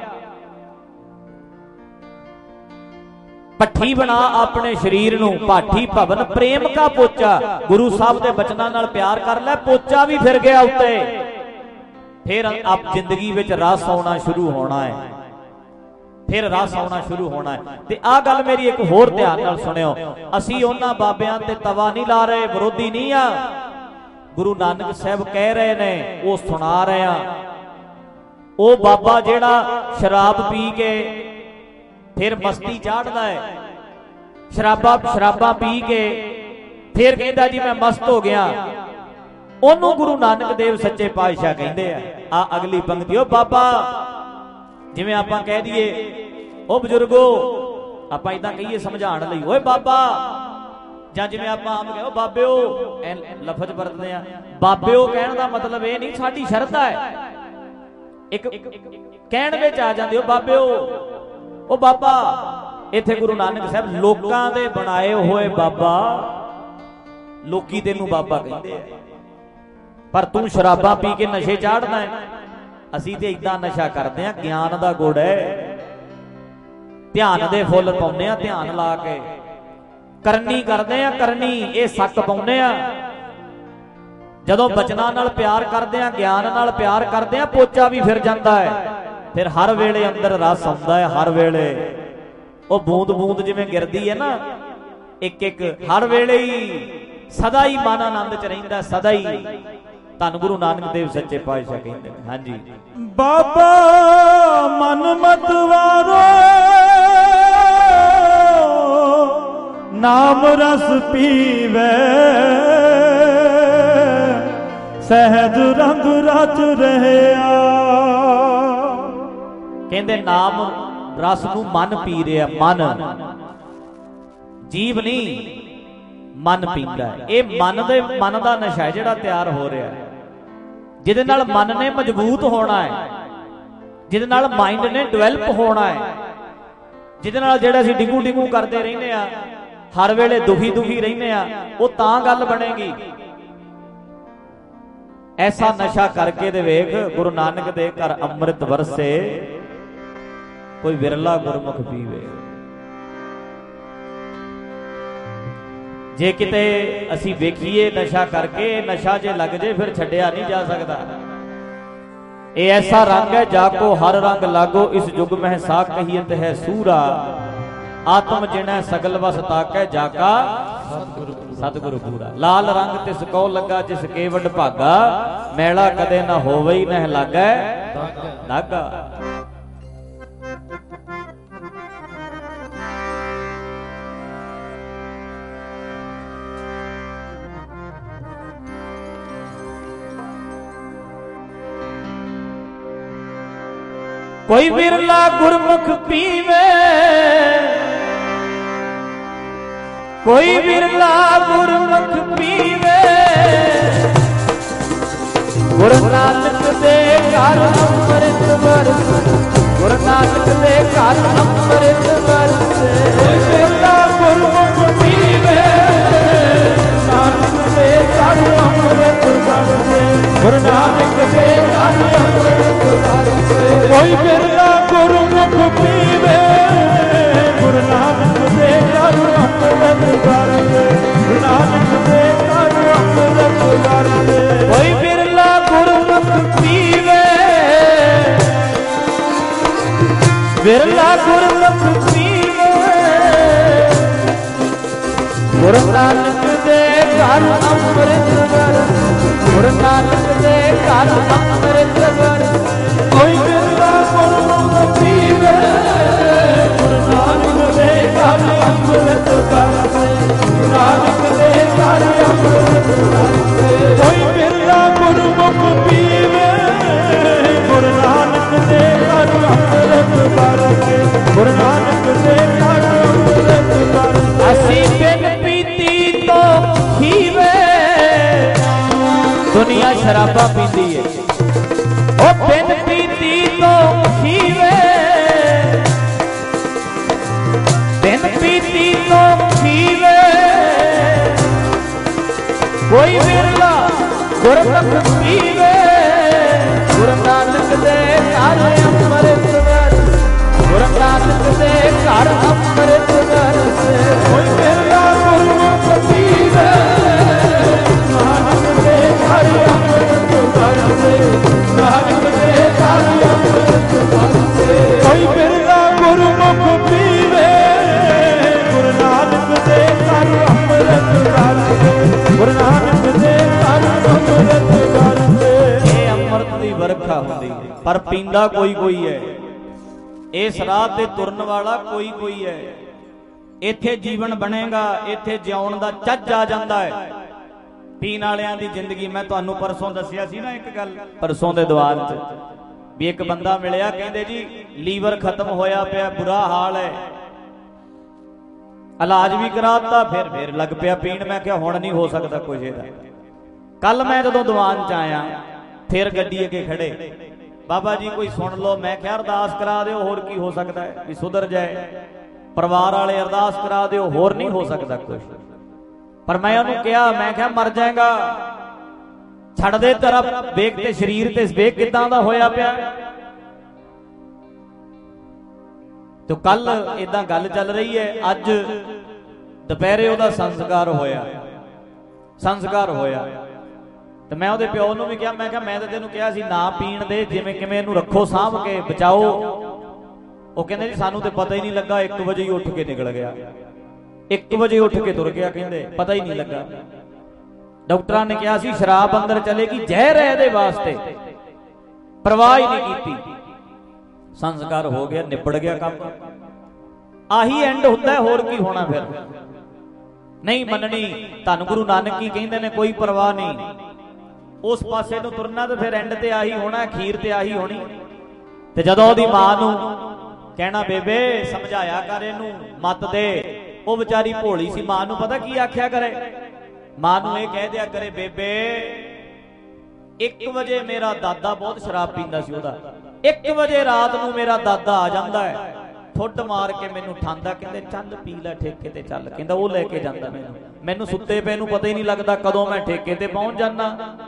ਭੱਠੀ ਬਣਾ ਆਪਣੇ ਸਰੀਰ ਨੂੰ, ਭਾਠੀ ਭਵਨ ਪ੍ਰੇਮ ਕਾ ਪੋਚਾ। ਗੁਰੂ ਸਾਹਿਬ ਦੇ ਬਚਨਾਂ ਨਾਲ ਪਿਆਰ ਕਰ ਲੈ, ਪੋਚਾ ਵੀ ਫਿਰ ਗਿਆ ਉੱਤੇ। ਫਿਰ ਆਪ ਜ਼ਿੰਦਗੀ ਵਿੱਚ ਰਸ ਆਉਣਾ ਸ਼ੁਰੂ ਹੋਣਾ ਹੈ, ਫਿਰ ਰਸ ਆਉਣਾ ਸ਼ੁਰੂ ਹੋਣਾ ਹੈ। ਤੇ ਆਹ ਗੱਲ ਮੇਰੀ ਇੱਕ ਹੋਰ ਧਿਆਨ ਨਾਲ ਸੁਣਿਓ, ਅਸੀਂ ਉਹਨਾਂ ਬਾਬਿਆਂ ਤੇ ਤਵਾ ਨਹੀਂ ਲਾ ਰਹੇ, ਵਿਰੋਧੀ ਨਹੀਂ ਆ। ਗੁਰੂ ਨਾਨਕ ਸਾਹਿਬ ਕਹਿ ਰਹੇ ਨੇ, ਉਹ ਸੁਣਾ ਰਹੇ ਆ। ਉਹ ਬਾਬਾ ਜਿਹੜਾ ਸ਼ਰਾਬ ਪੀ ਕੇ ਫਿਰ ਮਸਤੀ ਚਾੜਦਾ ਹੈ, ਸ਼ਰਾਬਾਂ ਸ਼ਰਾਬਾਂ ਪੀ ਕੇ ਫਿਰ ਕਹਿੰਦਾ ਜੀ ਮੈਂ ਮਸਤ ਹੋ ਗਿਆ, ਉਹਨੂੰ ਗੁਰੂ ਨਾਨਕ ਦੇਵ ਸੱਚੇ ਪਾਤਸ਼ਾਹ ਕਹਿੰਦੇ ਆ। ਆ ਅਗਲੀ ਪੰਕਤੀ, ਉਹ ਬਾਬਾ, ਜਿਵੇਂ ਆਪਾਂ ਕਹਿ ਦਈਏ ਉਹ ਬਜ਼ੁਰਗੋ, ਆਪਾਂ ਇਦਾਂ ਕਹੀਏ ਸਮਝਾਉਣ ਲਈ, ਓਏ ਬਾਬਾ, ਜਾਂ ਜਿਵੇਂ ਆਪਾਂ ਆਮ ਕਹੇ ਉਹ ਬਾਬਿਓ, ਐ ਲਫ਼ਜ਼ ਵਰਤਦੇ ਆ। ਬਾਬਿਓ ਕਹਿਣ ਦਾ ਮਤਲਬ ਇਹ ਨਹੀਂ, ਸਾਡੀ ਸ਼ਰਧਾ ਹੈ, ਇੱਕ ਕਹਿਣ ਵਿੱਚ ਆ ਜਾਂਦੀ, ਉਹ ਬਾਬਿਓ, ਉਹ ਬਾਬਾ। ਇੱਥੇ ਗੁਰੂ ਨਾਨਕ ਸਾਹਿਬ ਲੋਕਾਂ ਦੇ ਬਣਾਏ ਹੋਏ ਬਾਬਾ, ਲੋਕੀ ਤੈਨੂੰ ਬਾਬਾ ਕਹਿੰਦੇ ਆ, ਪਰ ਤੂੰ ਸ਼ਰਾਬਾਂ ਪੀ ਕੇ ਨਸ਼ੇ ਚਾੜਦਾ ਹੈ। ਅਸੀਂ ਤੇ ਇਦਾਂ ਨਸ਼ਾ ਕਰਦੇ ਆ, ਗਿਆਨ ਦਾ ਗੁੜ ਹੈ, ਧਿਆਨ ਦੇ ਫੁੱਲ ਪਾਉਂਦੇ ਆ, ਧਿਆਨ ਲਾ ਕੇ ਕਰਨੀ ਕਰਦੇ ਆ, ਕਰਨੀ ਇਹ ਸੱਕ ਪਾਉਂਦੇ ਆ। ਜਦੋਂ ਬਚਨਾਂ ਨਾਲ ਪਿਆਰ ਕਰਦੇ ਆ, ਗਿਆਨ ਨਾਲ ਪਿਆਰ ਕਰਦੇ ਆ, ਪੋਚਾ ਵੀ ਫਿਰ ਜਾਂਦਾ ਹੈ। ਫਿਰ ਹਰ ਵੇਲੇ ਅੰਦਰ ਰਸ ਆਉਂਦਾ ਹੈ, ਹਰ ਵੇਲੇ ਉਹ ਬੂੰਦ ਬੂੰਦ ਜਿਵੇਂ ਗਿਰਦੀ ਹੈ ਨਾ, ਇੱਕ ਇੱਕ ਹਰ ਵੇਲੇ ਹੀ ਸਦਾ ਹੀ ਮਨ ਆਨੰਦ ਚ ਰਹਿੰਦਾ, ਸਦਾ ਹੀ। ਧੰਨ ਗੁਰੂ ਨਾਨਕ ਦੇਵ ਸੱਚੇ ਪਾਤਸ਼ਾਹ ਕਹਿੰਦੇ ਨੇ। ਹਾਂਜੀ ਬਾਬਾ ਮਨ ਮਤਵਾਰੋ ਨਾਮ ਰਸ ਪੀਵੇ, ਸਹਿਜ ਰੰਗ ਰਚ ਰਹਿਆ। ਕਹਿੰਦੇ ਨਾਮ ਰਸ ਨੂੰ ਮਨ ਪੀ ਰਿਹਾ, ਮਨ, ਜੀਵ ਨਹੀਂ, ਮਨ ਪੀਂਦਾ। ਇਹ ਮਨ ਦੇ ਮਨ ਦਾ ਨਸ਼ਾ ਹੈ ਜਿਹੜਾ ਤਿਆਰ ਹੋ ਰਿਹਾ, ਜਿਹਦੇ ਨਾਲ ਮਨ ਨੇ ਮਜ਼ਬੂਤ ਹੋਣਾ ਹੈ, ਜਿਹਦੇ ਨਾਲ ਮਾਈਂਡ ਨੇ ਡਿਵੈਲਪ ਹੋਣਾ ਹੈ, ਜਿਹਦੇ ਨਾਲ ਜਿਹੜਾ ਅਸੀਂ ਡਿਗੂ ਡਿਗੂ ਕਰਦੇ ਰਹਿੰਦੇ ਆ, ਹਰ ਵੇਲੇ ਦੁਖੀ ਦੁਖੀ ਰਹਿੰਦੇ ਆ, ਉਹ ਤਾਂ ਗੱਲ ਬਣੇਗੀ। ਐਸਾ ਨਸ਼ਾ ਕਰਕੇ ਦੇ ਵੇਖ, ਗੁਰੂ ਨਾਨਕ ਦੇ ਘਰ ਅੰਮ੍ਰਿਤ ਵਰਸੇ, ਕੋਈ ਵਿਰਲਾ ਗੁਰਮੁਖ ਪੀਵੇ। ਜੇ ਕਿਤੇ ਅਸੀਂ ਵੇਖੀਏ ਨਸ਼ਾ ਕਰਕੇ, ਨਸ਼ਾ ਜੇ ਲੱਗ ਜੇ ਫਿਰ ਛੱਡਿਆ ਨਹੀਂ ਜਾ ਸਕਦਾ। ਇਹ ਐਸਾ ਰੰਗ ਹੈ ਜਾ ਕੋ ਹਰ ਰੰਗ ਲਾਗੋ, ਇਸ ਯੁਗ ਮਹਿ ਸਾ ਕਹੀਤ ਹੈ ਸੂਰਾ। ਆਤਮ ਜਿਣੈ ਸਗਲ ਵਸ ਤਾਕੈ, ਜਾ ਕਾ ਸਤਿਗੁਰੂ ਪੂਰਾ। ਲਾਲ ਰੰਗ ਤਿਸ ਕੋ ਲੱਗਾ, ਜਿਸ ਕੇ ਵੱਡ ਭਾਗਾ, ਮੈਲਾ ਕਦੇ ਨਾ ਹੋਵਈ ਨਹਿ ਲਾਗੈ ਦਾਗਾ। ਕੋਈ ਬਿਰਲਾ ਗੁਰਮੁਖ ਪੀਵੇ, ਕੋਈ ਬਿਰਲਾ ਗੁਰਮੁਖ ਪੀਵੇ, ਗੁਰੂ ਨਾਨਕ ਦੇ ਘਰ ਅੰਮ੍ਰਿਤ ਵਰਸੇ, ਗੁਰੂ ਨਾਨਕ ਦੇ ਘਰ ਅੰਮ੍ਰਿਤ ਵਰਸੇ। ਕੋਈ ਬਿਰਲਾ ਗੁਰਮੁਖ ਪੀਵੇ, ਨਾਨਕ ਦੇ ਘਰ ਅੰਮ੍ਰਿਤ ਵਰਸੇ, ਗੁਰੂ ਨਾਨਕ ਦੇ ਘਰ ਅੰਮ੍ਰਿਤ ਵਰਸੇ। ਕੋਈ ਬਿਰਲਾ ਗੁਰਮੁਖ ਪੀਵੇ, ਗੁਰੂ ਨਾਨਕ ਦੇ ਘਰ ਅੰਮ੍ਰਿਤ ਵਰਸੇ, ਗੁਰੂ ਨਾਨਕ ਦੇ ਘਰ ਅੰਮ੍ਰਿਤ ਵਰਸੇ। ਕੋਈ ਬਿਰਲਾ ਗੁਰਮੁਖ ਪੀਵੇ, ਬਿਰਲਾ ਗੁਰਮੁਖ ਪੀਵੇ, ਗੁਰੂ ਨਾਨਕ ਦੇ ਘਰ ਅੰਮ੍ਰਿਤ ਵਰਸੇ, ਗੁਰੂ ਨਾਨਕ ਦੇ ਘਰ ਅੰਮ੍ਰਿਤ ਵਰਸੇ। ਕੋਈ ਬਿਰਲਾ ਗੁਰਮੁਖ ਪੀਵੇ, ਗੁਰੂ ਨਾਨਕ ਦੇ ਘਰ ਅੰਮ੍ਰਿਤ ਵਰਸੇ, ਗੁਰੂ ਨਾਨਕ ਦੇ ਘਰ ਅੰਮ੍ਰਿਤ ਵਰਸੇ। ਕੋਈ ਬਿਰਲਾ ਗੁਰਮੁਖ ਪੀਵੇ, ਗੁਰੂ ਨਾਨਕ ਦੇ ਘਰ ਅੰਮ੍ਰਿਤ ਵਰਸੇ, ਗੁਰੂ ਨਾਨਕ ਦੇ ਘਰ ਅੰਮ੍ਰਿਤ ਵਰਸੇ। ਅਸੀਂ ਬਿਨ ਪੀਤੀ ਤੋਂ ਖੀਵੇ, ਦੁਨੀਆ ਸ਼ਰਾਬਾਂ ਪੀਂਦੀ ਹੈ, ਉਹ ਬਿਨ ਪੀਤੀ ਤੋਂ ਖੀਵੇ, ਬਿਨ ਪੀਤੀ ਤੋਂ ਖੀਵੇ। ਕੋਈ ਬਿਰਲਾ ਗੁਰਮੁਖ ਪੀਵੇ, ਗੁਰੂ ਨਾਨਕ ਦੇ ਘਰ ਅੰਮ੍ਰਿਤ ਵਰਸੇ, ਗੁਰੂ ਨਾਨਕ ਦੇ ਘਰ ਅੰਮ੍ਰਿਤ ਵਰਸੇ। ਕੋਈ ਬਿਰਲਾ ਗੁਰਮੁਖ ਪੀਵੇ, ਨਾਨਕ ਦੇ ਘਰ ਅੰਮ੍ਰਿਤ ਵਰਸੇ, ਨਾਨਕ ਦੇ ਘਰ ਅੰਮ੍ਰਿਤ ਵਰਸੇ। ਕੋਈ ਬਿਰਲਾ ਗੁਰਮੁਖ ਪੀਵੇ, ਗੁਰੂ ਨਾਨਕ ਦੇ ਘਰ ਅੰਮ੍ਰਿਤ ਵਰਸੇ, ਗੁਰੂ ਨਾਨਕ ਦੇ ਘਰ ਅੰਮ੍ਰਿਤ ਵਰਸੇ। ਇਹ ਅੰਮ੍ਰਿਤ ਦੀ ਵਰਖਾ ਹੁੰਦੀ ਹੈ, ਪਰ ਪੀਂਦਾ ਕੋਈ ਕੋਈ ਹੈ। ਇਸ ਰਾਹ ਤੇ ਤੁਰਨ ਵਾਲਾ ਕੋਈ ਕੋਈ ਹੈ। ਇੱਥੇ ਜੀਵਨ ਬਣੇਗਾ, ਇੱਥੇ ਜਿਉਣ ਦਾ ਚੱਜ ਆ ਜਾਂਦਾ ਹੈ। ਪੀਣ ਵਾਲਿਆਂ ਦੀ ਜ਼ਿੰਦਗੀ, ਮੈਂ ਤੁਹਾਨੂੰ ਪਰਸੋਂ ਦੱਸਿਆ ਸੀ ਨਾ ਇੱਕ ਗੱਲ, ਪਰਸੋਂ ਦੇ ਦੀਵਾਨ 'ਚ ਵੀ ਇੱਕ ਬੰਦਾ ਮਿਲਿਆ, ਕਹਿੰਦੇ ਜੀ ਲੀਵਰ ਖਤਮ ਹੋਇਆ ਪਿਆ, ਬੁਰਾ ਹਾਲ ਹੈ, ਇਲਾਜ ਵੀ ਕਰਾਤਾ, ਫਿਰ ਫਿਰ ਲੱਗ ਪਿਆ ਪੀਣ। ਮੈਂ ਕਿਹਾ ਹੁਣ ਨਹੀਂ ਹੋ ਸਕਦਾ ਕੁਝ ਇਹਦਾ। ਕੱਲ ਮੈਂ ਜਦੋਂ ਦੀਵਾਨ 'ਚ ਆਇਆ, ਫਿਰ ਗੱਡੀ ਅੱਗੇ ਖੜੇ, ਬਾਬਾ ਜੀ ਕੋਈ ਸੁਣ ਲਓ। ਮੈਂ ਕਿਹਾ ਅਰਦਾਸ ਕਰਾ ਦਿਓ, ਹੋਰ ਕੀ ਹੋ ਸਕਦਾ ਹੈ ਵੀ ਸੁਧਰ ਜਾਏ। ਪਰਿਵਾਰ ਵਾਲੇ ਅਰਦਾਸ ਕਰਾ ਦਿਓ, ਹੋਰ ਨਹੀਂ ਹੋ ਸਕਦਾ ਕੁਝ। ਪਰ ਮੈਂ ਉਹਨੂੰ ਕਿਹਾ, ਮੈਂ ਕਿਹਾ ਮਰ ਜਾਏਗਾ, ਛੱਡ ਦੇ ਤੇਰਾ ਵੇਖ ਤੇ ਸਰੀਰ ਤੇ ਵੇਖ ਕਿਦਾਂ ਦਾ ਹੋਇਆ ਪਿਆ। ਤੇ ਕੱਲ ਇਦਾਂ ਗੱਲ ਚੱਲ ਰਹੀ ਹੈ, ਅੱਜ ਦੁਪਹਿਰੇ ਉਹਦਾ ਸੰਸਕਾਰ ਹੋਇਆ, ਸੰਸਕਾਰ ਹੋਇਆ। ਤੇ ਮੈਂ ਉਹਦੇ ਪਿਓ ਨੂੰ ਵੀ ਕਿਹਾ, ਮੈਂ ਕਿਹਾ ਮੈਂ ਤਾਂ ਤੈਨੂੰ ਕਿਹਾ ਸੀ ਨਾ ਪੀਣ ਦੇ, ਜਿਵੇਂ ਕਿਵੇਂ ਇਹਨੂੰ ਰੱਖੋ ਸਾਂਭ ਕੇ, ਬਚਾਓ। ਉਹ ਕਹਿੰਦੇ ਜੀ ਸਾਨੂੰ ਤੇ ਪਤਾ ਹੀ ਨਹੀਂ ਲੱਗਾ, ਇੱਕ ਵਜੇ ਹੀ ਉੱਠ ਕੇ ਨਿਕਲ ਗਿਆ, ਇੱਕ ਵਜੇ ਉੱਠ ਕੇ ਤੁਰ ਗਿਆ, ਕਹਿੰਦੇ ਪਤਾ ਹੀ ਨਹੀਂ ਲੱਗਾ। ਡਾਕਟਰਾਂ ਨੇ ਕਿਹਾ ਸੀ ਸ਼ਰਾਬ ਅੰਦਰ ਚਲੇਗੀ, ਜ਼ਹਿਰ ਹੈ ਇਹਦੇ ਵਾਸਤੇ, ਪਰਵਾਹ ਹੀ ਨਹੀਂ ਕੀਤੀ। ਸੰਸਕਾਰ ਹੋ ਗਿਆ, ਨਿਬੜ ਗਿਆ ਕੰਮ। ਆਹੀ ਐਂਡ ਹੁੰਦਾ, ਹੋਰ ਕੀ ਹੋਣਾ ਫਿਰ। ਨਹੀਂ ਮੰਨਣੀ, ਧੰਨ ਗੁਰੂ ਨਾਨਕ ਕੀ ਕਹਿੰਦੇ ਨੇ, ਕੋਈ ਪਰਵਾਹ ਨਹੀਂ, ਉਸ ਪਾਸੇ ਨੂੰ ਤੁਰਨਾ ਤੇ ਫਿਰ ਐਂਡ ਤੇ ਆਹੀ ਹੋਣਾ, ਅਖੀਰ ਤੇ ਆਹੀ ਹੋਣੀ। ਤੇ ਜਦੋਂ ਉਹਦੀ ਮਾਂ ਨੂੰ ਕਹਿਣਾ ਬੇਬੇ ਸਮਝਾਇਆ ਕਰ ਇਹਨੂੰ, ਮੱਤ ਦੇ, ਉਹ ਵਿਚਾਰੀ ਭੋਲੀ ਸੀ, ਮਾਂ ਨੂੰ ਪਤਾ ਕੀ ਆਖਿਆ ਕਰੇ, ਮਾਂ ਨੂੰ ਇਹ ਕਹਿ ਦਿਆ ਕਰੇ ਬੇਬੇ ਇੱਕ ਵਜੇ ਮੇਰਾ ਦਾਦਾ ਬਹੁਤ ਸ਼ਰਾਬ ਪੀਂਦਾ ਸੀ, ਉਹਦਾ ਇੱਕ ਵਜੇ ਰਾਤ ਨੂੰ ਮੇਰਾ ਦਾਦਾ ਆ ਜਾਂਦਾ ਹੈ, ਠੁੱਡ ਮਾਰ ਕੇ ਮੈਨੂੰ ਠਾਂਦਾ, ਕਹਿੰਦੇ ਚੱਲ ਪੀ ਲੈ ਠੇਕੇ ਤੇ ਚੱਲ, ਕਹਿੰਦਾ ਉਹ ਲੈ ਕੇ ਜਾਂਦਾ ਮੈਨੂੰ, ਮੈਨੂੰ ਸੁੱਤੇ ਪਏ ਨੂੰ ਪਤਾ ਹੀ ਨਹੀਂ ਲੱਗਦਾ ਕਦੋਂ ਮੈਂ ਠੇਕੇ ਤੇ ਪਹੁੰਚ ਜਾਂਦਾ,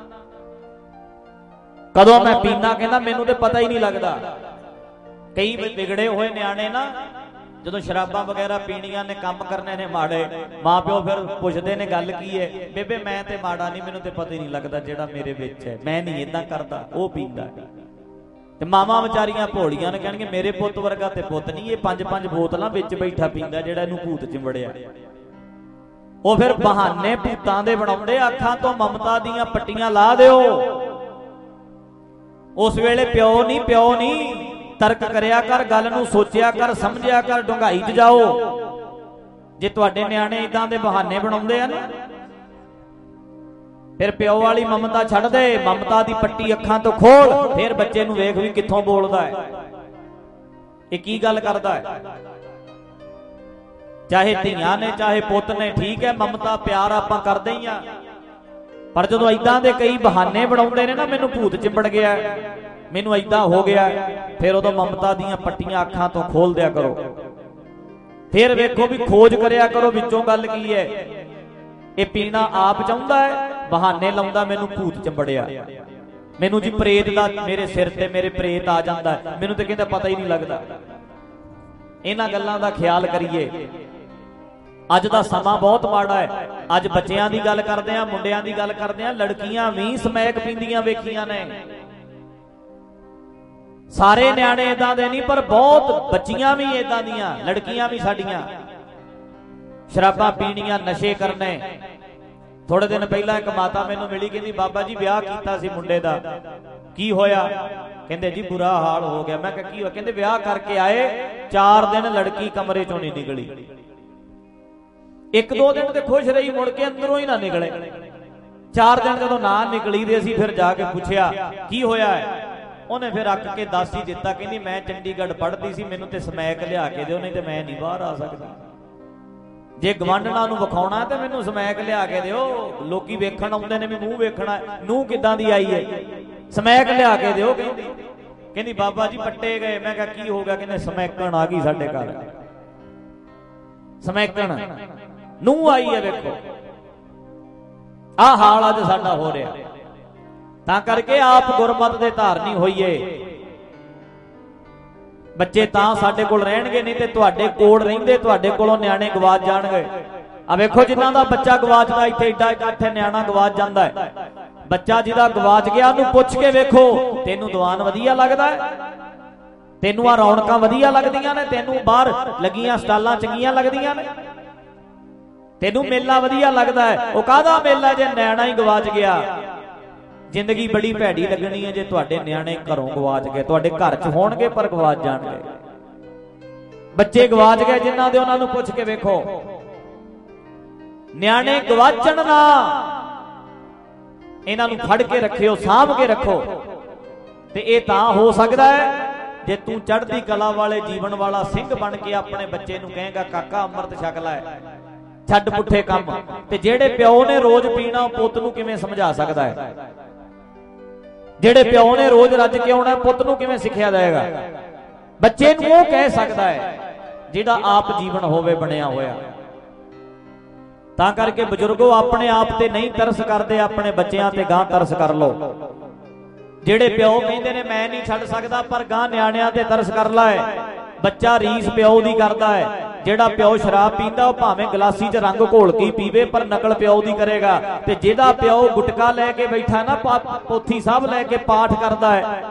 ਕਦੋਂ ਮੈਂ ਪੀਣਾ, ਕਹਿੰਦਾ ਮੈਨੂੰ ਤੇ ਪਤਾ ਹੀ ਨਹੀਂ ਲੱਗਦਾ। ਕਈ ਵਿਗੜੇ ਹੋਏ ਨਿਆਣੇ ਨਾ ਜਦੋਂ ਸ਼ਰਾਬਾਂ ਵਗੈਰਾ ਪੀਣੀਆਂ ਨੇ, ਕੰਮ ਕਰਨੇ ਨੇ ਮਾੜੇ, ਮਾਂ ਪਿਓ ਫਿਰ ਪੁੱਛਦੇ ਨੇ ਗੱਲ ਕੀ ਹੈ, ਬੇਬੇ ਮੈਂ ਤੇ ਮਾੜਾ ਨਹੀਂ, ਮੈਨੂੰ ਤੇ ਪਤਾ ਹੀ ਨਹੀਂ ਲੱਗਦਾ ਜਿਹੜਾ ਮੇਰੇ ਵਿੱਚ ਹੈ, ਮੈਂ ਨਹੀਂ ਏਦਾਂ ਕਰਦਾ, ਉਹ ਪੀਂਦਾ। ਤੇ ਮਾਵਾਂ ਵਿਚਾਰੀਆਂ ਭੋਲੀਆਂ ਨੇ, ਕਹਿਣਗੇ ਮੇਰੇ ਪੁੱਤ ਵਰਗਾ ਤੇ ਪੁੱਤ ਨਹੀਂ, ਇਹ ਪੰਜ ਪੰਜ ਬੋਤਲਾਂ ਵਿੱਚ ਬੈਠਾ ਪੀਂਦਾ ਜਿਹੜਾ ਇਹਨੂੰ ਭੂਤ ਚਿੰਬੜਿਆ। ਉਹ ਫਿਰ ਬਹਾਨੇ ਭੂਤਾਂ ਦੇ ਬਣਾਉਂਦੇ, ਅੱਖਾਂ ਤੋਂ ਮਮਤਾ ਦੀਆਂ ਪੱਟੀਆਂ ਲਾ ਦਿਓ। ਉਸ ਵੇਲੇ ਪਿਓ ਨਹੀਂ, ਪਿਓ ਨਹੀਂ, ਤਰਕ ਕਰਿਆ ਕਰ, ਗੱਲ ਨੂੰ ਸੋਚਿਆ ਕਰ, ਸਮਝਿਆ ਕਰ, ਡੂੰਘਾਈ 'ਚ ਜਾਓ। ਜੇ ਤੁਹਾਡੇ ਨਿਆਣੇ ਇਦਾਂ ਦੇ ਬਹਾਨੇ ਬਣਾਉਂਦੇ ਆ ਨਾ, ਫਿਰ ਪਿਓ ਵਾਲੀ ਮਮਤਾ ਛੱਡ ਦੇ, ਮਮਤਾ ਦੀ ਪੱਟੀ ਅੱਖਾਂ ਤੋਂ ਖੋਲ, ਫਿਰ ਬੱਚੇ ਨੂੰ ਵੇਖ ਵੀ ਕਿੱਥੋਂ ਬੋਲਦਾ ਹੈ, ਇਹ ਕੀ ਗੱਲ ਕਰਦਾ ਹੈ। ਚਾਹੇ ਧੀਆਂ ਨੇ ਚਾਹੇ ਪੁੱਤ ਨੇ, ਠੀਕ ਹੈ, ਮਮਤਾ ਪਿਆਰ ਆਪਾਂ ਕਰਦੇ ਹੀ ਆ, ਪਰ ਜਦੋਂ ਇਦਾਂ ਦੇ ਕਈ ਬਹਾਨੇ ਬਣਾਉਂਦੇ ਨੇ ਨਾ, ਮੈਨੂੰ ਭੂਤ ਚਿੰਬੜ ਗਿਆ, ਮੈਨੂੰ ਏਦਾਂ ਹੋ ਗਿਆ, ਫਿਰ ਉਦੋਂ ਮਮਤਾ ਦੀਆਂ ਪੱਟੀਆਂ ਅੱਖਾਂ ਤੋਂ ਖੋਲ ਦਿਆ ਕਰੋ। ਫਿਰ ਵੇਖੋ ਵੀ ਖੋਜ ਕਰਿਆ ਕਰੋ ਵਿੱਚੋਂ ਗੱਲ ਕੀ ਹੈ। ਇਹ ਪੀਣਾ ਆਪ ਚਾਹੁੰਦਾ ਹੈ, ਬਹਾਨੇ ਲਾਉਂਦਾ ਮੈਨੂੰ ਭੂਤ ਚਿੰਬੜਿਆ, ਮੈਨੂੰ ਜੀ ਪ੍ਰੇਤ ਦਾ ਮੇਰੇ ਸਿਰ ਤੇ ਮੇਰੇ ਪ੍ਰੇਤ ਆ ਜਾਂਦਾ, ਮੈਨੂੰ ਤੇ ਕਹਿੰਦਾ ਪਤਾ ਹੀ ਨਹੀਂ ਲੱਗਦਾ। ਇਹਨਾਂ ਗੱਲਾਂ ਦਾ ਖਿਆਲ ਕਰੀਏ। ਅੱਜ ਦਾ ਸਮਾਂ ਬਹੁਤ ਮਾੜਾ ਹੈ। ਅੱਜ ਬੱਚਿਆਂ ਦੀ ਗੱਲ ਕਰਦੇ ਆ, ਮੁੰਡਿਆਂ ਦੀ ਗੱਲ ਕਰਦੇ ਆ, ਲੜਕੀਆਂ ਵੀ ਸਮੈਕ ਪੀਂਦੀਆਂ ਵੇਖੀਆਂ ਨੇ। ਸਾਰੇ ਨਿਆਣੇ ਇਦਾਂ ਦੇ ਨਹੀਂ, ਪਰ ਬਹੁਤ ਬੱਚੀਆਂ ਵੀ ਇਦਾਂ ਦੀਆਂ, ਲੜਕੀਆਂ ਵੀ ਸਾਡੀਆਂ ਸ਼ਰਾਬਾਂ ਪੀਣੀਆਂ, ਨਸ਼ੇ ਕਰਨੇ। ਥੋੜੇ ਦਿਨ ਪਹਿਲਾਂ ਇੱਕ ਮਾਤਾ ਮੈਨੂੰ ਮਿਲੀ, ਕਹਿੰਦੀ ਬਾਬਾ ਜੀ ਵਿਆਹ ਕੀਤਾ ਸੀ ਮੁੰਡੇ ਦਾ, ਕੀ ਹੋਇਆ? ਕਹਿੰਦੇ ਜੀ ਬੁਰਾ ਹਾਲ ਹੋ ਗਿਆ। ਮੈਂ ਕਿਹਾ ਕੀ ਹੋਇਆ? ਕਹਿੰਦੇ ਵਿਆਹ ਕਰਕੇ ਆਏ, ਚਾਰ ਦਿਨ ਲੜਕੀ ਕਮਰੇ ਚੋਂ ਨਹੀਂ ਨਿਕਲੀ। ਇੱਕ ਦੋ ਦਿਨ ਤੇ ਖੁਸ਼ ਰਹੀ, ਮੁੜ ਕੇ ਅੰਦਰੋਂ ਹੀ ਨਾ ਨਿਕਲੇ। ਚਾਰ ਦਿਨ ਜਦੋਂ ਨਾ ਨਿਕਲੀ ਤੇ ਅਸੀਂ ਫਿਰ ਜਾ ਕੇ ਪੁੱਛਿਆ ਕੀ ਹੋਇਆ ਹੈ। ਉਹਨੇ ਫਿਰ ਅੱਕ ਕੇ ਦੱਸ ਹੀ ਦਿੱਤਾ, ਕਹਿੰਦੀ ਮੈਂ ਚੰਡੀਗੜ੍ਹ ਪੜ੍ਹਦੀ ਸੀ, ਮੈਨੂੰ ਤੇ ਸਮੈਕ ਲਿਆ ਕੇ ਦਿਓ, ਨਹੀਂ ਤੇ ਮੈਂ ਨਹੀਂ ਬਾਹਰ ਆ ਸਕਦੀ। ਜੇ ਗਵਾਂਢਣਾ ਨੂੰ ਵਿਖਾਉਣਾ ਤੇ ਮੈਨੂੰ ਸਮੈਕ ਲਿਆ ਕੇ ਦਿਓ, ਲੋਕੀ ਵੇਖਣ ਆਉਂਦੇ ਨੇ ਵੀ ਮੂੰਹ ਵੇਖਣਾ, ਨੂੰਹ ਕਿੱਦਾਂ ਦੀ ਆਈ ਹੈ, ਸਮੈਕ ਲਿਆ ਕੇ ਦਿਓ। ਕਹਿੰਦੀ ਕਹਿੰਦੀ ਬਾਬਾ ਜੀ ਪੱਟੇ ਗਏ। ਮੈਂ ਕਿਹਾ ਕੀ ਹੋ ਗਿਆ? ਕਹਿੰਦੇ ਸਮੈਕਣ ਆ ਗਈ ਸਾਡੇ ਘਰ, ਸਮੈਕਣ ਨੂੰਹ ਆਈ ਹੈ। ਵੇਖੋ ਆਹ ਹਾਲ ਅੱਜ ਸਾਡਾ ਹੋ ਰਿਹਾ। ਤਾਂ ਕਰਕੇ ਆਪ ਗੁਰਮਤਿ ਦੇ ਧਾਰਨੀ ਹੋਈਏ। ਬੱਚੇ ਤਾਂ ਸਾਡੇ ਕੋਲ ਰਹਿਣਗੇ, ਨਹੀਂ ਤੇ ਤੁਹਾਡੇ ਕੋਲ ਰਹਿੰਦੇ ਤੁਹਾਡੇ ਕੋਲੋਂ ਨਿਆਣੇ ਗਵਾਚ ਜਾਣਗੇ। ਆ ਵੇਖੋ ਜਿਨ੍ਹਾਂ ਦਾ ਬੱਚਾ ਗਵਾਚਦਾ, ਇੱਥੇ ਏਡਾ ਇਕੱਠੇ ਨਿਆਣਾ ਗਵਾਚ ਜਾਂਦਾ ਹੈ। ਬੱਚਾ ਜਿਹਦਾ ਗਵਾਚ ਗਿਆ ਉਹਨੂੰ ਪੁੱਛ ਕੇ ਵੇਖੋ, ਤੈਨੂੰ ਦੀਵਾਨ ਵਧੀਆ ਲੱਗਦਾ ਹੈ? ਤੈਨੂੰ ਆ ਰੌਣਕਾਂ ਵਧੀਆ ਲੱਗਦੀਆਂ ਨੇ? ਤੈਨੂੰ ਬਾਹਰ ਲੱਗੀਆਂ ਸਟਾਲਾਂ ਚੰਗੀਆਂ ਲੱਗਦੀਆਂ ਨੇ? ਤੈਨੂੰ ਮੇਲਾ ਵਧੀਆ ਲੱਗਦਾ ਹੈ? ਉਹ ਕਾਹਦਾ ਮੇਲਾ ਜੇ ਨਿਆਣਾ ਹੀ ਗਵਾਚ ਗਿਆ। ਜ਼ਿੰਦਗੀ ਬੜੀ ਭੈੜੀ ਲੱਗਣੀ ਹੈ ਜੇ ਤੁਹਾਡੇ ਨਿਆਣੇ ਘਰੋਂ ਗਵਾਚ ਗਏ। ਤੁਹਾਡੇ ਘਰ 'ਚ ਹੋਣਗੇ ਪਰ ਗਵਾਚ ਜਾਣਗੇ। ਬੱਚੇ ਗਵਾਚ ਗਏ ਜਿਨ੍ਹਾਂ ਦੇ, ਉਹਨਾਂ ਨੂੰ ਪੁੱਛ ਕੇ ਵੇਖੋ। ਨਿਆਣੇ ਗਵਾਚਣ ਨਾ, ਇਹਨਾਂ ਨੂੰ ਫੜ ਕੇ ਰੱਖਿਓ, ਸਾਂਭ ਕੇ ਰੱਖੋ। ਤੇ ਇਹ ਤਾਂ ਹੋ ਸਕਦਾ ਹੈ ਜੇ ਤੂੰ ਚੜ੍ਹਦੀ ਕਲਾ ਵਾਲੇ ਜੀਵਨ ਵਾਲਾ ਸਿੰਘ ਬਣ ਕੇ ਆਪਣੇ ਬੱਚੇ ਨੂੰ ਕਹੇਗਾ ਕਾਕਾ ਅੰਮ੍ਰਿਤ ਛਕ ਲੈ, ਛੱਡ ਪੁੱਠੇ ਕੰਮ। ਤੇ ਜਿਹੜੇ ਪਿਓ ਨੇ ਰੋਜ਼ ਪੀਣਾ, ਪੁੱਤ ਨੂੰ ਕਿਵੇਂ ਸਮਝਾ ਸਕਦਾ ਹੈ? ਜਿਹੜੇ ਪਿਓ ਨੇ ਰੋਜ਼ ਰੱਜ ਕੇ ਆਉਣਾ, ਪੁੱਤ ਨੂੰ ਕਿਵੇਂ ਸਿੱਖਿਆ ਜਾਏਗਾ? ਬੱਚੇ ਨੂੰ ਉਹ ਕਹਿ ਸਕਦਾ ਹੈ ਜਿਹੜਾ ਆਪ ਜੀਵਨ ਹੋਵੇ ਬਣਿਆ ਹੋਇਆ। ਤਾਂ ਕਰਕੇ ਬਜ਼ੁਰਗੋ ਆਪਣੇ ਆਪ ਤੇ ਨਹੀਂ ਤਰਸ ਕਰਦੇ, ਆਪਣੇ ਬੱਚਿਆਂ ਤੇ ਗਾਂ ਤਰਸ ਕਰ ਲਓ। ਜਿਹੜੇ ਪਿਓ ਕਹਿੰਦੇ ਨੇ ਮੈਂ ਨਹੀਂ ਛੱਡ ਸਕਦਾ, ਪਰ ਗਾਂ ਨਿਆਣਿਆਂ ਤੇ ਤਰਸ ਕਰ ਲੈ। ਬੱਚਾ ਰੀਸ ਪਿਓ ਦੀ ਕਰਦਾ ਹੈ। ਜਿਹੜਾ ਪਿਓ ਸ਼ਰਾਬ ਪੀਂਦਾ ਉਹ ਭਾਵੇਂ ਗਲਾਸੀ 'ਚ ਰੰਗ ਘੋਲ ਕੇ ਪੀਵੇ, ਪਰ ਨਕਲ ਪਿਓ ਦੀ ਕਰੇਗਾ। ਤੇ ਜਿਹਦਾ ਪਿਓ ਗੁਟਕਾ ਲੈ ਕੇ ਬੈਠਾ ਨਾ, ਪੋਥੀ ਸਾਹਿਬ ਲੈ ਕੇ ਪਾਠ ਕਰਦਾ ਹੈ,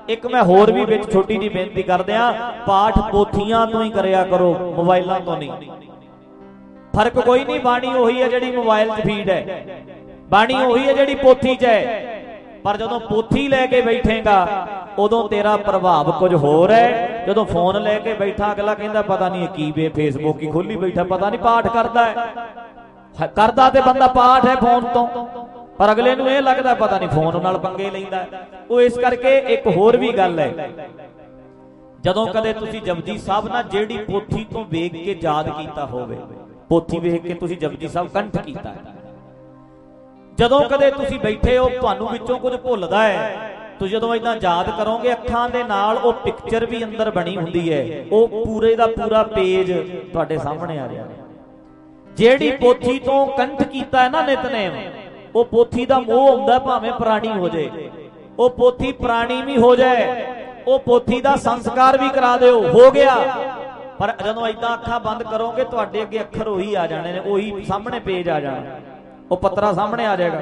ਇੱਕ ਮੈਂ ਹੋਰ ਵੀ ਵਿੱਚ ਛੋਟੀ ਜਿਹੀ ਬੇਨਤੀ ਕਰਦੇ ਆ, ਪਾਠ ਪੋਥੀਆਂ ਤੋਂ ਹੀ ਕਰਿਆ ਕਰੋ, ਮੋਬਾਈਲਾਂ ਤੋਂ ਨਹੀਂ। ਫਰਕ ਕੋਈ ਨਹੀਂ, ਬਾਣੀ ਉਹੀ ਹੈ ਜਿਹੜੀ ਮੋਬਾਈਲ 'ਚ ਫੀਡ ਹੈ, ਬਾਣੀ ਉਹੀ ਹੈ ਜਿਹੜੀ ਪੋਥੀ 'ਚ ਹੈ। ਪਰ ਜਦੋਂ ਪੋਥੀ ਲੈ ਕੇ ਬੈਠੇਗਾ ਉਦੋਂ ਤੇਰਾ ਪ੍ਰਭਾਵ ਕੁਝ ਹੋਰ ਹੈ। ਜਦੋਂ ਫੋਨ ਲੈ ਕੇ ਬੈਠਾ ਅਗਲਾ ਕਹਿੰਦਾ ਪਤਾ ਨਹੀਂ ਕੀ ਵੇ ਫੇਸਬੁੱਕ ਹੀ ਖੋਲੀ ਬੈਠਾ, ਪਤਾ ਨਹੀਂ ਪਾਠ ਕਰਦਾ ਹੈ। ਕਰਦਾ ਤੇ ਬੰਦਾ ਪਾਠ ਹੈ ਫੋਨ ਤੋਂ, ਪਰ ਅਗਲੇ ਨੂੰ ਇਹ ਲੱਗਦਾ ਪਤਾ ਨਹੀਂ ਫੋਨ ਨਾਲ ਪੰਗੇ ਲੈਂਦਾ। ਉਹ ਇਸ ਕਰਕੇ ਇੱਕ ਹੋਰ ਵੀ ਗੱਲ ਹੈ, ਜਦੋਂ ਕਦੇ ਤੁਸੀਂ ਜਪਜੀ ਸਾਹਿਬ ਨਾ ਜਿਹੜੀ ਪੋਥੀ ਤੋਂ ਵੇਖ ਕੇ ਯਾਦ ਕੀਤਾ ਹੋਵੇ, ਪੋਥੀ ਵੇਖ ਕੇ ਤੁਸੀਂ ਜਪਜੀ ਸਾਹਿਬ ਕੰਠ ਕੀਤਾ, ਜਦੋਂ ਕਦੇ ਤੁਸੀਂ ਬੈਠੇ ਹੋ ਤੁਹਾਨੂੰ ਵਿੱਚੋਂ ਕੁਝ ਭੁੱਲਦਾ ਹੈ, ਤੁਸੀਂ ਜਦੋਂ ਇਦਾਂ ਯਾਦ ਕਰੋਗੇ ਅੱਖਾਂ ਦੇ ਨਾਲ ਉਹ ਪਿਕਚਰ ਵੀ ਅੰਦਰ ਬਣੀ ਹੁੰਦੀ ਹੈ, ਉਹ ਪੂਰੇ ਦਾ ਪੂਰਾ ਪੇਜ ਤੁਹਾਡੇ ਸਾਹਮਣੇ ਆ ਰਿਹਾ। ਜਿਹੜੀ ਪੋਥੀ ਤੋਂ ਕੰਠ ਕੀਤਾ ਹੈ ਨਾ ਨਿਤਨੇਮ, ਉਹ ਪੋਥੀ ਦਾ ਮੋਹ ਹੁੰਦਾ ਭਾਵੇਂ ਪੁਰਾਣੀ ਹੋ ਜਾਏ, ਉਹ ਪੋਥੀ ਪੁਰਾਣੀ ਵੀ ਹੋ ਜਾਏ, ਉਹ ਪੋਥੀ ਦਾ ਸੰਸਕਾਰ ਵੀ ਕਰਾ ਦਿਓ, ਹੋ ਗਿਆ। ਪਰ ਜਦੋਂ ਇਦਾਂ ਅੱਖਾਂ ਬੰਦ ਕਰੋਗੇ ਤੁਹਾਡੇ ਅੱਗੇ ਅੱਖਰ ਉਹੀ ਆ ਜਾਣੇ ਨੇ, ਉਹੀ ਸਾਹਮਣੇ ਪੇਜ ਆ ਜਾਣਾ, ਉਹ ਪੱਤਰਾ ਸਾਹਮਣੇ ਆ ਜਾਏਗਾ,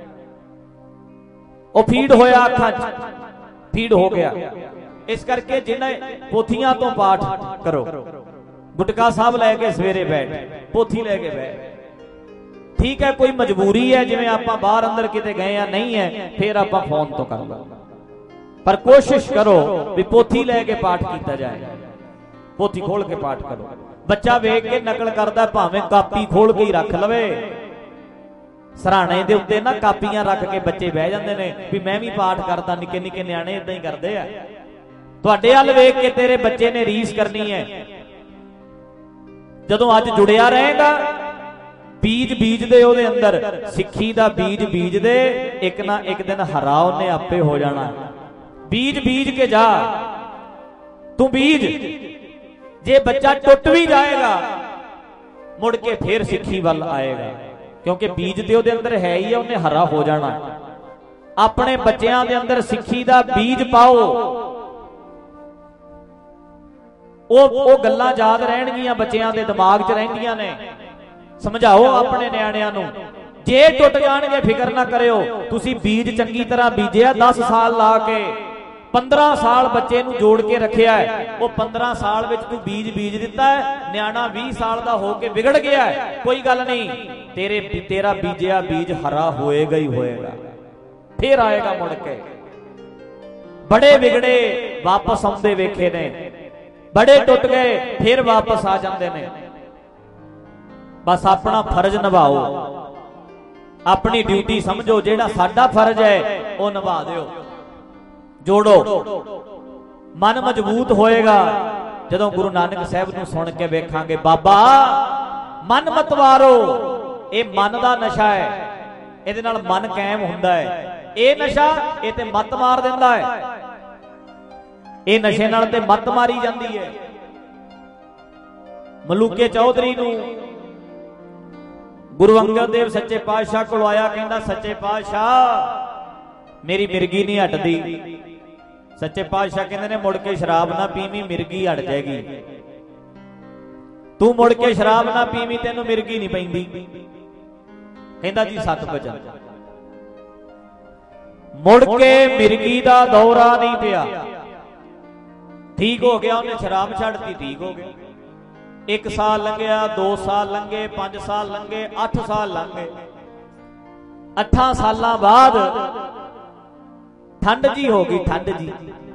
ਉਹ ਫੀਡ ਹੋਇਆ ਅੱਖਾਂ 'ਚ, ਫੀਡ ਹੋ ਗਿਆ। ਇਸ ਕਰਕੇ ਜਿਹਨੇ ਪੋਥੀਆਂ ਤੋਂ ਪਾਠ ਕਰੋ, ਗੁਟਕਾ ਸਾਹਿਬ ਲੈ ਕੇ ਸਵੇਰੇ ਬੈਠ, ਪੋਥੀ ਲੈ ਕੇ ਬੈਠ। ਠੀਕ ਹੈ, ਕੋਈ ਮਜਬੂਰੀ ਹੈ, ਜਿਵੇਂ ਆਪਾਂ ਬਾਹਰ ਅੰਦਰ ਕਿਤੇ ਗਏ ਆ, ਨਹੀਂ ਹੈ ਫਿਰ ਆਪਾਂ ਫੋਨ ਤੋਂ ਕਰ ਲਓ, ਪਰ ਕੋਸ਼ਿਸ਼ ਕਰੋ ਵੀ ਪੋਥੀ ਲੈ ਕੇ ਪਾਠ ਕੀਤਾ ਜਾਏ, ਪੋਥੀ ਖੋਲ ਕੇ ਪਾਠ ਕਰੋ। ਬੱਚਾ ਵੇਖ ਕੇ ਨਕਲ ਕਰਦਾ, ਭਾਵੇਂ ਕਾਪੀ ਖੋਲ ਕੇ ਹੀ ਰੱਖ ਲਵੇ, ਸਰਾਣੇ ਦੇ ਉੱਤੇ ਨਾ ਕਾਪੀਆਂ ਰੱਖ ਕੇ ਬੱਚੇ ਬਹਿ ਜਾਂਦੇ ਨੇ ਵੀ ਮੈਂ ਵੀ ਪਾਠ ਕਰਦਾ। ਨਿੱਕੇ ਨਿੱਕੇ ਨਿਆਣੇ ਇਦਾਂ ਹੀ ਕਰਦੇ ਆ। ਤੁਹਾਡੇ ਵੱਲ ਵੇਖ ਕੇ ਤੇਰੇ ਬੱਚੇ ਨੇ ਰੀਸ ਕਰਨੀ ਹੈ। ਜਦੋਂ ਅੱਜ ਜੁੜਿਆ ਰਹੇਗਾ, ਬੀਜ ਬੀਜਦੇ ਉਹਦੇ ਅੰਦਰ, ਸਿੱਖੀ ਦਾ ਬੀਜ ਬੀਜਦੇ, ਇੱਕ ਨਾ ਇੱਕ ਦਿਨ ਹਰਾ ਉਹਨੇ ਆਪੇ ਹੋ ਜਾਣਾ। ਬੀਜ ਬੀਜ ਕੇ ਜਾ, ਤੂੰ ਬੀਜ। ਜੇ ਬੱਚਾ ਟੁੱਟ ਵੀ ਜਾਏਗਾ ਮੁੜ ਕੇ ਫੇਰ ਸਿੱਖੀ ਵੱਲ ਆਏਗਾ, ਕਿਉਂਕਿ ਬੀਜ ਤੇ ਉਹਦੇ ਅੰਦਰ ਹੈ ਹੀ ਹੈ, ਉਹਨੇ ਹਰਾ ਹੋ ਜਾਣਾ। ਆਪਣੇ ਬੱਚਿਆਂ ਦੇ ਅੰਦਰ ਸਿੱਖੀ ਦਾ ਬੀਜ ਪਾਓ, ਉਹ ਉਹ ਗੱਲਾਂ ਯਾਦ ਰਹਿਣਗੀਆਂ, ਬੱਚਿਆਂ ਦੇ ਦਿਮਾਗ 'ਚ ਰਹਿੰਦੀਆਂ ਨੇ। ਸਮਝਾਓ ਆਪਣੇ ਨਿਆਣਿਆਂ ਨੂੰ, ਜੇ ਟੁੱਟ ਜਾਣਗੇ ਫਿਕਰ ਨਾ ਕਰਿਓ, ਤੁਸੀਂ ਬੀਜ ਚੰਗੀ ਤਰ੍ਹਾਂ ਬੀਜਿਆ, ਦਸ ਸਾਲ ਲਾ ਕੇ, ਪੰਦਰਾਂ ਸਾਲ ਬੱਚੇ ਨੂੰ ਜੋੜ ਕੇ ਰੱਖਿਆ ਹੈ, ਉਹ ਪੰਦਰਾਂ ਸਾਲ ਵਿੱਚ ਤੂੰ ਬੀਜ ਬੀਜ ਦਿੱਤਾ ਹੈ, ਨਿਆਣਾ ਵੀਹ ਸਾਲ ਦਾ ਹੋ ਕੇ ਵਿਗੜ ਗਿਆ ਹੈ, ਕੋਈ ਗੱਲ ਨਹੀਂ, ਤੇਰੇ ਤੇਰਾ ਬੀਜਿਆ ਬੀਜ ਹਰਾ ਹੋਏਗਾ ਹੀ ਹੋਏਗਾ, ਫੇਰ ਆਏਗਾ ਮੁੜ ਕੇ। ਬੜੇ ਵਿਗੜੇ ਵਾਪਸ ਆਉਂਦੇ ਵੇਖੇ ਨੇ, ਬੜੇ ਟੁੱਟ ਗਏ ਫੇਰ ਵਾਪਸ ਆ ਜਾਂਦੇ ਨੇ। ਬਸ ਆਪਣਾ ਫਰਜ਼ ਨਿਭਾਓ, ਆਪਣੀ ਡਿਊਟੀ ਸਮਝੋ, ਜਿਹੜਾ ਸਾਡਾ ਫਰਜ਼ ਹੈ ਉਹ ਨਿਭਾ ਦਿਓ। ਜੋੜੋ, ਮਨ ਮਜ਼ਬੂਤ ਹੋਏਗਾ ਜਦੋਂ ਗੁਰੂ ਨਾਨਕ ਸਾਹਿਬ ਨੂੰ ਸੁਣ ਕੇ ਵੇਖਾਂਗੇ, ਬਾਬਾ ਮਨ ਮਤਵਾਰੋ, ਇਹ ਮਨ ਦਾ ਨਸ਼ਾ ਹੈ, ਇਹਦੇ ਨਾਲ ਮਨ ਕਾਇਮ ਹੁੰਦਾ ਹੈ। ਇਹ ਨਸ਼ਾ ਇਹ ਤੇ ਮੱਤ ਮਾਰ ਦਿੰਦਾ ਹੈ, ਇਹ ਨਸ਼ੇ ਨਾਲ ਤੇ ਮੱਤ ਮਾਰੀ ਜਾਂਦੀ ਹੈ। ਮਲੂਕੇ ਚੌਧਰੀ ਨੂੰ ਗੁਰੂ ਅੰਗਦ ਦੇਵ ਸੱਚੇ ਪਾਤਸ਼ਾਹ ਕੋਲ ਆਇਆ, ਕਹਿੰਦਾ ਸੱਚੇ ਪਾਤਸ਼ਾਹ ਮੇਰੀ ਮਿਰਗੀ ਨਹੀਂ ਹਟਦੀ। ਸੱਚੇ ਪਾਤਸ਼ਾਹ ਕਹਿੰਦੇ ਨੇ ਮੁੜ ਕੇ ਸ਼ਰਾਬ ਨਾ ਪੀਵੀਂ, ਮਿਰਗੀ ਹਟ ਜਾਏਗੀ। ਤੂੰ ਮੁੜ ਕੇ ਸ਼ਰਾਬ ਨਾ ਪੀਵੀਂ, ਤੈਨੂੰ ਮਿਰਗੀ ਨਹੀਂ ਪੈਂਦੀ। ਕਹਿੰਦਾ ਜੀ ਸਤ ਬਚਨ। ਮੁੜ ਕੇ ਮਿਰਗੀ ਦਾ ਦੌਰਾ ਨਹੀਂ ਪਿਆ, ਠੀਕ ਹੋ ਗਿਆ, ਉਹਨੇ ਸ਼ਰਾਬ ਛੱਡਤੀ, ਠੀਕ ਹੋ ਗਿਆ। ਇੱਕ ਸਾਲ ਲੰਘਿਆ, ਦੋ ਸਾਲ ਲੰਘੇ, ਪੰਜ ਸਾਲ ਲੰਘੇ, ਅੱਠ ਸਾਲ ਲੰਘੇ। ਅੱਠਾਂ ਸਾਲਾਂ ਬਾਅਦ ਠੰਡ ਜੀ ਹੋ ਗਈ, ਠੰਡ ਜੀ,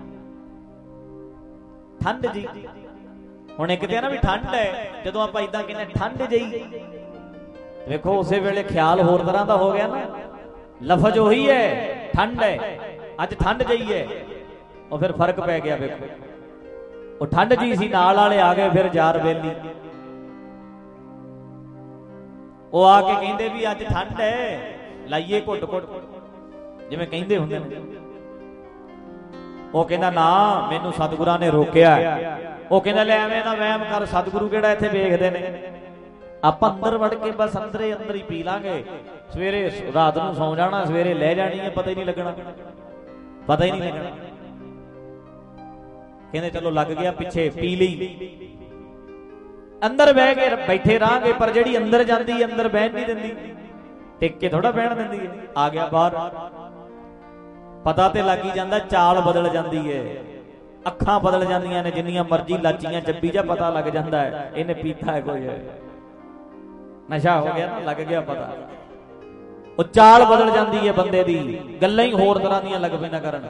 ਠੰਡ ਜੀ। ਹੁਣ ਇੱਕ ਤੇ ਨਾ ਵੀ ਠੰਡ ਹੈ, ਜਦੋਂ ਆਪਾਂ ਇਦਾਂ ਕਹਿੰਦੇ ਠੰਡ ਜਈ, ਵੇਖੋ ਉਸੇ ਵੇਲੇ ਖਿਆਲ ਹੋਰ ਤਰ੍ਹਾਂ ਦਾ ਹੋ ਗਿਆ ਨਾ, ਲਫ਼ਜ਼ ਉਹੀ ਹੈ, ਠੰਡ ਹੈ, ਅੱਜ ਠੰਡ ਜਈ ਹੈ, ਉਹ ਫਿਰ ਫਰਕ ਪੈ ਗਿਆ। ਵੇਖੋ ਉਹ ਠੰਡ ਜੀ ਸੀ, ਨਾਲ ਵਾਲੇ ਆ ਗਏ ਫਿਰ ਯਾਰ ਬੇਲੀ, ਉਹ ਆ ਕੇ ਕਹਿੰਦੇ ਵੀ ਅੱਜ ਠੰਡ ਹੈ, ਲਾਈਏ ਘੁੱਟ ਘੁੱਟ, ਜਿਵੇਂ ਕਹਿੰਦੇ ਹੁੰਦੇ ਨੇ। ਉਹ ਕਹਿੰਦਾ ਨਾ, ਮੈਨੂੰ ਸਤਿਗੁਰਾਂ ਨੇ ਰੋਕਿਆ। ਉਹ ਕਹਿੰਦਾ ਲੈ ਐਵੇਂ ਨਾ ਵਹਿਮ ਕਰ, ਸਤਿਗੁਰੂ ਕਿਹੜਾ ਇੱਥੇ ਵੇਖਦੇ ਨੇ, ਆਪਾਂ ਅੰਦਰ ਵੜ ਕੇ ਬਸ ਅੰਦਰੇ ਅੰਦਰ ਹੀ ਪੀ ਲਾਂਗੇ, ਸਵੇਰੇ ਰਾਤ ਨੂੰ ਸੌਂ ਜਾਣਾ, ਸਵੇਰੇ ਲੈ ਜਾਣੀ ਹੈ, ਪਤਾ ਹੀ ਨਹੀਂ ਲੱਗਣਾ, ਪਤਾ ਹੀ ਨਹੀਂ ਲੱਗਣਾ। ਕਹਿੰਦੇ ਚਲੋ ਲੱਗ ਗਿਆ ਪਿੱਛੇ, ਪੀ ਲਈ, ਅੰਦਰ ਬਹਿ ਕੇ ਬੈਠੇ ਰਹਾਂਗੇ, ਪਰ ਜਿਹੜੀ ਅੰਦਰ ਜਾਂਦੀ ਅੰਦਰ ਬਹਿਣ ਨਹੀਂ ਦਿੰਦੀ, ਟਿਕ ਕੇ ਥੋੜਾ ਬਹਿਣ ਦਿੰਦੀ ਹੈ। ਆ ਗਿਆ ਬਾਹਰ, ਪਤਾ ਤੇ ਲੱਗ ਹੀ ਜਾਂਦਾ, ਚਾਲ ਬਦਲ ਜਾਂਦੀ ਹੈ, ਅੱਖਾਂ ਬਦਲ ਜਾਂਦੀਆਂ ਨੇ, ਜਿੰਨੀਆਂ ਮਰਜ਼ੀ ਲਾਚੀਆਂ ਚੱਬੀ ਜਾ ਪਤਾ ਲੱਗ ਜਾਂਦਾ ਹੈ ਇਹਨੇ ਪੀਤਾ ਹੈ ਕੋਈ, ਨਸ਼ਾ ਹੋ ਗਿਆ ਨਾ, ਲੱਗ ਗਿਆ ਪਤਾ। ਉਹ ਚਾਲ ਬਦਲ ਜਾਂਦੀ ਹੈ ਬੰਦੇ ਦੀ, ਗੱਲਾਂ ਹੀ ਹੋਰ ਤਰ੍ਹਾਂ ਦੀਆਂ ਲੱਗ ਪੈਣਾ ਕਰਨ।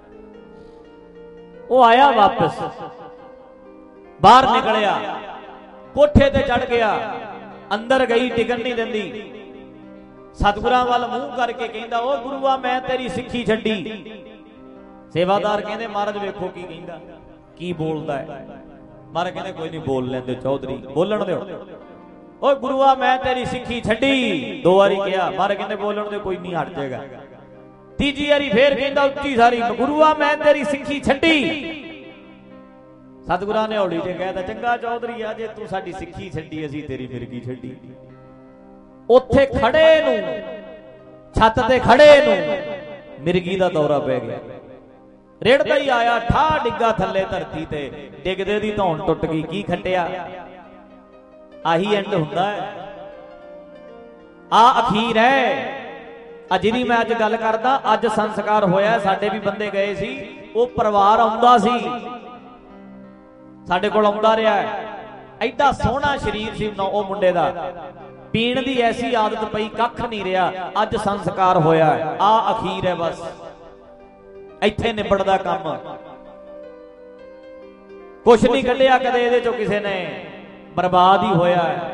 ਉਹ ਆਇਆ ਵਾਪਸ, ਬਾਹਰ ਨਿਕਲਿਆ, ਕੋਠੇ ਤੇ ਚੜ ਗਿਆ, ਅੰਦਰ ਗਈ ਟਿਕਣ ਨਹੀਂ ਦਿੰਦੀ, ਸਤਿਗੁਰਾਂ ਵੱਲ ਮੂੰਹ ਕਰਕੇ ਕਹਿੰਦਾ, ਉਹ ਗੁਰੂਆ ਮੈਂ ਤੇਰੀ ਸਿੱਖੀ ਛੱਡੀ। ਸੇਵਾਦਾਰ ਕਹਿੰਦੇ ਮਹਾਰਾਜ ਵੇਖੋ ਕੀ ਕਹਿੰਦਾ, ਕੀ ਬੋਲਦਾ ਹੈ। ਮਹਾਰਾਜ ਕਹਿੰਦੇ ਕੋਈ ਨਹੀਂ, ਬੋਲ ਲੈਂਦੇ ਚੌਧਰੀ, ਬੋਲਣ ਦਿਓ। ਓਏ ਗੁਰੂਆ ਮੈਂ ਤੇਰੀ ਸਿੱਖੀ ਛੱਡੀ, ਦੋ ਵਾਰੀ ਕਿਹਾ। ਮਹਾਰਾਜ ਕਹਿੰਦੇ ਬੋਲਣ ਦਿਓ, ਕੋਈ ਨਹੀਂ, ਹਟ ਜਾਏਗਾ। ਤੀਜੀ ਵਾਰੀ ਫੇਰ ਕਹਿੰਦਾ ਉੱਚੀ ਸਾਰੀ, ਗੁਰੂਆ ਮੈਂ ਤੇਰੀ ਸਿੱਖੀ ਛੱਡੀ। ਸਤਿਗੁਰਾਂ ਨੇ ਹੌਲੀ ਜਿਹੇ ਕਹਿਤਾ, ਚੰਗਾ ਚੌਧਰੀ ਆ, ਜੇ ਤੂੰ ਸਾਡੀ ਸਿੱਖੀ ਛੱਡੀ ਅਸੀਂ ਤੇਰੀ ਮਿਰਗੀ ਛੱਡੀ। ਉੱਥੇ ਖੜੇ ਨੂੰ, ਛੱਤ ਤੇ ਖੜੇ ਨੂੰ ਮਿਰਗੀ ਦਾ ਦੌਰਾ ਪੈ ਗਿਆ। ਰੇੜਦਾ ਹੀ ਆਇਆ, ਠਾ ਡਿੱਗਾ ਥੱਲੇ ਧਰਤੀ ਤੇ, ਡਿੱਗਦੇ ਦੀ ਧੌਣ ਟੁੱਟ ਗਈ। ਕੀ ਖੱਟਿਆ? ਆਹੀ ਐਂਡ ਹੁੰਦਾ ਹੈ, ਆ ਅਖੀਰ ਹੈ। ਆ ਜਿਹਦੀ ਮੈਂ ਅੱਜ ਗੱਲ ਕਰਦਾ, ਅੱਜ ਸੰਸਕਾਰ ਹੋਇਆ, ਸਾਡੇ ਵੀ ਬੰਦੇ ਗਏ ਸੀ, ਉਹ ਪਰਿਵਾਰ ਆਉਂਦਾ ਸੀ, ਸਾਡੇ ਕੋਲ ਆਉਂਦਾ ਰਿਹਾ। ਐਡਾ ਸੋਹਣਾ ਸਰੀਰ ਸੀ ਉਹ ਮੁੰਡੇ ਦਾ, ਪੀਣ ਦੀ ਐਸੀ ਆਦਤ ਪਈ, ਕੱਖ ਨਹੀਂ ਰਿਹਾ। ਅੱਜ ਸੰਸਕਾਰ ਹੋਇਆ, ਆ ਅਖੀਰ ਹੈ, ਬਸ ਇੱਥੇ ਨਿਬੜਦਾ ਕੰਮ। ਕੁਛ ਨਹੀਂ ਕੱਢਿਆ ਕਦੇ ਇਹਦੇ ਚੋਂ ਕਿਸੇ ਨੇ, ਬਰਬਾਦ ਹੀ ਹੋਇਆ ਹੈ।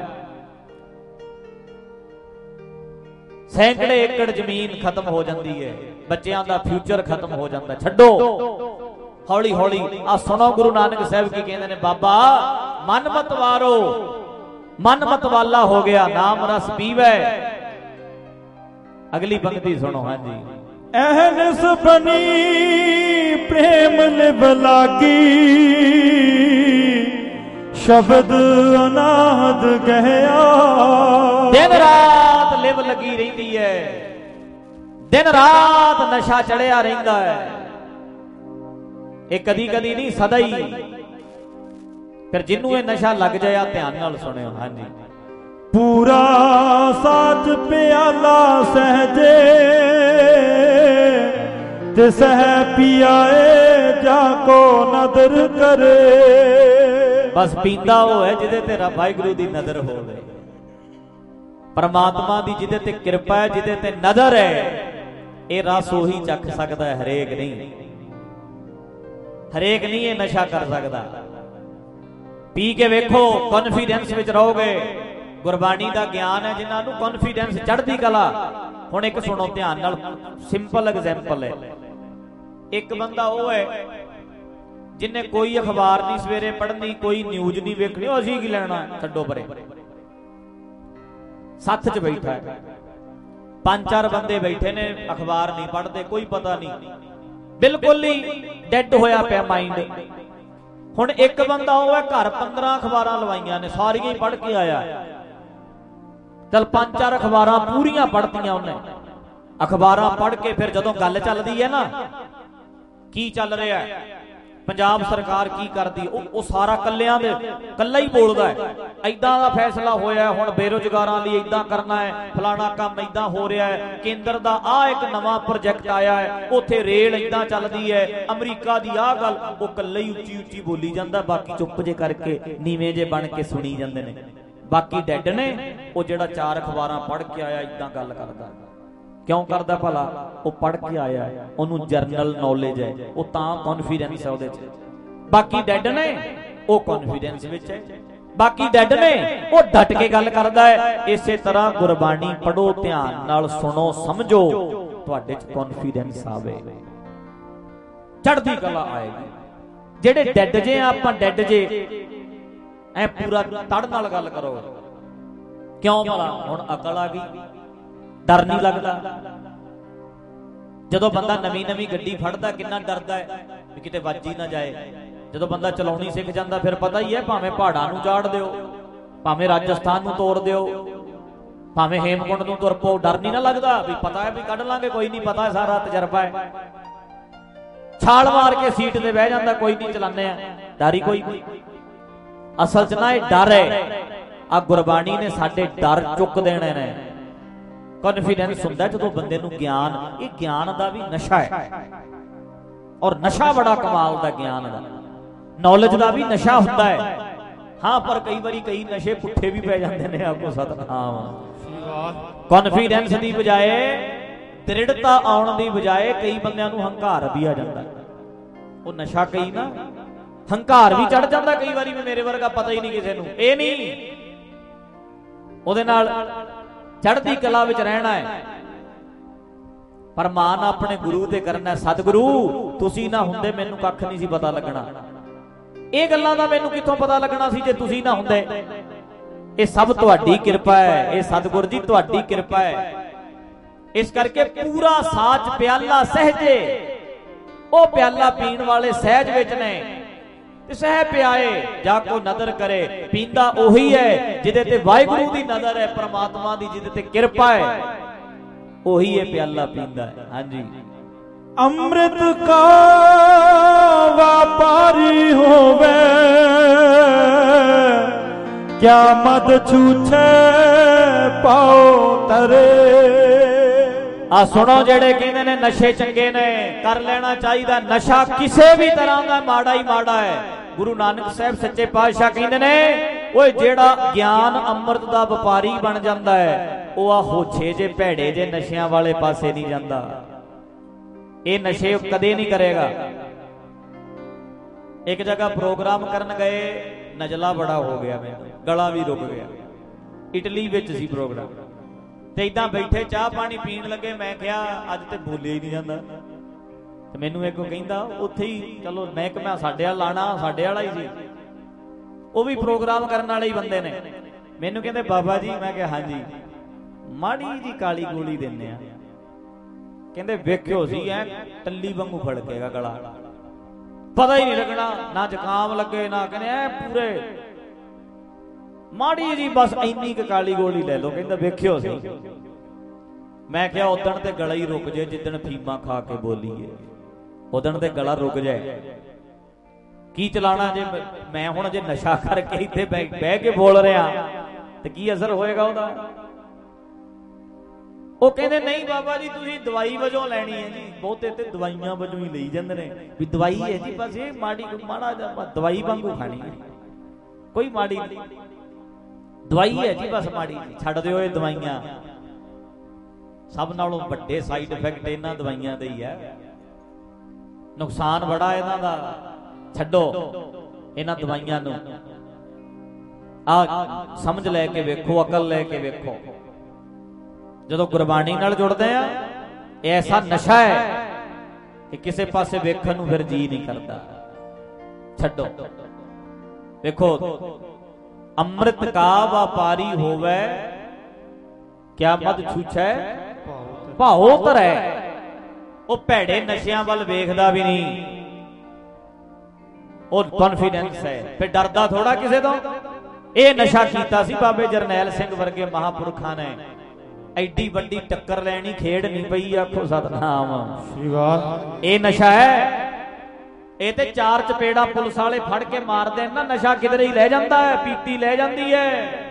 ਸੈਂਕੜੇ ਏਕੜ ਜ਼ਮੀਨ ਖਤਮ ਹੋ ਜਾਂਦੀ ਹੈ, ਬੱਚਿਆਂ ਦਾ ਫਿਊਚਰ ਖਤਮ ਹੋ ਜਾਂਦਾ। ਛੱਡੋ ਹੌਲੀ ਹੌਲੀ। ਆ ਸੁਣੋ ਗੁਰੂ ਨਾਨਕ ਸਾਹਿਬ ਕੀ ਕਹਿੰਦੇ ਨੇ, ਬਾਬਾ ਮਨ ਮਤ ਵਾਰੋ, ਮਨ ਮਤ ਵਾਲਾ ਹੋ ਗਿਆ, ਨਾਮ ਰਸ ਪੀਵੈ। ਅਗਲੀ ਪੰਕਤੀ ਸੁਣੋ। ਹਾਂਜੀ, ਐਹਨਸ ਬਣੀ ਪ੍ਰੇਮ ਲਿਵ ਲਾਗੀ, ਸ਼ਬਦ ਅਨਾਹਦ ਕਹਿਆ। ਦਿਨ ਰਾਤ ਲਿਵ ਲੱਗੀ ਰਹਿੰਦੀ ਹੈ, ਦਿਨ ਰਾਤ ਨਸ਼ਾ ਚੜਿਆ ਰਹਿੰਦਾ ਹੈ। ਇਹ ਕਦੀ ਕਦੀ ਨਹੀਂ, ਸਦਾ ਹੀ। ਫਿਰ ਜਿਹਨੂੰ ਇਹ ਨਸ਼ਾ ਲੱਗ ਜਾਇਆ, ਧਿਆਨ ਨਾਲ ਸੁਣਿਓ। ਹਾਂਜੀ, ਪੂਰਾ ਸਾਚ ਪਿਆਲਾ ਸਹਜੇ, ਤੇ ਸਹਿ ਪਿਆਏ ਜਾ ਕੋ ਨਦਰ ਕਰੇ। ਬਸ ਪੀਂਦਾ ਉਹ ਹੈ ਜਿਹਦੇ ਤੇ ਵਾਹਿਗੁਰੂ ਦੀ ਨਜ਼ਰ ਹੋਵੇ, ਪਰਮਾਤਮਾ ਦੀ ਜਿਹਦੇ ਤੇ ਕਿਰਪਾ ਹੈ, ਜਿਹਦੇ ਤੇ ਨਜ਼ਰ ਹੈ। ਇਹ ਰਸ ਉਹੀ ਚੱਖ ਸਕਦਾ ਹੈ, ਹਰੇਕ ਨਹੀਂ। ਹਰੇਕ ਨਹੀਂ ਇਹ ਨਸ਼ਾ ਕਰ ਸਕਦਾ। ਪੀ ਕੇ ਵੇਖੋ, ਕੌਨਫੀਡੈਂਸ ਵਿੱਚ ਰਹੋਗੇ। ਗੁਰਬਾਣੀ ਦਾ ਗਿਆਨ ਹੈ ਜਿਨ੍ਹਾਂ ਨੂੰ, ਕੌਨਫੀਡੈਂਸ, ਚੜ੍ਹਦੀ ਕਲਾ। ਹੁਣ ਇੱਕ ਸੁਣੋ ਧਿਆਨ ਨਾਲ, ਸਿੰਪਲ ਐਗਜ਼ਾਮਪਲ ਹੈ। ਇੱਕ ਬੰਦਾ ਉਹ ਹੈ ਜਿੰਨੇ ਕੋਈ ਅਖਬਾਰ ਨਹੀਂ ਸਵੇਰੇ ਪੜ੍ਹਨੀ, ਕੋਈ ਨਿਊਜ਼ ਨਹੀਂ ਵੇਖਣੀ, ਉਹ ਅਸੀਂ ਕੀ ਲੈਣਾ, ਛੱਡੋ ਪਰੇ। ਸੱਥ 'ਚ ਬੈਠਾ ਹੈ, ਪੰਜ ਚਾਰ ਬੰਦੇ ਬੈਠੇ ਨੇ, ਅਖਬਾਰ ਨਹੀਂ ਪੜ੍ਹਦੇ, ਕੋਈ ਪਤਾ ਨਹੀਂ, ਬਿਲਕੁਲ ਹੀ ਡੈਡ ਹੋਇਆ ਪਿਆ ਮਾਈਂਡ। ਹੁਣ ਇੱਕ ਬੰਦਾ ਉਹ ਹੈ, ਘਰ ਪੰਦਰਾਂ ਅਖਬਾਰਾਂ ਲਵਾਈਆਂ ਨੇ, ਸਾਰੀਆਂ ਹੀ ਪੜ੍ਹ ਕੇ ਆਇਆ। ਚਲ ਪੰਜ ਚਾਰ ਅਖਬਾਰਾਂ ਪੂਰੀਆਂ ਪੜ੍ਹਤੀਆਂ ਉਹਨੇ। ਅਖਬਾਰਾਂ ਪੜ੍ਹ ਕੇ ਫਿਰ ਜਦੋਂ ਗੱਲ ਚੱਲਦੀ ਹੈ ਨਾ, ਕੀ ਚੱਲ ਰਿਹਾ, ਪੰਜਾਬ ਸਰਕਾਰ ਕੀ ਕਰਦੀ, ਉਹ ਉਹ ਸਾਰਾ ਕੱਲਿਆਂ ਦੇ ਕੱਲਾ ਹੀ ਬੋਲਦਾ ਹੈ। ਐਦਾਂ ਦਾ ਫੈਸਲਾ ਹੋਇਆ, ਹੁਣ ਬੇਰੁਜ਼ਗਾਰਾਂ ਲਈ ਐਦਾਂ ਕਰਨਾ ਹੈ, ਫਲਾਣਾ ਕੰਮ ਐਦਾਂ ਹੋ ਰਿਹਾ ਹੈ, ਕੇਂਦਰ ਦਾ ਆਹ ਇੱਕ ਨਵਾਂ ਪ੍ਰੋਜੈਕਟ ਆਇਆ ਹੈ, ਉੱਥੇ ਰੇਲ ਐਦਾਂ ਚੱਲਦੀ ਹੈ, ਅਮਰੀਕਾ ਦੀ ਆਹ ਗੱਲ। ਉਹ ਕੱਲਾ ਹੀ ਉੱਚੀ ਉੱਚੀ ਬੋਲੀ ਜਾਂਦਾ, ਬਾਕੀ ਚੁੱਪ ਜੇ ਕਰਕੇ ਨੀਵੇਂ ਜੇ ਬਣ ਕੇ ਸੁਣੀ ਜਾਂਦੇ ਨੇ। ਬਾਕੀ ਡੈਡ ਨੇ, ਉਹ ਜਿਹੜਾ ਚਾਰ ਅਖਬਾਰਾਂ ਪੜ੍ਹ ਕੇ ਆਇਆ ਐਦਾਂ ਗੱਲ ਕਰਦਾ। ਕਿਉਂ ਕਰਦਾ ਭਲਾ? ਉਹ ਪੜ੍ਹ ਕੇ ਆਇਆ, ਉਹਨੂੰ ਜਰਨਲ ਨੌਲੇਜ ਹੈ, ਉਹ ਤਾਂ ਕੌਨਫੀਡੈਂਸ ਹੈ ਉਹਦੇ 'ਚ। ਬਾਕੀ ਡੈਡ ਨੇ, ਉਹ ਕੌਨਫੀਡੈਂਸ ਵਿੱਚ ਹੈ। ਬਾਕੀ ਡੈਡ ਨੇ, ਉਹ ਡਟ ਕੇ ਗੱਲ ਕਰਦਾ ਹੈ। ਇਸੇ ਤਰ੍ਹਾਂ ਗੁਰਬਾਣੀ ਪੜ੍ਹੋ, ਧਿਆਨ ਨਾਲ ਸੁਣੋ, ਸਮਝੋ, ਤੁਹਾਡੇ 'ਚ ਕੌਨਫੀਡੈਂਸ ਆਵੇ, ਚੜ੍ਹਦੀ ਕਲਾ ਆਏਗੀ। ਜਿਹੜੇ ਡੈਡ ਜੇ ਆਪਾਂ, ਡੈਡ ਜੇ ਐ ਪੂਰਾ ਤੜ ਨਾਲ ਗੱਲ ਕਰੋ। ਕਿਉਂ ਭਲਾ? ਹੁਣ ਅਕਲ ਆ ਗਈ, ਡਰ ਨਹੀਂ ਲੱਗਦਾ। ਜਦੋਂ ਬੰਦਾ ਨਵੀਂ ਨਵੀਂ ਗੱਡੀ ਫੜਦਾ ਕਿੰਨਾ ਡਰਦਾ ਹੈ ਵੀ ਕਿਤੇ ਵੱਜ ਹੀ ਨਾ ਜਾਏ। ਜਦੋਂ ਬੰਦਾ ਚਲਾਉਣੀ ਸਿੱਖ ਜਾਂਦਾ ਫਿਰ ਪਤਾ ਹੀ ਹੈ, ਭਾਵੇਂ ਪਹਾੜਾਂ ਨੂੰ ਚਾੜ ਦਿਓ, ਭਾਵੇਂ ਰਾਜਸਥਾਨ ਨੂੰ ਤੋੜ ਦਿਓ, ਭਾਵੇਂ ਹੇਮਕੁੰਡ ਨੂੰ ਤੁਰ ਪਓ, ਡਰ ਨਹੀਂ ਨਾ ਲੱਗਦਾ ਵੀ ਪਤਾ ਹੈ ਵੀ ਕੱਢ ਲਾਂਗੇ, ਕੋਈ ਨਹੀਂ, ਪਤਾ ਹੈ, ਸਾਰਾ ਤਜਰਬਾ ਹੈ। ਛਾਲ ਮਾਰ ਕੇ ਸੀਟ ਤੇ ਬਹਿ ਜਾਂਦਾ, ਕੋਈ ਨਹੀਂ, ਚਲਾਨੇ ਆ, ਡਰ ਹੀ ਕੋਈ ਨਹੀਂ। ਅਸਲ 'ਚ ਨਾ ਇਹ ਡਰ ਹੈ। ਆ ਗੁਰਬਾਣੀ ਨੇ ਸਾਡੇ ਡਰ ਚੁੱਕ ਦੇਣੇ ਨੇ। ਕੌਨਫੀਡੈਂਸ ਹੁੰਦਾ ਜਦੋਂ ਬੰਦੇ ਨੂੰ ਗਿਆਨ, ਇਹ ਗਿਆਨ ਦਾ ਵੀ ਨਸ਼ਾ ਹੈ, ਔਰ ਨਸ਼ਾ ਬੜਾ ਕਮਾਲ ਦਾ ਗਿਆਨ ਦਾ, ਨੌਲੇਜ ਦਾ ਵੀ ਨਸ਼ਾ ਹੁੰਦਾ ਹੈ। ਹਾਂ, ਪਰ ਕਈ ਵਾਰੀ ਕਈ ਨਸ਼ੇ ਪੁੱਠੇ ਵੀ ਪੈ ਜਾਂਦੇ ਨੇ। ਆਪਕੋ ਸਤਨਾਮ। ਕੌਨਫੀਡੈਂਸ ਦੀ ਬਜਾਏ, ਦ੍ਰਿੜਤਾ ਆਉਣ ਦੀ ਬਜਾਏ ਕਈ ਬੰਦਿਆਂ ਨੂੰ ਹੰਕਾਰ ਵੀ ਆ ਜਾਂਦਾ। ਉਹ ਨਸ਼ਾ ਕਈ ਨਾ ਹੰਕਾਰ ਵੀ ਚੜ ਜਾਂਦਾ ਕਈ ਵਾਰੀ, ਵੀ ਮੇਰੇ ਵਰਗਾ ਪਤਾ ਹੀ ਨਹੀਂ ਕਿਸੇ ਨੂੰ। ਇਹ ਨਹੀਂ, ਉਹਦੇ ਨਾਲ ਚੜ੍ਹਦੀ ਕਲਾ ਵਿੱਚ ਰਹਿਣਾ ਹੈ, ਪਰ ਮਾਨ ਆਪਣੇ ਗੁਰੂ ਤੇ ਕਰਨਾ। ਸਤਿਗੁਰੂ ਤੁਸੀਂ ਨਾ ਹੁੰਦੇ ਮੈਨੂੰ ਕੱਖ ਨਹੀਂ ਸੀ ਪਤਾ ਲੱਗਣਾ। ਇਹ ਗੱਲਾਂ ਦਾ ਮੈਨੂੰ ਕਿੱਥੋਂ ਪਤਾ ਲੱਗਣਾ ਸੀ ਜੇ ਤੁਸੀਂ ਨਾ ਹੁੰਦੇ। ਇਹ ਸਭ ਤੁਹਾਡੀ ਕਿਰਪਾ ਹੈ, ਇਹ ਸਤਿਗੁਰ ਜੀ ਤੁਹਾਡੀ ਕਿਰਪਾ ਹੈ। ਇਸ ਕਰਕੇ ਪੂਰਾ ਸਾਚ ਪਿਆਲਾ ਸਹਿਜੇ, ਉਹ ਪਿਆਲਾ ਪੀਣ ਵਾਲੇ ਸਹਿਜ ਵਿੱਚ ਨੇ। ਤੇ ਸਹਿ ਪਿਆਏ ਜਾ ਕੋ ਨਦਰ ਕਰੇ, ਪੀਂਦਾ ਉਹੀ ਹੈ ਜਿਹਦੇ ਤੇ ਵਾਹਿਗੁਰੂ ਦੀ ਨਜ਼ਰ ਹੈ, ਪ੍ਰਮਾਤਮਾ ਦੀ ਜਿਹਦੇ ਤੇ ਕਿਰਪਾ ਹੈ, ਉਹੀ ਇਹ ਪਿਆਲਾ ਪੀਂਦਾ ਹੈ। ਹਾਂਜੀ। ਅੰਮ੍ਰਿਤ ਕਾ ਵਾਪਾਰੀ ਹੋਵੇ, ਕਿਆ ਮਦ ਛੂਛੇ ਪਾਓ ਤਰੇ। ਆ ਸੁਣੋ, ਜਿਹੜੇ ਕਹਿੰਦੇ ਨੇ ਨਸ਼ੇ ਚੰਗੇ ਨੇ, ਕਰ ਲੈਣਾ ਚਾਹੀਦਾ। ਨਸ਼ਾ ਕਿਸੇ ਵੀ ਤਰ੍ਹਾਂ ਦਾ ਮਾੜਾ ਹੀ ਮਾੜਾ ਹੈ। ਗੁਰੂ ਨਾਨਕ ਸਾਹਿਬ ਸੱਚੇ ਪਾਤਸ਼ਾਹ ਕਹਿੰਦੇ ਨੇ, ਓਏ ਜਿਹੜਾ ਗਿਆਨ ਅੰਮ੍ਰਿਤ ਦਾ ਵਪਾਰੀ ਬਣ ਜਾਂਦਾ ਹੈ, ਉਹ ਆ ਹੋਛੇ ਜੇ ਭੈੜੇ ਜੇ ਨਸ਼ਿਆਂ ਵਾਲੇ ਪਾਸੇ ਨਹੀਂ ਜਾਂਦਾ। ਇਹ ਨਸ਼ੇ ਕਦੇ ਨਹੀਂ ਕਰੇਗਾ। ਇੱਕ ਜਗ੍ਹਾ ਪ੍ਰੋਗਰਾਮ ਕਰਨ ਗਏ, ਨਜ਼ਲਾ ਬੜਾ ਹੋ ਗਿਆ, ਮੈਨੂੰ ਗਲਾ ਵੀ ਰੁਕ ਗਿਆ। ਇਟਲੀ ਵਿੱਚ ਸੀ ਪ੍ਰੋਗਰਾਮ, ਤੇ ਇਦਾਂ ਬੈਠੇ ਚਾਹ ਪਾਣੀ ਪੀਣ ਲੱਗੇ। ਮੈਂ ਕਿਹਾ ਅੱਜ ਤੇ ਬੋਲਿਆ ਹੀ ਨਹੀਂ ਜਾਂਦਾ। ਤੇ ਮੈਨੂੰ ਇੱਕ ਕਹਿੰਦਾ ਉੱਥੇ ਹੀ, ਚਲੋ ਮੈਂ ਕਿ ਮੈਂ ਸਾਡੇ ਵਾਲ ਲਾਣਾ, ਸਾਡੇ ਵਾਲਾ ਹੀ ਸੀ, ਉਹ ਵੀ ਪ੍ਰੋਗਰਾਮ ਕਰਨ ਵਾਲੇ ਹੀ ਬੰਦੇ ਨੇ। ਮੈਨੂੰ ਕਹਿੰਦੇ ਬਾਬਾ ਜੀ, ਮੈਂ ਕਿਹਾ ਹਾਂਜੀ, ਮਾੜੀ ਜੀ ਕਾਲੀ ਗੋਲੀ ਦਿੰਦੇ ਆ। ਕਹਿੰਦੇ ਵੇਖਿਓ ਸੀ ਐ ਟੱਲੀ ਵਾਂਗੂ ਫੜਕੇਗਾ ਗਲਾ, ਪਤਾ ਹੀ ਨਹੀਂ ਲੱਗਣਾ, ਨਾ ਜ਼ੁਕਾਮ ਲੱਗੇ ਨਾ, ਕਹਿੰਦੇ ਐ ਪੂਰੇ ਮਾੜੀ ਜੀ ਬਸ ਇੰਨੀ ਕੁ ਕਾਲੀ ਗੋਲੀ ਲੈ ਲਓ। ਕਹਿੰਦਾ ਵੇਖਿਓ ਸੀ। ਮੈਂ ਕਿਹਾ ਉਦਣ ਤੇ ਗਲਾ ਹੀ ਰੁਕ ਜੇ ਜਿੱਦਣ ਫੀਮਾ ਖਾ ਕੇ ਬੋਲੀਏ, ਉਦਣ ਤੇ ਗਲਾ ਰੁਕ ਜਾਏ। ਕੀ ਚਲਾਣਾ ਜੇ ਮੈਂ ਹੁਣ ਜੇ ਨਸ਼ਾ ਕਰਕੇ ਇੱਥੇ ਬਹਿ ਕੇ ਬੋਲ ਰਿਹਾ ਤੇ ਕੀ ਅਸਰ ਹੋਏਗਾ ਉਹਦਾ। ਉਹ ਕਹਿੰਦੇ ਨਹੀਂ ਬਾਬਾ ਜੀ ਤੁਸੀਂ ਦਵਾਈ ਵਜੋਂ ਲੈਣੀ ਹੈ ਜੀ, ਬਹੁਤੇ ਤੇ ਦਵਾਈਆਂ ਵਜੋਂ ਹੀ ਲਈ ਜਾਂਦੇ ਨੇ, ਵੀ ਦਵਾਈ ਹੈ ਜੀ ਬਸ ਇਹ ਮਾੜੀ ਮਾੜਾ ਜਿਹਾ ਦਵਾਈ ਵਾਂਗੂ ਖਾਣੀ ਹੈ, ਕੋਈ ਮਾੜੀ ਨਹੀਂ, ਦਵਾਈ ਹੈ ਜੀ ਬਸ ਮਾੜੀ, ਛੱਡ ਦਿਓ ਇਹ ਦਵਾਈਆਂ। ਸਭ ਨਾਲੋਂ ਵੱਡੇ ਸਾਈਡ ਇਫੈਕਟ ਇਹਨਾਂ ਦਵਾਈਆਂ ਦੇ ਹੀ ਹੈ, ਨੁਕਸਾਨ ਬੜਾ ਇਹਨਾਂ ਦਾ। ਛੱਡੋ ਇਹਨਾਂ ਦਵਾਈਆਂ ਨੂੰ, ਆ ਸਮਝ ਲੈ ਕੇ ਵੇਖੋ, ਅਕਲ ਲੈ ਕੇ ਵੇਖੋ। ਜਦੋਂ ਗੁਰਬਾਣੀ ਨਾਲ ਜੁੜਦੇ ਆ, ਐਸਾ ਨਸ਼ਾ ਹੈ ਕਿ ਕਿਸੇ ਪਾਸੇ ਵੇਖਣ ਨੂੰ ਫਿਰ ਜੀ ਨਹੀਂ ਕਰਦਾ। ਛੱਡੋ। ਵੇਖੋ, ਅੰਮ੍ਰਿਤ ਕਾ ਵਪਾਰੀ ਹੋਵੇ, ਕਿਆ ਮਦ ਛੂਛੈ ਭਾਉ ਧਰੈ। ਉਹ ਭੈੜੇ ਨਸ਼ਿਆਂ ਵੱਲ ਵੇਖਦਾ ਵੀ ਨਹੀਂ, ਉਹ ਕੌਨਫੀਡੈਂਸ ਹੈ, ਫਿਰ ਡਰਦਾ ਥੋੜਾ ਕਿਸੇ ਤੋਂ। ਇਹ ਨਸ਼ਾ ਕੀਤਾ ਸੀ ਬਾਬੇ ਜਰਨੈਲ ਸਿੰਘ ਵਰਗੇ ਮਹਾਂਪੁਰਖਾਂ ਨੇ। ਐਡੀ ਵੱਡੀ ਟੱਕਰ ਲੈਣੀ ਖੇਡ ਨਹੀਂ ਪਈ, ਆਖੋ ਸਤਨਾਮ ਸ੍ਰੀ ਵਾਹਿਗੁਰੂ। ਇਹ ਨਸ਼ਾ ਹੈ, ਇਹ ਤੇ ਚਾਰ ਚਪੇੜਾ ਪੁਲਿਸ ਵਾਲੇ ਫੜ ਕੇ ਮਾਰਦੇ ਨਾ, ਨਸ਼ਾ ਕਿਧਰੇ ਹੀ ਲੈ ਜਾਂਦਾ ਹੈ, ਪੀਤੀ ਲੈ ਜਾਂਦੀ ਹੈ,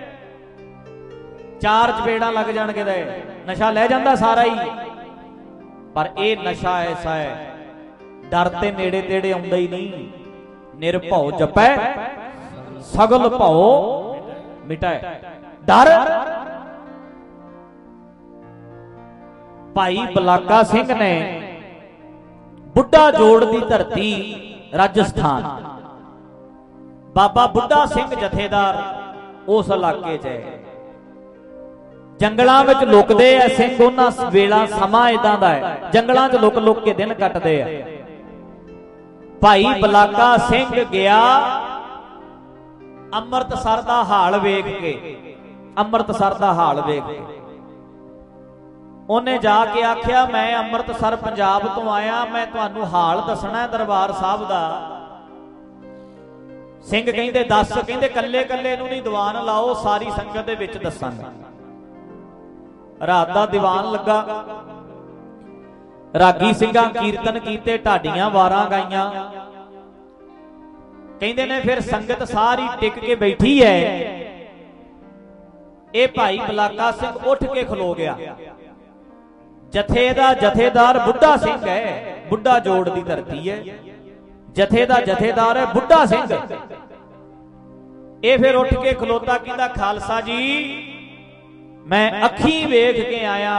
ਚਾਰ ਚਪੇੜਾ ਲੱਗ ਜਾਣ ਕਿਤੇ ਨਸ਼ਾ ਲੈ ਜਾਂਦਾ ਸਾਰਾ ਹੀ। ਪਰ ਇਹ ਨਸ਼ਾ ਐਸਾ ਹੈ, ਡਰ ਤੇ ਨੇੜੇ ਤੇੜੇ ਆਉਂਦਾ ਹੀ ਨਹੀਂ। ਨਿਰਭਉ ਜਪੈ ਸਗਲ ਭਉ ਮਿਟਾਏ। ਡਰ ਭਾਈ ਬਲਾਕਾ ਸਿੰਘ ਨੇ ਬੁੱਢਾ ਜੋੜ ਦੀ ਧਰਤੀ ਰਾਜਸਥਾਨ, ਬਾਬਾ ਬੁੱਢਾ ਸਿੰਘ ਜਥੇਦਾਰ ਉਸ ਇਲਾਕੇ 'ਚ ਹੈ। ਜੰਗਲਾਂ ਵਿੱਚ ਲੁਕਦੇ ਐ ਸਿੰਘ, ਉਹਨਾਂ ਵੇਲਾ ਸਮਾਂ ਇਦਾਂ ਦਾ ਹੈ, ਜੰਗਲਾਂ 'ਚ ਲੁਕ ਲੁਕ ਕੇ ਦਿਨ ਕੱਟਦੇ ਆ। ਭਾਈ ਬਲਾਕਾ ਸਿੰਘ ਗਿਆ ਅੰਮ੍ਰਿਤਸਰ ਦਾ ਹਾਲ ਵੇਖ ਕੇ, ਅੰਮ੍ਰਿਤਸਰ ਦਾ ਹਾਲ ਵੇਖ ਕੇ ਉਹਨੇ ਜਾ ਕੇ ਆਖਿਆ, ਮੈਂ ਅੰਮ੍ਰਿਤਸਰ ਪੰਜਾਬ ਤੋਂ ਆਇਆ, ਮੈਂ ਤੁਹਾਨੂੰ ਹਾਲ ਦੱਸਣਾ ਦਰਬਾਰ ਸਾਹਿਬ ਦਾ। ਸਿੰਘ ਕਹਿੰਦੇ ਦੱਸ। ਕਹਿੰਦੇ ਕੱਲੇ ਕੱਲੇ ਨੂੰ ਨਹੀਂ, ਦੀਵਾਨ ਲਾਓ, ਸਾਰੀ ਸੰਗਤ ਦੇ ਵਿੱਚ ਦੱਸਾਂਗਾ। ਰਾਤ ਦਾ ਦੀਵਾਨ ਲੱਗਾ, ਰਾਗੀ ਸਿੰਘਾਂ ਕੀਰਤਨ ਕੀਤੇ, ਢਾਡੀਆਂ ਵਾਰਾਂ ਗਾਈਆਂ। ਕਹਿੰਦੇ ਨੇ ਫਿਰ ਸੰਗਤ ਸਾਰੀ ਟਿਕ ਕੇ ਬੈਠੀ ਹੈ, ਇਹ ਭਾਈ ਬਲਾਕਾ ਸਿੰਘ ਉੱਠ ਕੇ ਖਲੋ ਗਿਆ। ਜਥੇ ਦਾ ਜਥੇਦਾਰ ਬੁੱਢਾ ਸਿੰਘ ਹੈ, ਬੁੱਢਾ ਜੋੜ ਦੀ ਧਰਤੀ ਹੈ, ਜਥੇ ਦਾ ਜਥੇਦਾਰ ਹੈ ਬੁੱਢਾ ਸਿੰਘ। ਇਹ ਫਿਰ ਉੱਠ ਕੇ ਖਲੋਤਾ, ਕਹਿੰਦਾ ਖਾਲਸਾ ਜੀ ਮੈਂ ਅੱਖੀਂ ਵੇਖ ਕੇ ਆਇਆ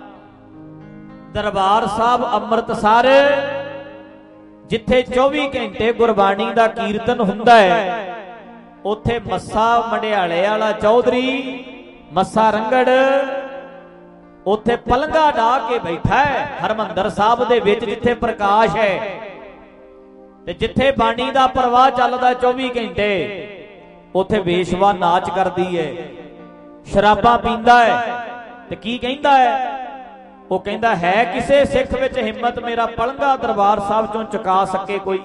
ਦਰਬਾਰ ਸਾਹਿਬ ਅੰਮ੍ਰਿਤਸਰ, ਜਿੱਥੇ ਚੌਵੀ ਘੰਟੇ ਗੁਰਬਾਣੀ ਦਾ ਕੀਰਤਨ ਹੁੰਦਾ ਹੈ, ਉੱਥੇ ਮੱਸਾ ਮੰਡਿਆਲੇ ਵਾਲਾ ਚੌਧਰੀ, ਮੱਸਾ ਰੰਗੜ ਉੱਥੇ ਪਲੰਘਾ ਢਾ ਕੇ ਬੈਠਾ ਹੈ ਹਰਮੰਦਰ ਸਾਹਿਬ ਦੇ ਵਿੱਚ, ਜਿੱਥੇ ਪ੍ਰਕਾਸ਼ ਹੈ ਤੇ ਜਿੱਥੇ ਬਾਣੀ ਦਾ ਪ੍ਰਵਾਹ ਚੱਲਦਾ ਚੌਵੀ ਘੰਟੇ, ਉੱਥੇ ਵੇਸ਼ਵਾ ਨਾਚ ਕਰਦੀ ਹੈ, ਸ਼ਰਾਬਾਂ ਪੀਂਦਾ ਹੈ। ਤੇ ਕੀ ਕਹਿੰਦਾ ਹੈ? ਉਹ ਕਹਿੰਦਾ ਹੈ ਕਿਸੇ ਸਿੱਖ ਵਿੱਚ ਹਿੰਮਤ ਮੇਰਾ ਪਲੰਘਾ ਦਰਬਾਰ ਸਾਹਿਬ ਚੋਂ ਚੁਕਾ ਸਕੇ ਕੋਈ?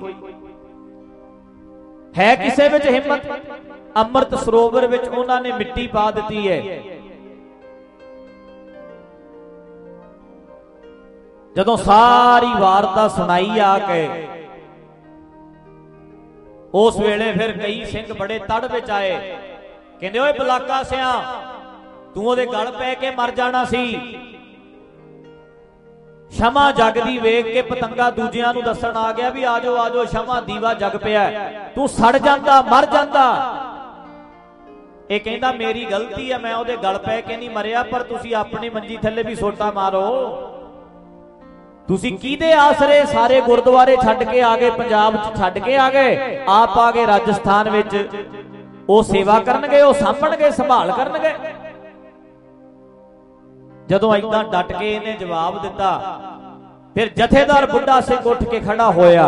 ਹੈ ਕਿਸੇ ਵਿੱਚ ਹਿੰਮਤ? ਅੰਮ੍ਰਿਤ ਸਰੋਵਰ ਵਿੱਚ ਉਹਨਾਂ ਨੇ ਮਿੱਟੀ ਪਾ ਦਿੱਤੀ ਹੈ। ਜਦੋਂ ਸਾਰੀ ਵਾਰਤਾ ਸੁਣਾਈ ਆ ਕੇ, ਉਸ ਵੇਲੇ ਫਿਰ ਕਈ ਸਿੰਘ ਬੜੇ ਤੜ ਵਿੱਚ ਆਏ, ਕਹਿੰਦੇ ਓਏ ਬਲਾਕਾ ਸਿਆਂ, ਤੂੰ ਉਹਦੇ ਗਲ ਪੈ ਕੇ ਮਰ ਜਾਣਾ ਸੀ। ਸ਼ਮਾ ਜਗਦੀ ਵੇਖ ਕੇ ਪਤੰਗਾ ਦੂਜਿਆਂ ਨੂੰ ਦੱਸਣ ਆ ਗਿਆ ਵੀ ਆਜੋ ਆਜੋ ਸ਼ਮਾ ਦੀਵਾ ਜਗ ਪਿਆ, ਤੂੰ ਸੜ ਜਾਂਦਾ, ਮਰ ਜਾਂਦਾ। ਇਹ ਕਹਿੰਦਾ ਮੇਰੀ ਗਲਤੀ ਹੈ, ਮੈਂ ਉਹਦੇ ਗਲ ਪੈ ਕੇ ਨਹੀਂ ਮਰਿਆ, ਪਰ ਤੁਸੀਂ ਆਪਣੀ ਮੰਜੀ ਥੱਲੇ ਵੀ ਸੋਟਾ ਮਾਰੋ। ਤੁਸੀਂ ਕਿਹਦੇ ਆਸਰੇ ਸਾਰੇ ਗੁਰਦੁਆਰੇ ਛੱਡ ਕੇ ਆ ਗਏ, ਪੰਜਾਬ 'ਚ ਛੱਡ ਕੇ ਆ ਗਏ, ਆਪ ਆ ਗਏ ਰਾਜਸਥਾਨ ਵਿੱਚ। ਉਹ ਸੇਵਾ ਕਰਨਗੇ, ਉਹ ਸਾਂਭਣਗੇ, ਸੰਭਾਲ ਕਰਨਗੇ। ਜਦੋਂ ਏਦਾਂ ਡਟ ਕੇ ਇਹਨੇ ਜਵਾਬ ਦਿੱਤਾ, ਫਿਰ ਜਥੇਦਾਰ ਬੁੱਢਾ ਸਿੰਘ ਉੱਠ ਕੇ ਖੜਾ ਹੋਇਆ।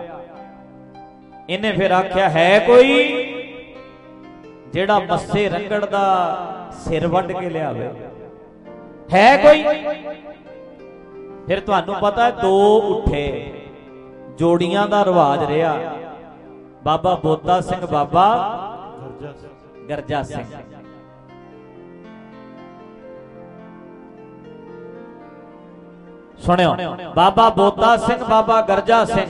ਇਹਨੇ ਫਿਰ ਆਖਿਆ ਹੈ ਕੋਈ ਜਿਹੜਾ ਮੱਸੇ ਰੰਗੜ ਦਾ ਸਿਰ ਵੱਢ ਕੇ ਲਿਆਵੇ? ਹੈ ਕੋਈ? ਫਿਰ ਤੁਹਾਨੂੰ ਪਤਾ ਹੈ ਦੋ ਉੱਠੇ, ਜੋੜੀਆਂ ਦਾ ਰਿਵਾਜ ਰਿਹਾ, ਬਾਬਾ ਬੋਤਾ ਸਿੰਘ, ਬਾਬਾ ਗਰਜਾ ਸਿੰਘ। ਸੁਣਿਓ, ਬਾਬਾ ਬੋਤਾ ਸਿੰਘ, ਬਾਬਾ ਗਰਜਾ ਸਿੰਘ।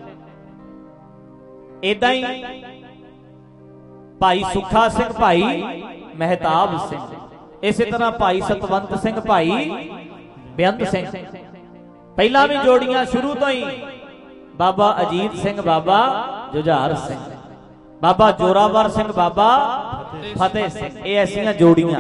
ਏਦਾਂ ਹੀ ਭਾਈ ਸੁੱਖਾ ਸਿੰਘ, ਭਾਈ ਮਹਿਤਾਬ ਸਿੰਘ, ਇਸੇ ਤਰ੍ਹਾਂ ਭਾਈ ਸਤਵੰਤ ਸਿੰਘ, ਭਾਈ ਬੇਅੰਤ ਸਿੰਘ। ਪਹਿਲਾਂ ਵੀ ਜੋੜੀਆਂ ਸ਼ੁਰੂ ਤੋਂ ਹੀ, ਬਾਬਾ ਅਜੀਤ ਸਿੰਘ, ਬਾਬਾ ਜੁਝਾਰ ਸਿੰਘ, ਬਾਬਾ ਜੋਰਾਵਰ ਸਿੰਘ, ਬਾਬਾ ਫਤਿਹ ਸਿੰਘ। ਇਹ ਐਸੀਆਂ ਜੋੜੀਆਂ।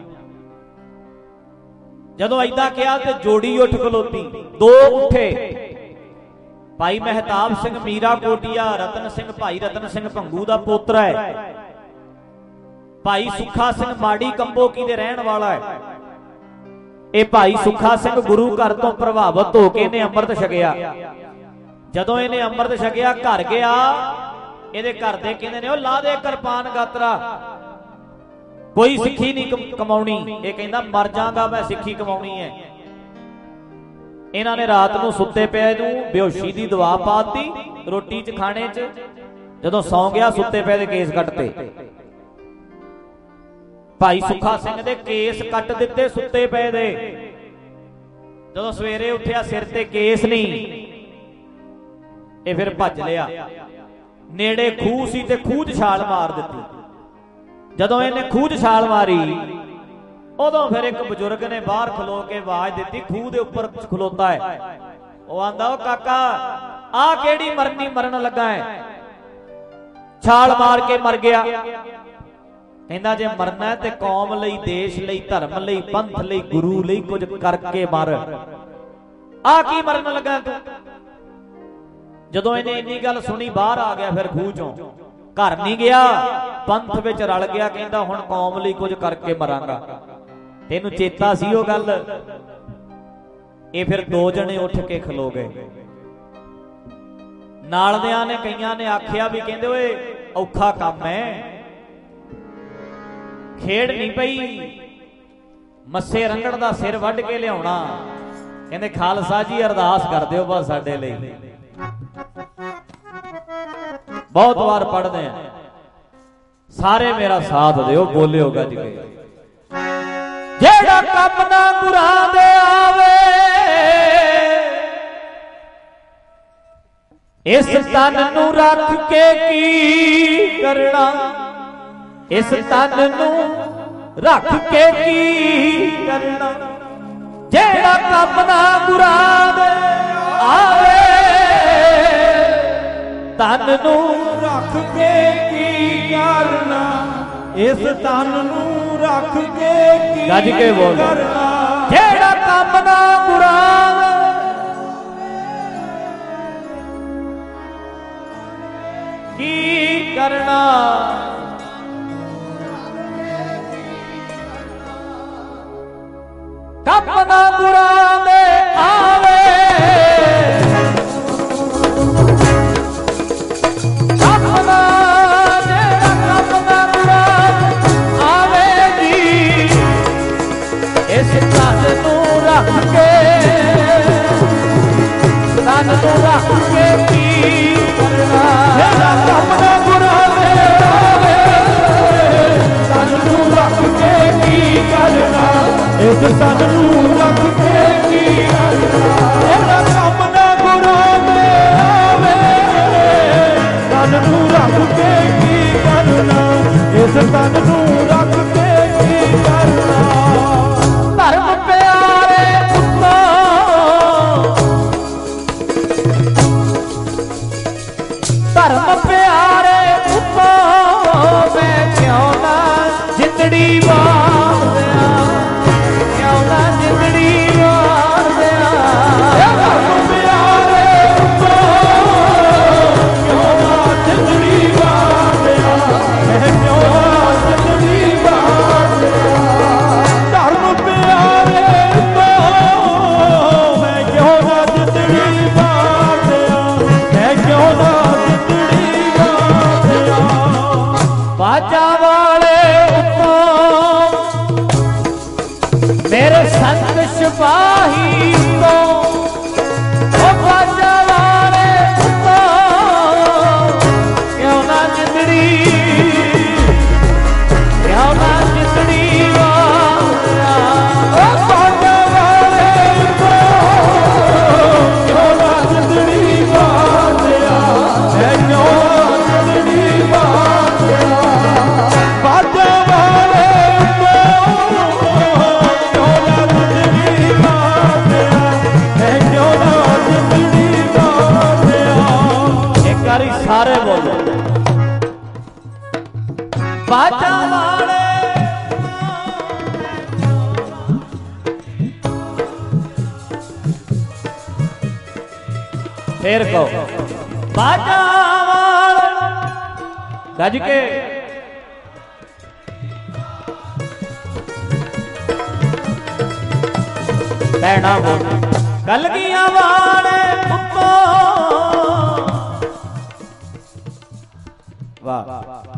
ਜਦੋਂ ਏਦਾਂ ਕਿਹਾ ਤੇ ਜੋੜੀ ਉੱਠ ਖਲੋਤੀ, ਦੋ ਉੱਠੇ, ਭਾਈ ਮਹਿਤਾਬ ਸਿੰਘ ਮੀਰਾ ਕੋਟੀਆ, ਰਤਨ ਸਿੰਘ, ਭਾਈ ਰਤਨ ਸਿੰਘ ਭੰਗੂ ਦਾ ਪੋਤਰਾ ਹੈ। ਭਾਈ ਸੁੱਖਾ ਸਿੰਘ ਮਾੜੀ ਕੰਬੋਕੀ ਦੇ ਰਹਿਣ ਵਾਲਾ ਹੈ। ਇਹ ਭਾਈ ਸੁੱਖਾ ਸਿੰਘ ਗੁਰੂ ਘਰ ਤੋਂ ਪ੍ਰਭਾਵਿਤ ਹੋ ਕੇ ਇਹਨੇ ਅੰਮ੍ਰਿਤ ਛਕਿਆ। ਜਦੋਂ ਇਹਨੇ ਅੰਮ੍ਰਿਤ ਛਕਿਆ, ਘਰ ਗਿਆ, ਇਹਦੇ ਘਰ ਦੇ ਕਹਿੰਦੇ ਨੇ ਉਹ ਲਾ ਦੇ ਕਿਰਪਾਨ ਗਾਤਰਾ, ਕੋਈ ਸਿੱਖੀ ਨਹੀਂ ਕਮਾਉਣੀ। ਇਹ ਕਹਿੰਦਾ ਮਰ ਜਾਗਾ ਮੈਂ, ਸਿੱਖੀ ਕਮਾਉਣੀ ਹੈ। ਇਹਨਾਂ ਨੇ ਰਾਤ ਨੂੰ ਸੁੱਤੇ ਪਏ ਨੂੰ ਬੇਹੋਸ਼ੀ ਦੀ ਦਵਾ ਪਾਤੀ ਰੋਟੀ ਚ, ਖਾਣੇ ਚ। ਜਦੋਂ ਸੌਂ ਗਿਆ, ਸੁੱਤੇ ਪਏ ਦੇ ਕੇਸ ਕੱਟਤੇ। ਭਾਈ ਸੁੱਖਾ ਸਿੰਘ ਦੇ ਕੇਸ ਕੱਟ ਦਿੱਤੇ ਸੁੱਤੇ ਪਏ ਦੇ। ਜਦੋਂ ਸਵੇਰੇ ਉੱਠਿਆ, ਸਿਰ ਤੇ ਕੇਸ ਨਹੀਂ। ਇਹ ਫਿਰ ਭੱਜ ਲਿਆ। ਨੇੜੇ ਖੂਹ ਸੀ ਤੇ ਖੂਹ 'ਚ ਛਾਲ ਮਾਰ ਦਿੱਤੀ। ਜਦੋਂ ਇਹਨੇ ਖੂਹ 'ਚ ਛਾਲ ਮਾਰੀ, ਉਦੋਂ ਫਿਰ ਇੱਕ ਬਜ਼ੁਰਗ ਨੇ ਬਾਹਰ ਖਲੋ ਕੇ ਆਵਾਜ਼ ਦਿੱਤੀ, ਖੂਹ ਦੇ ਉੱਪਰ ਖਲੋਤਾ ਹੈ। ਉਹ ਆਂਦਾ, ਉਹ ਕਾਕਾ ਆਹ ਕਿਹੜੀ ਮਰਨੀ ਮਰਨ ਲੱਗਾ ਹੈ? ਛਾਲ ਮਾਰ ਕੇ ਮਰ ਗਿਆ। ਕਹਿੰਦਾ ਜੇ ਮਰਨਾ ਹੈ ਤੇ ਕੌਮ ਲਈ, ਦੇਸ਼ ਲਈ, ਧਰਮ ਲਈ, ਪੰਥ ਲਈ, ਗੁਰੂ ਲਈ ਕੁਝ ਕਰਕੇ ਮਰ। ਆਹ ਕੀ ਮਰਨ ਲੱਗਾ ਤੂੰ? ਜਦੋਂ ਇਹਨੇ ਇੰਨੀ ਗੱਲ ਸੁਣੀ, ਬਾਹਰ ਆ ਗਿਆ ਫਿਰ ਖੂਹ ਚੋਂ। ਘਰ ਨਹੀਂ ਗਿਆ, ਪੰਥ ਵਿੱਚ ਰਲ ਗਿਆ। ਕਹਿੰਦਾ ਹੁਣ ਕੌਮ ਲਈ ਕੁਝ ਕਰਕੇ ਮਰਾਂਗਾ। ਤੈਨੂੰ ਚੇਤਾ ਸੀ ਉਹ ਗੱਲ? ਇਹ ਫਿਰ ਦੋ ਜਣੇ ਉੱਠ ਕੇ ਖਲੋ ਗਏ। ਨਾਲਦਿਆਂ ਨੇ, ਕਈਆਂ ਨੇ ਆਖਿਆ ਵੀ ਕਹਿੰਦੇ ਓਏ ਔਖਾ ਕੰਮ ਹੈ, ਖੇਡ ਨਹੀਂ ਪਈ, ਮੱਸੇ ਰੰਗੜ ਦਾ ਸਿਰ ਵੱਢ ਕੇ ਲਿਆਉਣਾ। ਕਹਿੰਦੇ ਖਾਲਸਾ ਜੀ ਅਰਦਾਸ ਕਰ ਦਿਓ ਬਸ ਸਾਡੇ ਲਈ। ਬਹੁਤ ਵਾਰ ਪੜ੍ਹਦੇ ਆ, ਸਾਰੇ ਮੇਰਾ ਸਾਥ ਦਿਓ, ਬੋਲਿਓ ਗੱਜ ਕੇ। ਜਿਹੜਾ ਕੰਮ ਨਾ ਗੁਰਾਂ ਦੇ ਆਵੇ, ਇਸ ਤਨ ਨੂੰ ਰੱਖ ਕੇ ਕੀ ਕਰਨਾ, ਇਸ ਤਨ ਨੂੰ ਰੱਖ ਕੇ ਕੀ ਕਰਨਾ, ਜਿਹੜਾ ਕੰਮ ਨਾ ਮੁਰਾਦ ਆਵੇ ਤਨ ਨੂੰ ਰੱਖ ਕੇ ਕੀ ਕਰਨਾ, ਇਸ ਤਨ ਨੂੰ ਰੱਖ ਕੇ ਕੀ ਗੱਜ ਕੇ ਬੋਲ ਕਰਨਾ, ਜਿਹੜਾ ਕੰਮ ਨਾ ਮੁਰਾਦ ਕੀ ਕਰਨਾ, ਕੰਮ ਨਾ ਮੁਰਾਦ ਆਵੇ ਕੰਮ ਨਾ ਜਿਹੜਾ ਕੰਮ ਨਾ ਮੁਰਾਦ ਆਵੇ ਜੀ ਇਸ ਤਨ ਨੂੰ ਰੱਖ ਕੇ ਤਨ ਨੂੰ ਰੱਖ ਕੇ ਕੀ ਕਰਨਾ, ਜਿਹੜਾ ਕੰਮ ਨਾ ਮੁਰਾਦ ਆਵੇ ਤਨ ਨੂੰ ਰੱਖ ਕੇ ਕੀ ਕਰਨਾ, ਇਸ ਤਨ ਨੂੰ ਰੱਖ ਕੇ ਕੀ ਕਰਨਾ, ਜਿਹੜਾ ਕੰਮ ਨਾ ਮੁਰਾਦ ਆਵੇ ਤਨ ਨੂੰ ਰੱਖ ਕੇ ਕੀ ਕਰਨਾ, ਇਸ ਤਨ ਨੂੰ ਰੱਖ ਕੇ ਕੀ ਕਰਨਾ। ਧਰਮ ਪਿਆਰੇ ਉੱਤੋਂ ਧਰਮ ਪਿਆਰੇ ਉੱਤੋਂ ਮੈਂ ਕਿਉਂ ਨਾ ਜਿੰਦੜੀ ਵਾਰ ਦਿਆਂ, ਕਿਉਂ ਨਾ ਜਿੰਦੜੀ ਵਾਰ ਦਿਆਂ, ਧਰਮ ਪਿਆਰੇ ਉੱਤੋਂ ਕਿਉਂ ਨਾ ਜਿੰਦੜੀ ਵਾਰ ਦਿਆਂ, ਮੈਂ ਕਿਉਂ ਨਾ ਜਿੰਦੜੀ ਵਾਰ ਦਿਆਂ, ਧਰਮ ਪਿਆਰੇ ਉੱਤੋਂ ਮੈਂ ਕਿਉਂ ਨਾ ਜਿੰਦੜੀ ਵਾਰ ਦਿਆਂ, ਮੈਂ ਕਿਉਂ ਨਾ ਜਿੰਦੜੀ ਵਾਰ ਦਿਆਂ। ਬਾਜਾ ਵਾਲੇ ਉੱਤੋਂ ਮੇਰੇ ਸੰਤ ਸਿਪਾਹੀ ਤੋਂ, ਉਹ ਬਾਜਾ ਵਾਲੇ ਉੱਤੋਂ ਕਿਉਂ ਨਾ ਜਿੰਦੜੀ ਕਿਉਂ ਨਾ ਜਿੰਦੜੀ ਵਾਰਿਆ, ਉਹ ਬਾਜਾ ਵਾਲੇ ਉੱਤੋਂ ਕਿਉਂ ਨਾ ਜਿੰਦੜੀ ਵਾਰ ਦਿਆਂ, ਮੈਂ ਕਿਉਂ ਨਾ ਜਿੰਦੜੀ ਵਾਰ ਦਿਆਂ। ਬਾਜਾ ਵਾਲੇ ਉੱਤੋਂ ਕਿਉਂ ਨਾ ਜਿੰਦੜੀ ਵਾਰ ਦਿਆਂ, ਮੈਂ ਕਿਉਂ ਨਾ ਜਿੰਦੜੀ ਵਾਰ ਦਿਆਂ। ਇੱਕ ਵਾਰੀ ਸਾਰੇ ਬੋਲੋ ਬਾਜਾ ਵਾਲੇ ਫੇਰ ਕਹੋ ਬਾਜਾ ਵਾਲੇ ਗੱਜ ਕੇ ਪੈਣਾ ਬੋਲ ਕਲਗੀਆਂ ਵਾਲੇ ਉੱਤੋਂ ਵਾਹ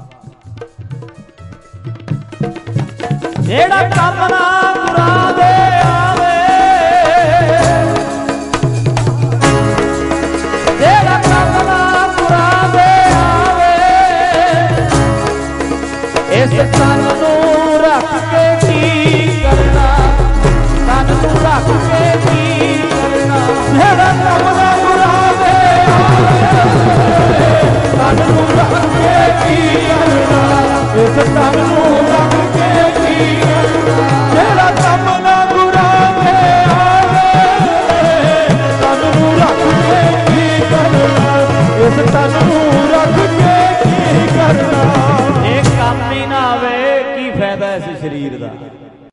ਜਿਹੜਾ ਕੰਮ ਨਾ ਮੁਰਾਦ ਆਵੇ, ਜਿਹੜਾ ਕੰਮ ਨਾ ਮੁਰਾਦ ਆਵੇ ਇਸ ਤਨ ਨੂੰ ਰੱਖ ਕੇ ਕੀ ਕਰਨਾ, ਤਨ ਨੂੰ ਰੱਖ ਕੇ ਕੀ ਕਰਨਾ, ਜਿਹੜਾ ਕੰਮ ਨਾ ਮੁਰਾਦ ਆਵੇ ਤਨ ਨੂੰ ਰੱਖ ਕੇ ਕੀ ਕਰਨਾ, ਇਸ ਤਨ ਨੂੰ ਰੱਖ